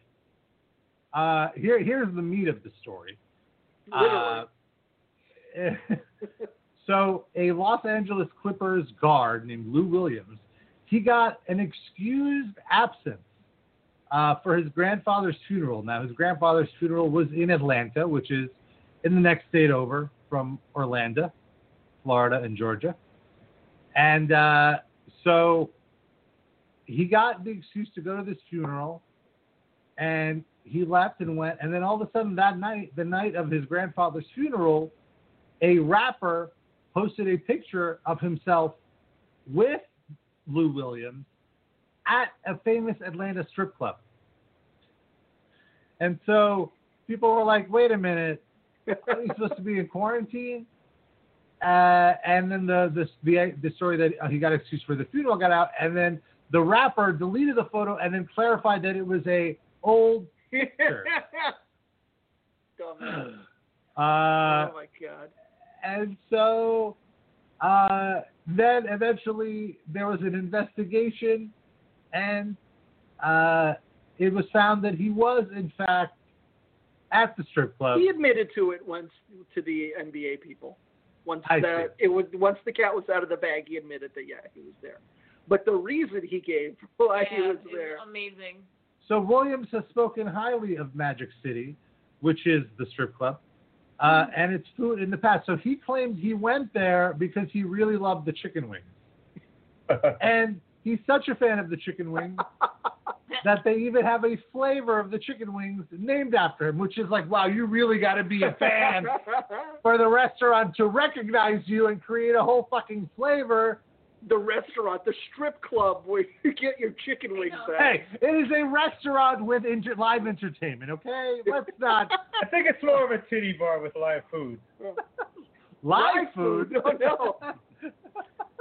[SPEAKER 4] uh, here here's the meat of the story.
[SPEAKER 5] Literally.
[SPEAKER 4] Uh, so a Los Angeles Clippers guard named Lou Williams, he got an excused absence uh, for his grandfather's funeral. Now, his grandfather's funeral was in Atlanta, which is in the next state over from Orlando, Florida, and Georgia. And uh, so he got the excuse to go to this funeral, and he left and went. And then all of a sudden that night, the night of his grandfather's funeral, a rapper posted a picture of himself with Lou Williams at a famous Atlanta strip club. And so people were like, wait a minute, are you supposed to be in quarantine? Uh, and then the, the the the story that uh, he got excused for the funeral got out, and then the rapper deleted the photo and then clarified that it was a old picture.
[SPEAKER 5] Dumbass.
[SPEAKER 4] Uh,
[SPEAKER 5] Oh, my God.
[SPEAKER 4] and so uh, then eventually there was an investigation, and uh, it was found that he was in fact at the strip club.
[SPEAKER 5] He admitted to it once to the N B A people. Once
[SPEAKER 4] I
[SPEAKER 5] the
[SPEAKER 4] see.
[SPEAKER 5] it was once the cat was out of the bag, he admitted that yeah, he was there. But the reason he gave why he
[SPEAKER 3] Yeah,
[SPEAKER 5] was
[SPEAKER 3] it's
[SPEAKER 5] there.
[SPEAKER 3] amazing.
[SPEAKER 4] So Williams has spoken highly of Magic City, which is the strip club, uh,
[SPEAKER 5] Mm-hmm.
[SPEAKER 4] and its food in the past. So he claimed he went there because he really loved the chicken wings. And he's such a fan of the chicken wings that they even have a flavor of the chicken wings named after him, which is like, wow, you really got to be a fan for the restaurant to recognize you and create a whole fucking flavor.
[SPEAKER 5] The restaurant, the strip club where you get your chicken wings at.
[SPEAKER 4] Hey, it is a restaurant with inter- live entertainment, okay? Let's not...
[SPEAKER 1] I think it's more of a titty bar with live food.
[SPEAKER 4] Live food?
[SPEAKER 5] Oh, no.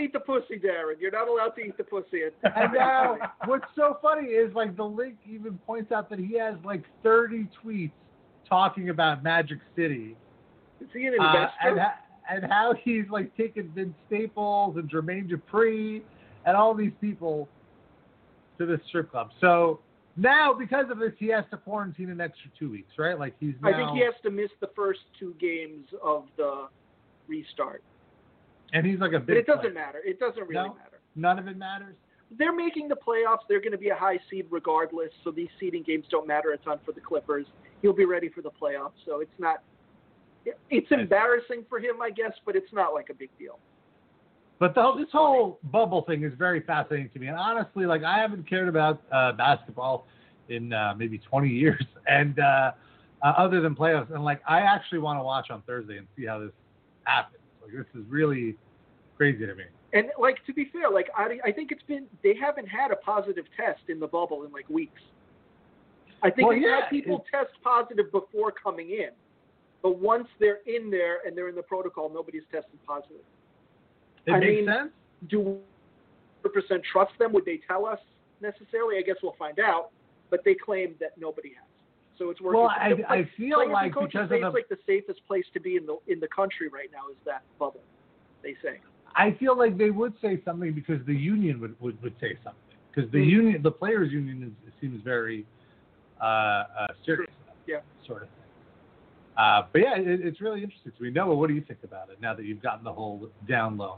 [SPEAKER 5] eat the pussy, Darren. You're not allowed to eat the pussy.
[SPEAKER 4] And now, what's so funny is like the link even points out that he has like thirty tweets talking about Magic City.
[SPEAKER 5] Is he an
[SPEAKER 4] Uh,
[SPEAKER 5] investor?
[SPEAKER 4] and, ha- and how he's like taking Vince Staples and Jermaine Dupri and all these people to this strip club. So now, because of this, he has to quarantine an extra two weeks, right? Like he's now,
[SPEAKER 5] I think he has to miss the first two games of the restart.
[SPEAKER 4] and he's like a big.
[SPEAKER 5] But it doesn't
[SPEAKER 4] player.
[SPEAKER 5] matter. It doesn't really
[SPEAKER 4] No?
[SPEAKER 5] matter.
[SPEAKER 4] None of it matters.
[SPEAKER 5] They're making the playoffs. They're going to be a high seed regardless, so these seeding games don't matter a ton for the Clippers. He'll be ready for the playoffs, so it's not – it's embarrassing for him, I guess, but it's not like a big deal.
[SPEAKER 4] But the, this whole bubble thing is very fascinating to me. And honestly, like I haven't cared about uh, basketball in uh, maybe twenty years, and uh, uh, other than playoffs. And like I actually want to watch on Thursday and see how this happens. Like this is really crazy to me.
[SPEAKER 5] And, like, to be fair, like, I, I think it's been – they haven't had a positive test in the bubble in, like, weeks. I think
[SPEAKER 4] Well,
[SPEAKER 5] they've
[SPEAKER 4] yeah,
[SPEAKER 5] had people test positive before coming in. But once they're in there and they're in the protocol, nobody's tested positive.
[SPEAKER 4] It
[SPEAKER 5] I
[SPEAKER 4] makes
[SPEAKER 5] mean,
[SPEAKER 4] sense.
[SPEAKER 5] Do we one hundred percent trust them? Would they tell us necessarily? I guess we'll find out. But they claim that nobody has. So it's working.
[SPEAKER 4] Well,
[SPEAKER 5] for
[SPEAKER 4] I,
[SPEAKER 5] them.
[SPEAKER 4] I
[SPEAKER 5] Like,
[SPEAKER 4] feel
[SPEAKER 5] players and
[SPEAKER 4] like
[SPEAKER 5] coaches
[SPEAKER 4] because
[SPEAKER 5] say
[SPEAKER 4] of
[SPEAKER 5] it's
[SPEAKER 4] the
[SPEAKER 5] like the safest place to be in the in the country right now is that bubble, they say.
[SPEAKER 4] I feel like they would say something because the union would, would, would say something because the
[SPEAKER 5] Mhm.
[SPEAKER 4] union, the players' union, is, seems very uh, uh, serious. About
[SPEAKER 5] Yeah.
[SPEAKER 4] it, sort of thing. Uh, but yeah, it, it's really interesting to me. Noah, what do you think about it now that you've gotten the whole down low?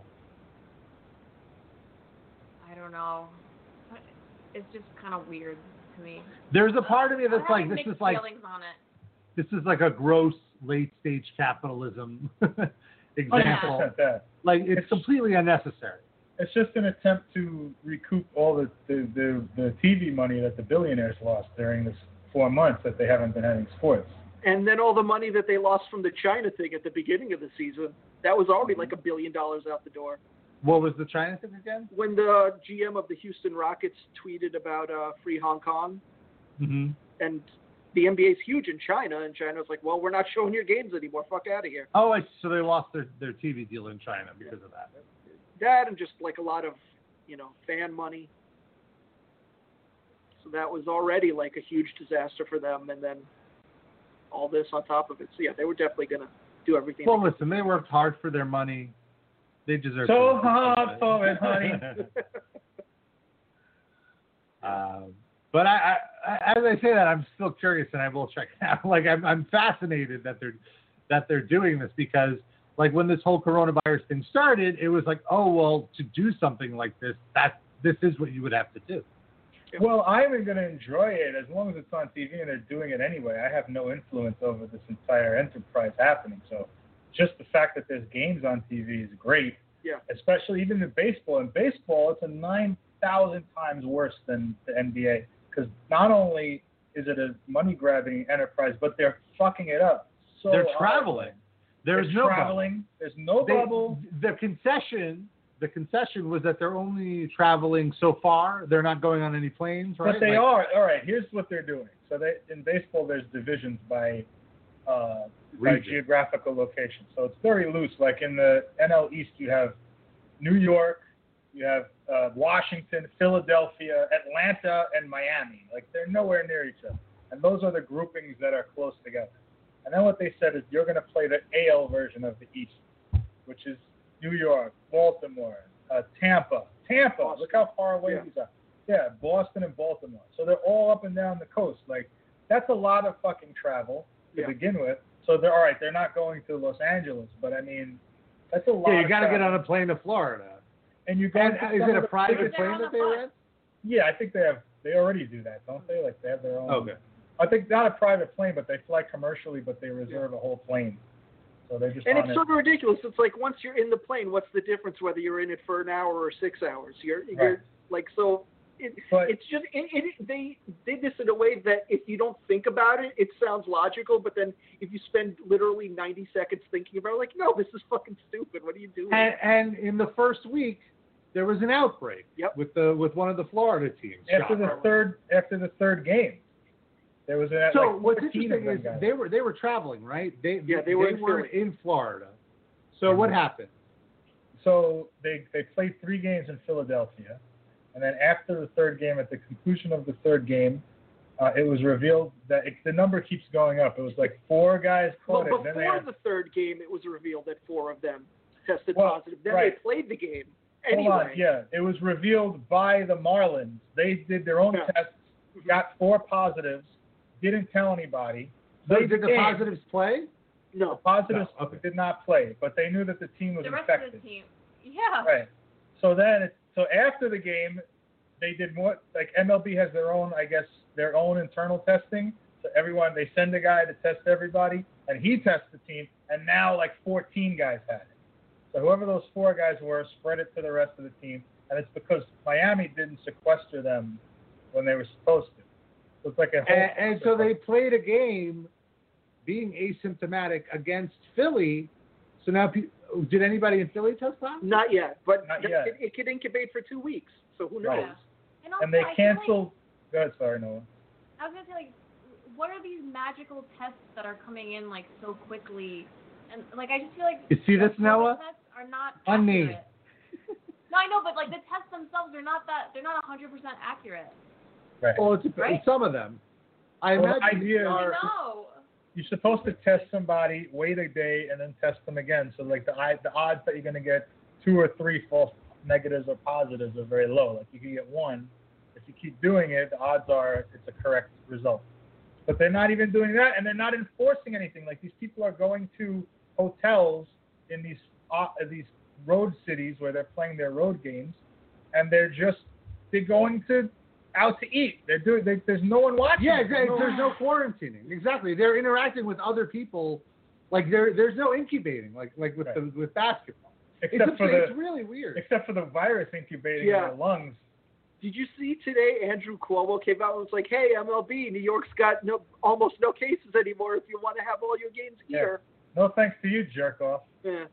[SPEAKER 3] I don't know. It's just kind of weird to me.
[SPEAKER 4] There's a part of me that's
[SPEAKER 3] I
[SPEAKER 4] like
[SPEAKER 3] have
[SPEAKER 4] this
[SPEAKER 3] mixed
[SPEAKER 4] is like
[SPEAKER 3] feelings on it.
[SPEAKER 4] this is like a gross late stage capitalism example.
[SPEAKER 1] one hundred percent that.
[SPEAKER 4] Like it's completely unnecessary.
[SPEAKER 1] It's just an attempt to recoup all the, the, the, the T V money that the billionaires lost during this four months that they haven't been having sports.
[SPEAKER 5] And then all the money that they lost from the China thing at the beginning of the season, that was already like a billion dollars out the door.
[SPEAKER 4] What was the China thing again?
[SPEAKER 5] When the G M of the Houston Rockets tweeted about uh, free Hong Kong,
[SPEAKER 4] Mm-hmm.
[SPEAKER 5] and the N B A is huge in China, and China's like, well, we're not showing your games anymore. Fuck out of here.
[SPEAKER 4] Oh, I, so they lost their, their T V deal in China because of that.
[SPEAKER 5] That and just like a lot of, you know, fan money. So that was already like a huge disaster for them, and then all this on top of it. So yeah, they were definitely gonna do everything.
[SPEAKER 4] Well,
[SPEAKER 5] they
[SPEAKER 4] listen, they worked hard for their money. They deserve
[SPEAKER 1] So
[SPEAKER 4] to-
[SPEAKER 1] hard for it, honey.
[SPEAKER 4] Um, but I, I, as I say that, I'm still curious, and I will check it out. Like I'm, I'm fascinated that they're that they're doing this because, like, when this whole coronavirus thing started, it was like, oh well, to do something like this, that this is what you would have to do.
[SPEAKER 1] Well, I'm going to enjoy it as long as it's on T V and they're doing it anyway. I have no influence over this entire enterprise happening. So just the fact that there's games on T V is great.
[SPEAKER 5] Yeah.
[SPEAKER 1] Especially even in baseball. In baseball, it's a nine thousand times worse than the N B A because not only is it a money-grabbing enterprise, but they're fucking it up. So
[SPEAKER 4] They're
[SPEAKER 1] hard.
[SPEAKER 4] traveling. There's
[SPEAKER 1] They're
[SPEAKER 4] no
[SPEAKER 1] traveling. There's no
[SPEAKER 4] They-
[SPEAKER 1] bubble.
[SPEAKER 4] The concession, the concession was that they're only traveling so far. They're not going on any planes, right?
[SPEAKER 1] But they
[SPEAKER 4] Like-
[SPEAKER 1] are. All right, here's what they're doing. So they in baseball, there's divisions by uh, by
[SPEAKER 4] Region.
[SPEAKER 1] geographical location. So it's very loose. Like in the N L East, you have New York, you have uh, Washington, Philadelphia, Atlanta, and Miami. Like they're nowhere near each other. And those are the groupings that are close together. And then what they said is you're going to play the A L version of the East, which is New York, Baltimore, uh, Tampa. Tampa,
[SPEAKER 5] Boston.
[SPEAKER 1] look how far away
[SPEAKER 5] Yeah.
[SPEAKER 1] these are. Yeah, Boston and Baltimore. So they're all up and down the coast. Like, that's a lot of fucking travel to
[SPEAKER 5] Yeah.
[SPEAKER 1] begin with. So they're all right. They're not going to Los Angeles, but I mean, that's a lot.
[SPEAKER 4] Yeah, you
[SPEAKER 1] got
[SPEAKER 4] got to get on a plane to Florida.
[SPEAKER 1] And you go.
[SPEAKER 4] And
[SPEAKER 1] to
[SPEAKER 4] is
[SPEAKER 1] some
[SPEAKER 4] it
[SPEAKER 1] of
[SPEAKER 4] a
[SPEAKER 1] the
[SPEAKER 4] private
[SPEAKER 1] biggest-
[SPEAKER 3] They're
[SPEAKER 4] plane
[SPEAKER 3] on
[SPEAKER 4] that
[SPEAKER 3] the
[SPEAKER 4] they
[SPEAKER 3] bus.
[SPEAKER 4] rent?
[SPEAKER 1] Yeah, I think they have. They already do that, don't they? Like they have their own.
[SPEAKER 4] Okay.
[SPEAKER 1] I think not a private plane, but they fly commercially, but they reserve a whole plane. So they just.
[SPEAKER 5] And
[SPEAKER 1] on
[SPEAKER 5] it's
[SPEAKER 1] it.
[SPEAKER 5] sort of ridiculous. It's like once you're in the plane, what's the difference whether you're in it for an hour or six hours? You're, you're
[SPEAKER 1] Right.
[SPEAKER 5] like so. It,
[SPEAKER 1] But-
[SPEAKER 5] it's just it, it, they did this in a way that if you don't think about it, it sounds logical. But then if you spend literally ninety seconds thinking about it, like, no, this is fucking stupid. What are you doing?
[SPEAKER 4] And, and in the first week, there was an outbreak
[SPEAKER 5] Yep.
[SPEAKER 4] with the with one of the Florida teams.
[SPEAKER 1] after the third after the third game, there was a.
[SPEAKER 4] So
[SPEAKER 1] like
[SPEAKER 4] what's
[SPEAKER 1] fourteen
[SPEAKER 4] interesting
[SPEAKER 1] of
[SPEAKER 4] is
[SPEAKER 1] them guys.
[SPEAKER 4] they were they were traveling, right? They
[SPEAKER 5] Yeah, they were in
[SPEAKER 4] weren't
[SPEAKER 5] Philly.
[SPEAKER 4] in Florida. So what happened?
[SPEAKER 1] so they they played three games in Philadelphia, and then after the third game, at the conclusion of the third game, uh, it was revealed that it, the number keeps going up. It was like four guys caught
[SPEAKER 5] Well,
[SPEAKER 1] it. Then they
[SPEAKER 5] before
[SPEAKER 1] had,
[SPEAKER 5] the third game, it was revealed that four of them tested
[SPEAKER 1] Well,
[SPEAKER 5] positive. Then
[SPEAKER 1] right.
[SPEAKER 5] they played the game.
[SPEAKER 1] Hold
[SPEAKER 5] Anyway.
[SPEAKER 1] on, yeah, it was revealed by the Marlins. They did their own
[SPEAKER 5] Yeah.
[SPEAKER 1] tests, got four positives, didn't tell anybody.
[SPEAKER 4] So
[SPEAKER 1] Played
[SPEAKER 4] did the
[SPEAKER 1] game.
[SPEAKER 4] positives play?
[SPEAKER 5] No.
[SPEAKER 1] The positives
[SPEAKER 4] No, okay.
[SPEAKER 1] did not play, but they knew that the team was
[SPEAKER 3] The rest
[SPEAKER 1] infected.
[SPEAKER 3] of the team. Yeah.
[SPEAKER 1] Right. So then, it, so after the game, they did more. Like M L B has their own, I guess, their own internal testing. So everyone, they send a guy to test everybody, and he tests the team. And now, like fourteen guys had it. So whoever those four guys were, spread it to the rest of the team, and it's because Miami didn't sequester them when they were supposed to. So it's like a whole.
[SPEAKER 4] And, and so they played a game being asymptomatic against Philly. So now, pe- did anybody in Philly test positive?
[SPEAKER 5] Not yet, but
[SPEAKER 1] Not
[SPEAKER 5] th-
[SPEAKER 1] yet.
[SPEAKER 5] It, it could incubate for two weeks. So who knows?
[SPEAKER 1] Right.
[SPEAKER 3] Yeah. And, also,
[SPEAKER 1] And they
[SPEAKER 3] I feel like-
[SPEAKER 1] canceled. Go ahead, sorry, Noah.
[SPEAKER 3] I was gonna say, like, what are these magical tests that are coming in like so quickly? And like, I just feel like
[SPEAKER 4] You see
[SPEAKER 3] the
[SPEAKER 4] this, Noah?
[SPEAKER 3] tests are not
[SPEAKER 4] Unnamed.
[SPEAKER 3] accurate. No, I know, but like the tests themselves are not that they're not one hundred percent accurate.
[SPEAKER 1] Right.
[SPEAKER 4] Well, it's
[SPEAKER 3] Right?
[SPEAKER 4] some of them. I
[SPEAKER 1] Well, the
[SPEAKER 4] imagine
[SPEAKER 1] idea
[SPEAKER 4] these
[SPEAKER 1] is-
[SPEAKER 4] are.
[SPEAKER 3] No.
[SPEAKER 1] You're supposed to test somebody, wait a day, and then test them again. So like the the odds that you're going to get two or three false negatives or positives are very low. Like you can get one. If you keep doing it, the odds are it's a correct result. But they're not even doing that, and they're not enforcing anything. Like these people are going to hotels in these uh, these road cities where they're playing their road games, and they're just they're going to out to eat. They're doing. They, there's no one watching.
[SPEAKER 4] Yeah,
[SPEAKER 1] them.
[SPEAKER 4] exactly. There's no quarantining. Exactly. They're interacting with other people. Like there, there's no incubating. Like like with
[SPEAKER 1] Right.
[SPEAKER 4] the with basketball.
[SPEAKER 1] Except
[SPEAKER 4] it's,
[SPEAKER 1] for
[SPEAKER 4] it's
[SPEAKER 1] the
[SPEAKER 4] really weird.
[SPEAKER 1] except for the virus incubating
[SPEAKER 5] Yeah.
[SPEAKER 1] in the lungs.
[SPEAKER 5] Did you see today Andrew Cuomo came out and was like, hey, M L B, New York's got no almost no cases anymore if you want to have all your games here.
[SPEAKER 1] No thanks to you, jerk off.
[SPEAKER 5] Yeah.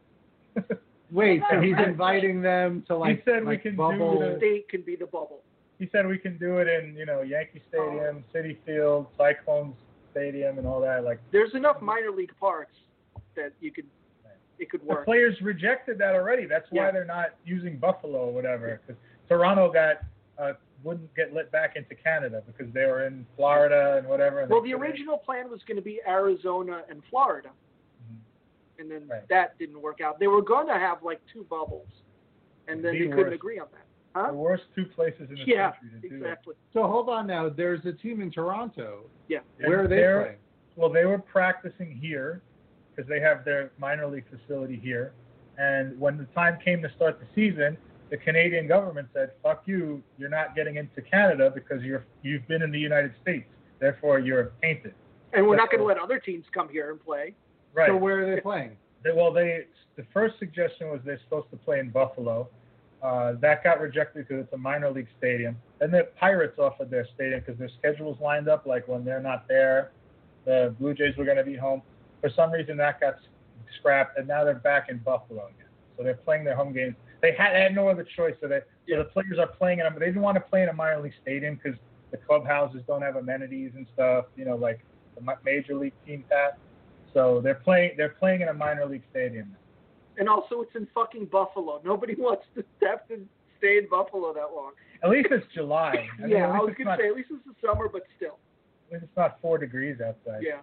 [SPEAKER 4] Wait, so he's
[SPEAKER 3] Exactly.
[SPEAKER 4] inviting them to like,
[SPEAKER 1] He said we
[SPEAKER 4] like
[SPEAKER 1] can do
[SPEAKER 4] bubble.
[SPEAKER 1] the-
[SPEAKER 5] State can be the bubble.
[SPEAKER 1] He said we can do it in, you know, Yankee Stadium, Citi Field, Cyclones Stadium, and all that. Like
[SPEAKER 5] There's enough minor league parks that you could it could
[SPEAKER 1] the
[SPEAKER 5] work.
[SPEAKER 1] players rejected that already. That's why
[SPEAKER 5] Yeah.
[SPEAKER 1] they're not using Buffalo or whatever. Because Toronto got uh, wouldn't get let back into Canada because they were in Florida and whatever. And
[SPEAKER 5] Well,
[SPEAKER 1] they
[SPEAKER 5] the
[SPEAKER 1] couldn't-
[SPEAKER 5] original plan was going to be Arizona and Florida,
[SPEAKER 1] Mhm.
[SPEAKER 5] and then
[SPEAKER 1] Right.
[SPEAKER 5] that didn't work out. They were going to have like two bubbles, and then
[SPEAKER 1] The
[SPEAKER 5] they couldn't
[SPEAKER 1] worst.
[SPEAKER 5] agree on that.
[SPEAKER 1] the
[SPEAKER 5] Huh?
[SPEAKER 1] worst two places in the
[SPEAKER 5] Yeah,
[SPEAKER 1] country to do
[SPEAKER 5] exactly.
[SPEAKER 4] So hold on now. There's a team in Toronto.
[SPEAKER 5] Yeah.
[SPEAKER 1] that.
[SPEAKER 4] Where are they
[SPEAKER 1] They're-
[SPEAKER 4] playing?
[SPEAKER 1] Well, they were practicing here because they have their minor league facility here. And when the time came to start the season, the Canadian government said, "Fuck you! You're not getting into Canada because you're you've been in the United States. Therefore, you're tainted."
[SPEAKER 5] And we're not going to let other teams come here and play.
[SPEAKER 1] Right.
[SPEAKER 4] So where are they playing?
[SPEAKER 1] They, well, they the first suggestion was they're supposed to play in Buffalo. Uh, that got rejected because it's a minor league stadium. Then the Pirates offered their stadium because their schedules lined up. Like when they're not there, the Blue Jays were going to be home. For some reason, that got scrapped, and now they're back in Buffalo again. So they're playing their home games. They had, they had no other choice, so, they, so the players are playing in them. But they didn't want to play in a minor league stadium because the clubhouses don't have amenities and stuff. You know, like the ma- major league teams have. So they're playing. They're playing in a minor league stadium now.
[SPEAKER 5] And also, it's in fucking Buffalo. Nobody wants to have to stay in Buffalo that long.
[SPEAKER 1] At least it's July. I mean,
[SPEAKER 5] yeah,
[SPEAKER 1] at
[SPEAKER 5] I
[SPEAKER 1] least
[SPEAKER 5] was
[SPEAKER 1] it's
[SPEAKER 5] going to
[SPEAKER 1] not,
[SPEAKER 5] say, at least it's the summer, but still.
[SPEAKER 1] at least it's not four degrees outside.
[SPEAKER 5] Yeah.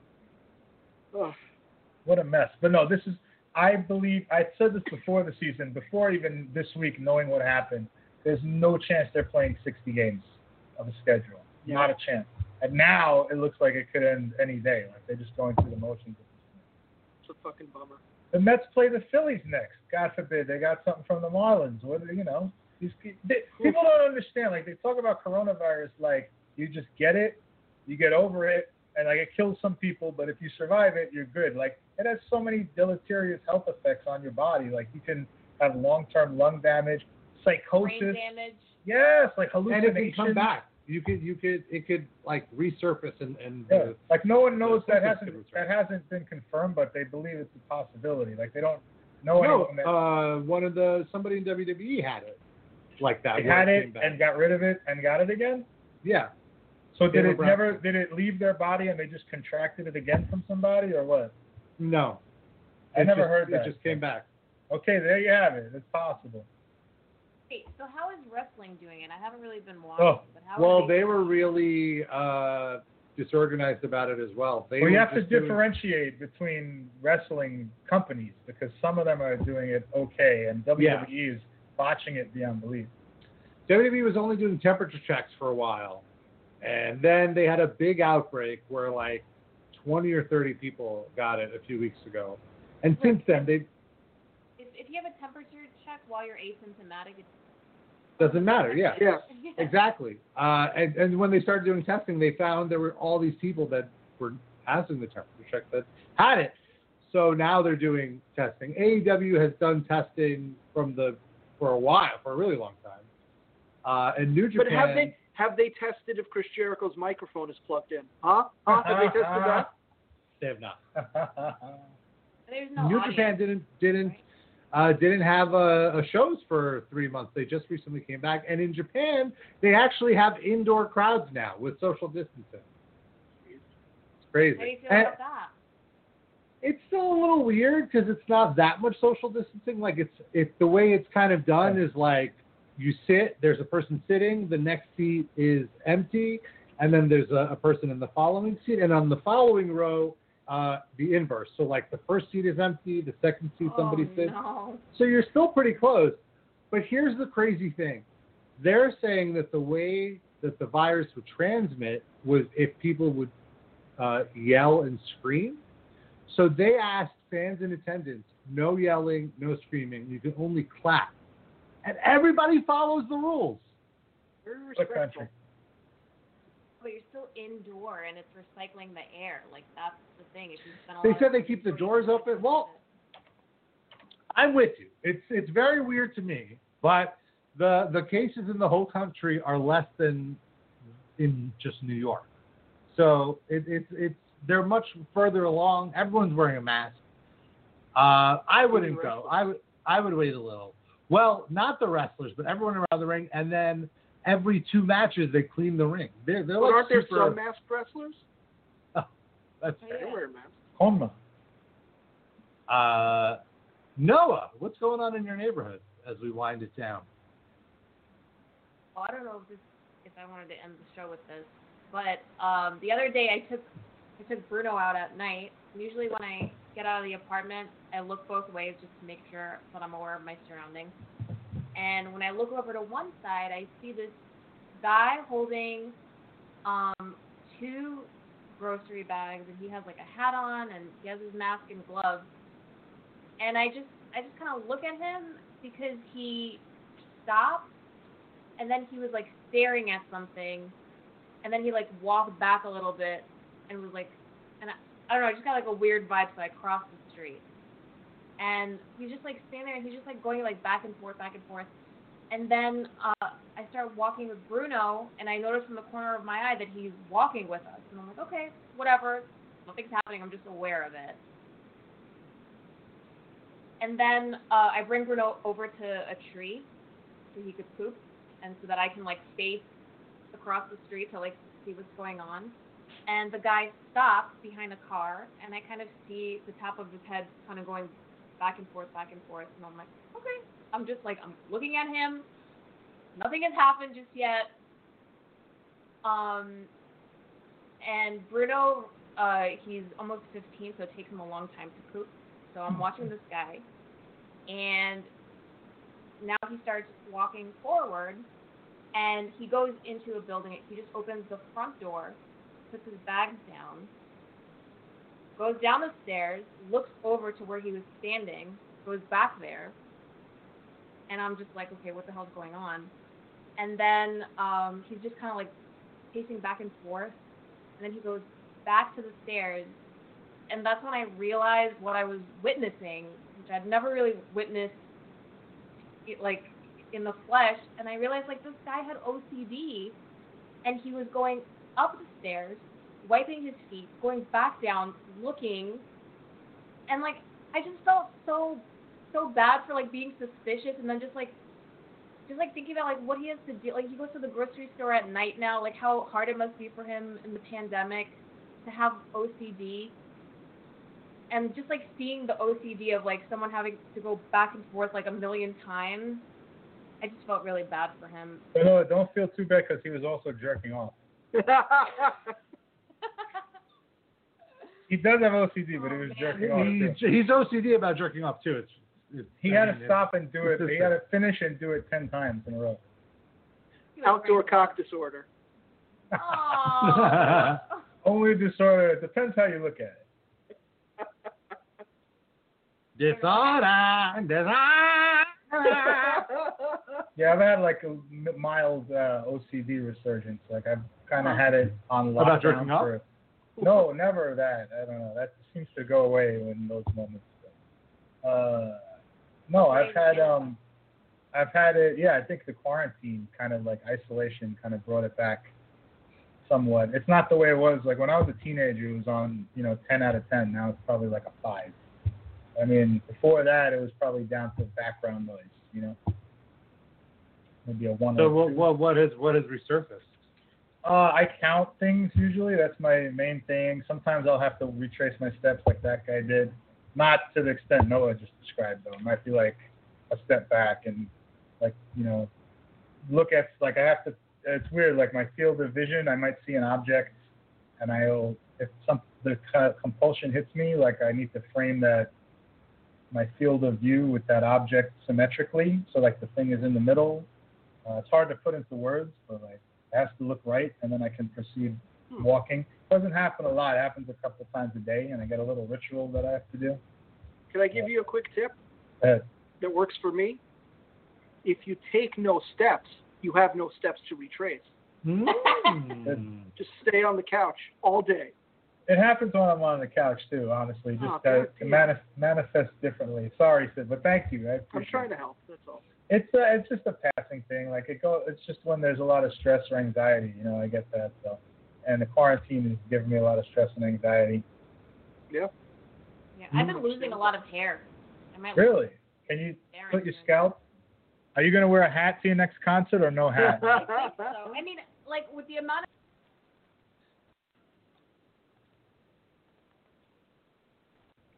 [SPEAKER 5] Ugh.
[SPEAKER 1] What a mess. But no, this is. I believe I said this before the season, before even this week, knowing what happened. There's no chance they're playing sixty games of a schedule.
[SPEAKER 5] Yeah.
[SPEAKER 1] Not a chance. And now it looks like it could end any day. Like they're just going through the motions.
[SPEAKER 5] It's a fucking bummer.
[SPEAKER 1] The Mets play the Phillies next. God forbid they got something from the Marlins. What you know? These pe- they, people don't understand. Like they talk about coronavirus, like you just get it, you get over it, and like it kills some people, but if you survive it, you're good. Like it has so many deleterious health effects on your body. Like you can have long-term lung damage, psychosis.
[SPEAKER 3] Brain damage.
[SPEAKER 1] Yes, like
[SPEAKER 4] And it
[SPEAKER 1] hallucinations.
[SPEAKER 4] can come back. You could, you could, it could like resurface and and.
[SPEAKER 1] Yeah.
[SPEAKER 4] Uh,
[SPEAKER 1] Like no one knows
[SPEAKER 4] the
[SPEAKER 1] that
[SPEAKER 4] symptoms
[SPEAKER 1] hasn't
[SPEAKER 4] could return.
[SPEAKER 1] that hasn't been confirmed, but they believe it's a possibility. Like they don't know
[SPEAKER 4] no,
[SPEAKER 1] anyone that
[SPEAKER 4] uh, one of the somebody in W W E had it like that.
[SPEAKER 1] they
[SPEAKER 4] where
[SPEAKER 1] had
[SPEAKER 4] it
[SPEAKER 1] it
[SPEAKER 4] came back.
[SPEAKER 1] and got rid of it and got it again.
[SPEAKER 4] Yeah.
[SPEAKER 1] So did
[SPEAKER 4] Taylor
[SPEAKER 1] it
[SPEAKER 4] Brown.
[SPEAKER 1] never? Did it leave their body and they just contracted it again from somebody, or what?
[SPEAKER 4] No.
[SPEAKER 1] I
[SPEAKER 4] It
[SPEAKER 1] never
[SPEAKER 4] just-
[SPEAKER 1] heard that.
[SPEAKER 4] It just came back.
[SPEAKER 1] Okay, there you have it. It's possible.
[SPEAKER 3] Wait, so how is wrestling doing it? I haven't really been watching.
[SPEAKER 1] Oh,
[SPEAKER 3] but how
[SPEAKER 4] Well,
[SPEAKER 3] are
[SPEAKER 4] they were really uh, disorganized about it as well. They
[SPEAKER 1] Well, you
[SPEAKER 4] were
[SPEAKER 1] have to
[SPEAKER 4] just doing-
[SPEAKER 1] differentiate between wrestling companies because some of them are doing it okay, and W W E is botching it beyond belief.
[SPEAKER 4] W W E was only doing temperature checks for a while, and then they had a big outbreak where like twenty or thirty people got it a few weeks ago, and since then they
[SPEAKER 3] If, if you have a temperature check while you're asymptomatic, it
[SPEAKER 4] doesn't matter. Yeah,
[SPEAKER 5] Yeah.
[SPEAKER 4] exactly. Uh, and and when they started doing testing, they found there were all these people that were passing the temperature check that had it. So now they're doing testing. A E W has done testing from the for a while, for a really long time. Uh, and New Japan.
[SPEAKER 5] But have they have they tested if Chris Jericho's microphone is plugged in? Huh? Huh? Have they tested that?
[SPEAKER 4] They have not.
[SPEAKER 3] there's no
[SPEAKER 4] New
[SPEAKER 3] audience.
[SPEAKER 4] Japan didn't didn't uh, didn't have uh, shows for three months. They just recently came back, and in Japan they actually have indoor crowds now with social distancing. It's crazy.
[SPEAKER 3] How do you feel
[SPEAKER 4] And
[SPEAKER 3] about that?
[SPEAKER 4] it's still a little weird because it's not that much social distancing. Like it's it's the way it's kind of done is like you sit, there's a person sitting, the next seat is empty, and then there's a, a person in the following seat, and on the following row. Uh, the inverse. So like the first seat is empty, the second seat somebody
[SPEAKER 3] oh,
[SPEAKER 4] sits.
[SPEAKER 3] No.
[SPEAKER 4] So you're still pretty close. But here's the crazy thing. They're saying that the way that the virus would transmit was if people would uh, yell and scream. So they asked fans in attendance, no yelling, no screaming. You can only clap. And everybody follows the rules.
[SPEAKER 5] Very
[SPEAKER 1] What
[SPEAKER 5] respectful.
[SPEAKER 1] country?
[SPEAKER 3] But you're still indoor, and it's recycling the air. Like, that's the thing. If you spend a
[SPEAKER 4] They
[SPEAKER 3] lot
[SPEAKER 4] said
[SPEAKER 3] of
[SPEAKER 4] they
[SPEAKER 3] time
[SPEAKER 4] keep the
[SPEAKER 3] indoors,
[SPEAKER 4] doors open. Well, I'm with you. It's it's very weird to me, but the the cases in the whole country are less than in just New York. So it, it's it's they're much further along. Everyone's wearing a mask. Uh, I wouldn't go. I would I would wait a little. Well, not the wrestlers, but everyone around the ring, and then every two matches they clean the ring. They're they're
[SPEAKER 5] But
[SPEAKER 4] like
[SPEAKER 5] aren't there
[SPEAKER 4] super,
[SPEAKER 5] some masked wrestlers?
[SPEAKER 4] Oh, that's
[SPEAKER 3] Oh,
[SPEAKER 5] They
[SPEAKER 3] yeah.
[SPEAKER 5] wear masks.
[SPEAKER 1] Honma.
[SPEAKER 4] Uh, Noah, what's going on in your neighborhood as we wind it down?
[SPEAKER 3] Well, I don't know if this, if I wanted to end the show with this, but um, the other day I took I took Bruno out at night. Usually when I get out of the apartment, I look both ways just to make sure that I'm aware of my surroundings. And when I look over to one side, I see this guy holding um, two grocery bags, and he has like a hat on, and he has his mask and gloves. And I just, I just kind of look at him because he stopped, and then he was like staring at something, and then he like walked back a little bit, and was like, and I, I don't know, I just got like a weird vibe, so I crossed the street. And he's just like standing there, and he's just like going like back and forth, back and forth. And then uh, I start walking with Bruno, and I notice from the corner of my eye that he's walking with us. And I'm like, okay, whatever, nothing's happening, I'm just aware of it. And then uh, I bring Bruno over to a tree so he could poop, and so that I can like face across the street to like see what's going on. And the guy stops behind a car, and I kind of see the top of his head kind of going back and forth, back and forth. And I'm like, okay. I'm just like, I'm looking at him. Nothing has happened just yet. Um, and Bruno, uh, he's almost fifteen, so it takes him a long time to poop. So I'm watching this guy, and now he starts walking forward, and he goes into a building. He just opens the front door, puts his bags down, goes down the stairs, looks over to where he was standing, goes back there, and I'm just like, okay, what the hell's going on? And then um, he's just kind of like pacing back and forth, and then he goes back to the stairs, and that's when I realized what I was witnessing, which I'd never really witnessed, it, like, in the flesh, and I realized, like, this guy had O C D, and he was going up the stairs, wiping his feet, going back down, looking, and, like, I just felt so, so bad for, like, being suspicious, and then just, like, just, like, thinking about, like, what he has to do. Like, he goes to the grocery store at night now, like, how hard it must be for him in the pandemic to have O C D. and just like seeing the O C D of like someone having to go back and forth like a million times, I just felt really bad for him.
[SPEAKER 1] But no, don't feel too bad because he was also jerking off. He does have O C D, but he was jerking off too.
[SPEAKER 4] He's, he's O C D about jerking off too. It's, it's
[SPEAKER 1] He
[SPEAKER 4] I
[SPEAKER 1] had
[SPEAKER 4] mean,
[SPEAKER 1] to stop and do it.
[SPEAKER 4] it's
[SPEAKER 1] He had to finish and do it ten times in a row.
[SPEAKER 5] Outdoor cock disorder.
[SPEAKER 3] Aww.
[SPEAKER 1] Only disorder. It depends how you look at it.
[SPEAKER 4] Disorder, disorder.
[SPEAKER 1] Yeah, I've had like a m- mild uh, O C D resurgence. Like I've kind of had it on lockdown.
[SPEAKER 4] About jerking off?
[SPEAKER 1] For, no, never that. I don't know. That seems to go away in those moments. Uh, no, I've had um, I've had it. Yeah, I think the quarantine kind of like isolation kind of brought it back somewhat. It's not the way it was like when I was a teenager. It was on you know ten out of ten. Now it's probably like a five. I mean, before that it was probably down to background noise. You know, maybe a one.
[SPEAKER 4] So
[SPEAKER 1] or
[SPEAKER 4] what
[SPEAKER 1] two.
[SPEAKER 4] what what has what has resurfaced?
[SPEAKER 1] Uh, I count things usually. That's my main thing. Sometimes I'll have to retrace my steps like that guy did. Not to the extent Noah just described, though. It might be like a step back and, like, you know, look at, like, I have to, it's weird. Like, my field of vision, I might see an object, and I'll, if some, the kind of compulsion hits me, like, I need to frame that, my field of view with that object symmetrically. So, like, the thing is in the middle. Uh, it's hard to put into words, but, like, it has to look right, and then I can proceed
[SPEAKER 5] Hmm.
[SPEAKER 1] walking. It doesn't happen a lot. It happens a couple of times a day, and I get a little ritual that I have to do.
[SPEAKER 5] Can I give you a quick tip
[SPEAKER 1] Uh,
[SPEAKER 5] that works for me? If you take no steps, you have no steps to retrace.
[SPEAKER 4] Mm.
[SPEAKER 5] Just stay on the couch all day.
[SPEAKER 1] it happens when I'm on the couch, too, honestly, just
[SPEAKER 5] Oh,
[SPEAKER 1] to,
[SPEAKER 5] God
[SPEAKER 1] to
[SPEAKER 5] damn.
[SPEAKER 1] manif- manifest differently. Sorry, Sid, but thank you. I
[SPEAKER 5] I'm
[SPEAKER 1] appreciate
[SPEAKER 5] trying
[SPEAKER 1] it.
[SPEAKER 5] to help. That's all.
[SPEAKER 1] It's uh, it's just a passing thing. Like it go. It's just when there's a lot of stress or anxiety. You know, I get that. So, and the quarantine is giving me a lot of stress and anxiety.
[SPEAKER 5] Yeah.
[SPEAKER 3] Yeah, I've been losing a lot of hair. I might
[SPEAKER 1] Really? Can you
[SPEAKER 3] Darren
[SPEAKER 1] put your
[SPEAKER 3] soon.
[SPEAKER 1] scalp? Are you gonna wear a hat to your next concert or no hat?
[SPEAKER 3] I think so. I mean, like with the amount of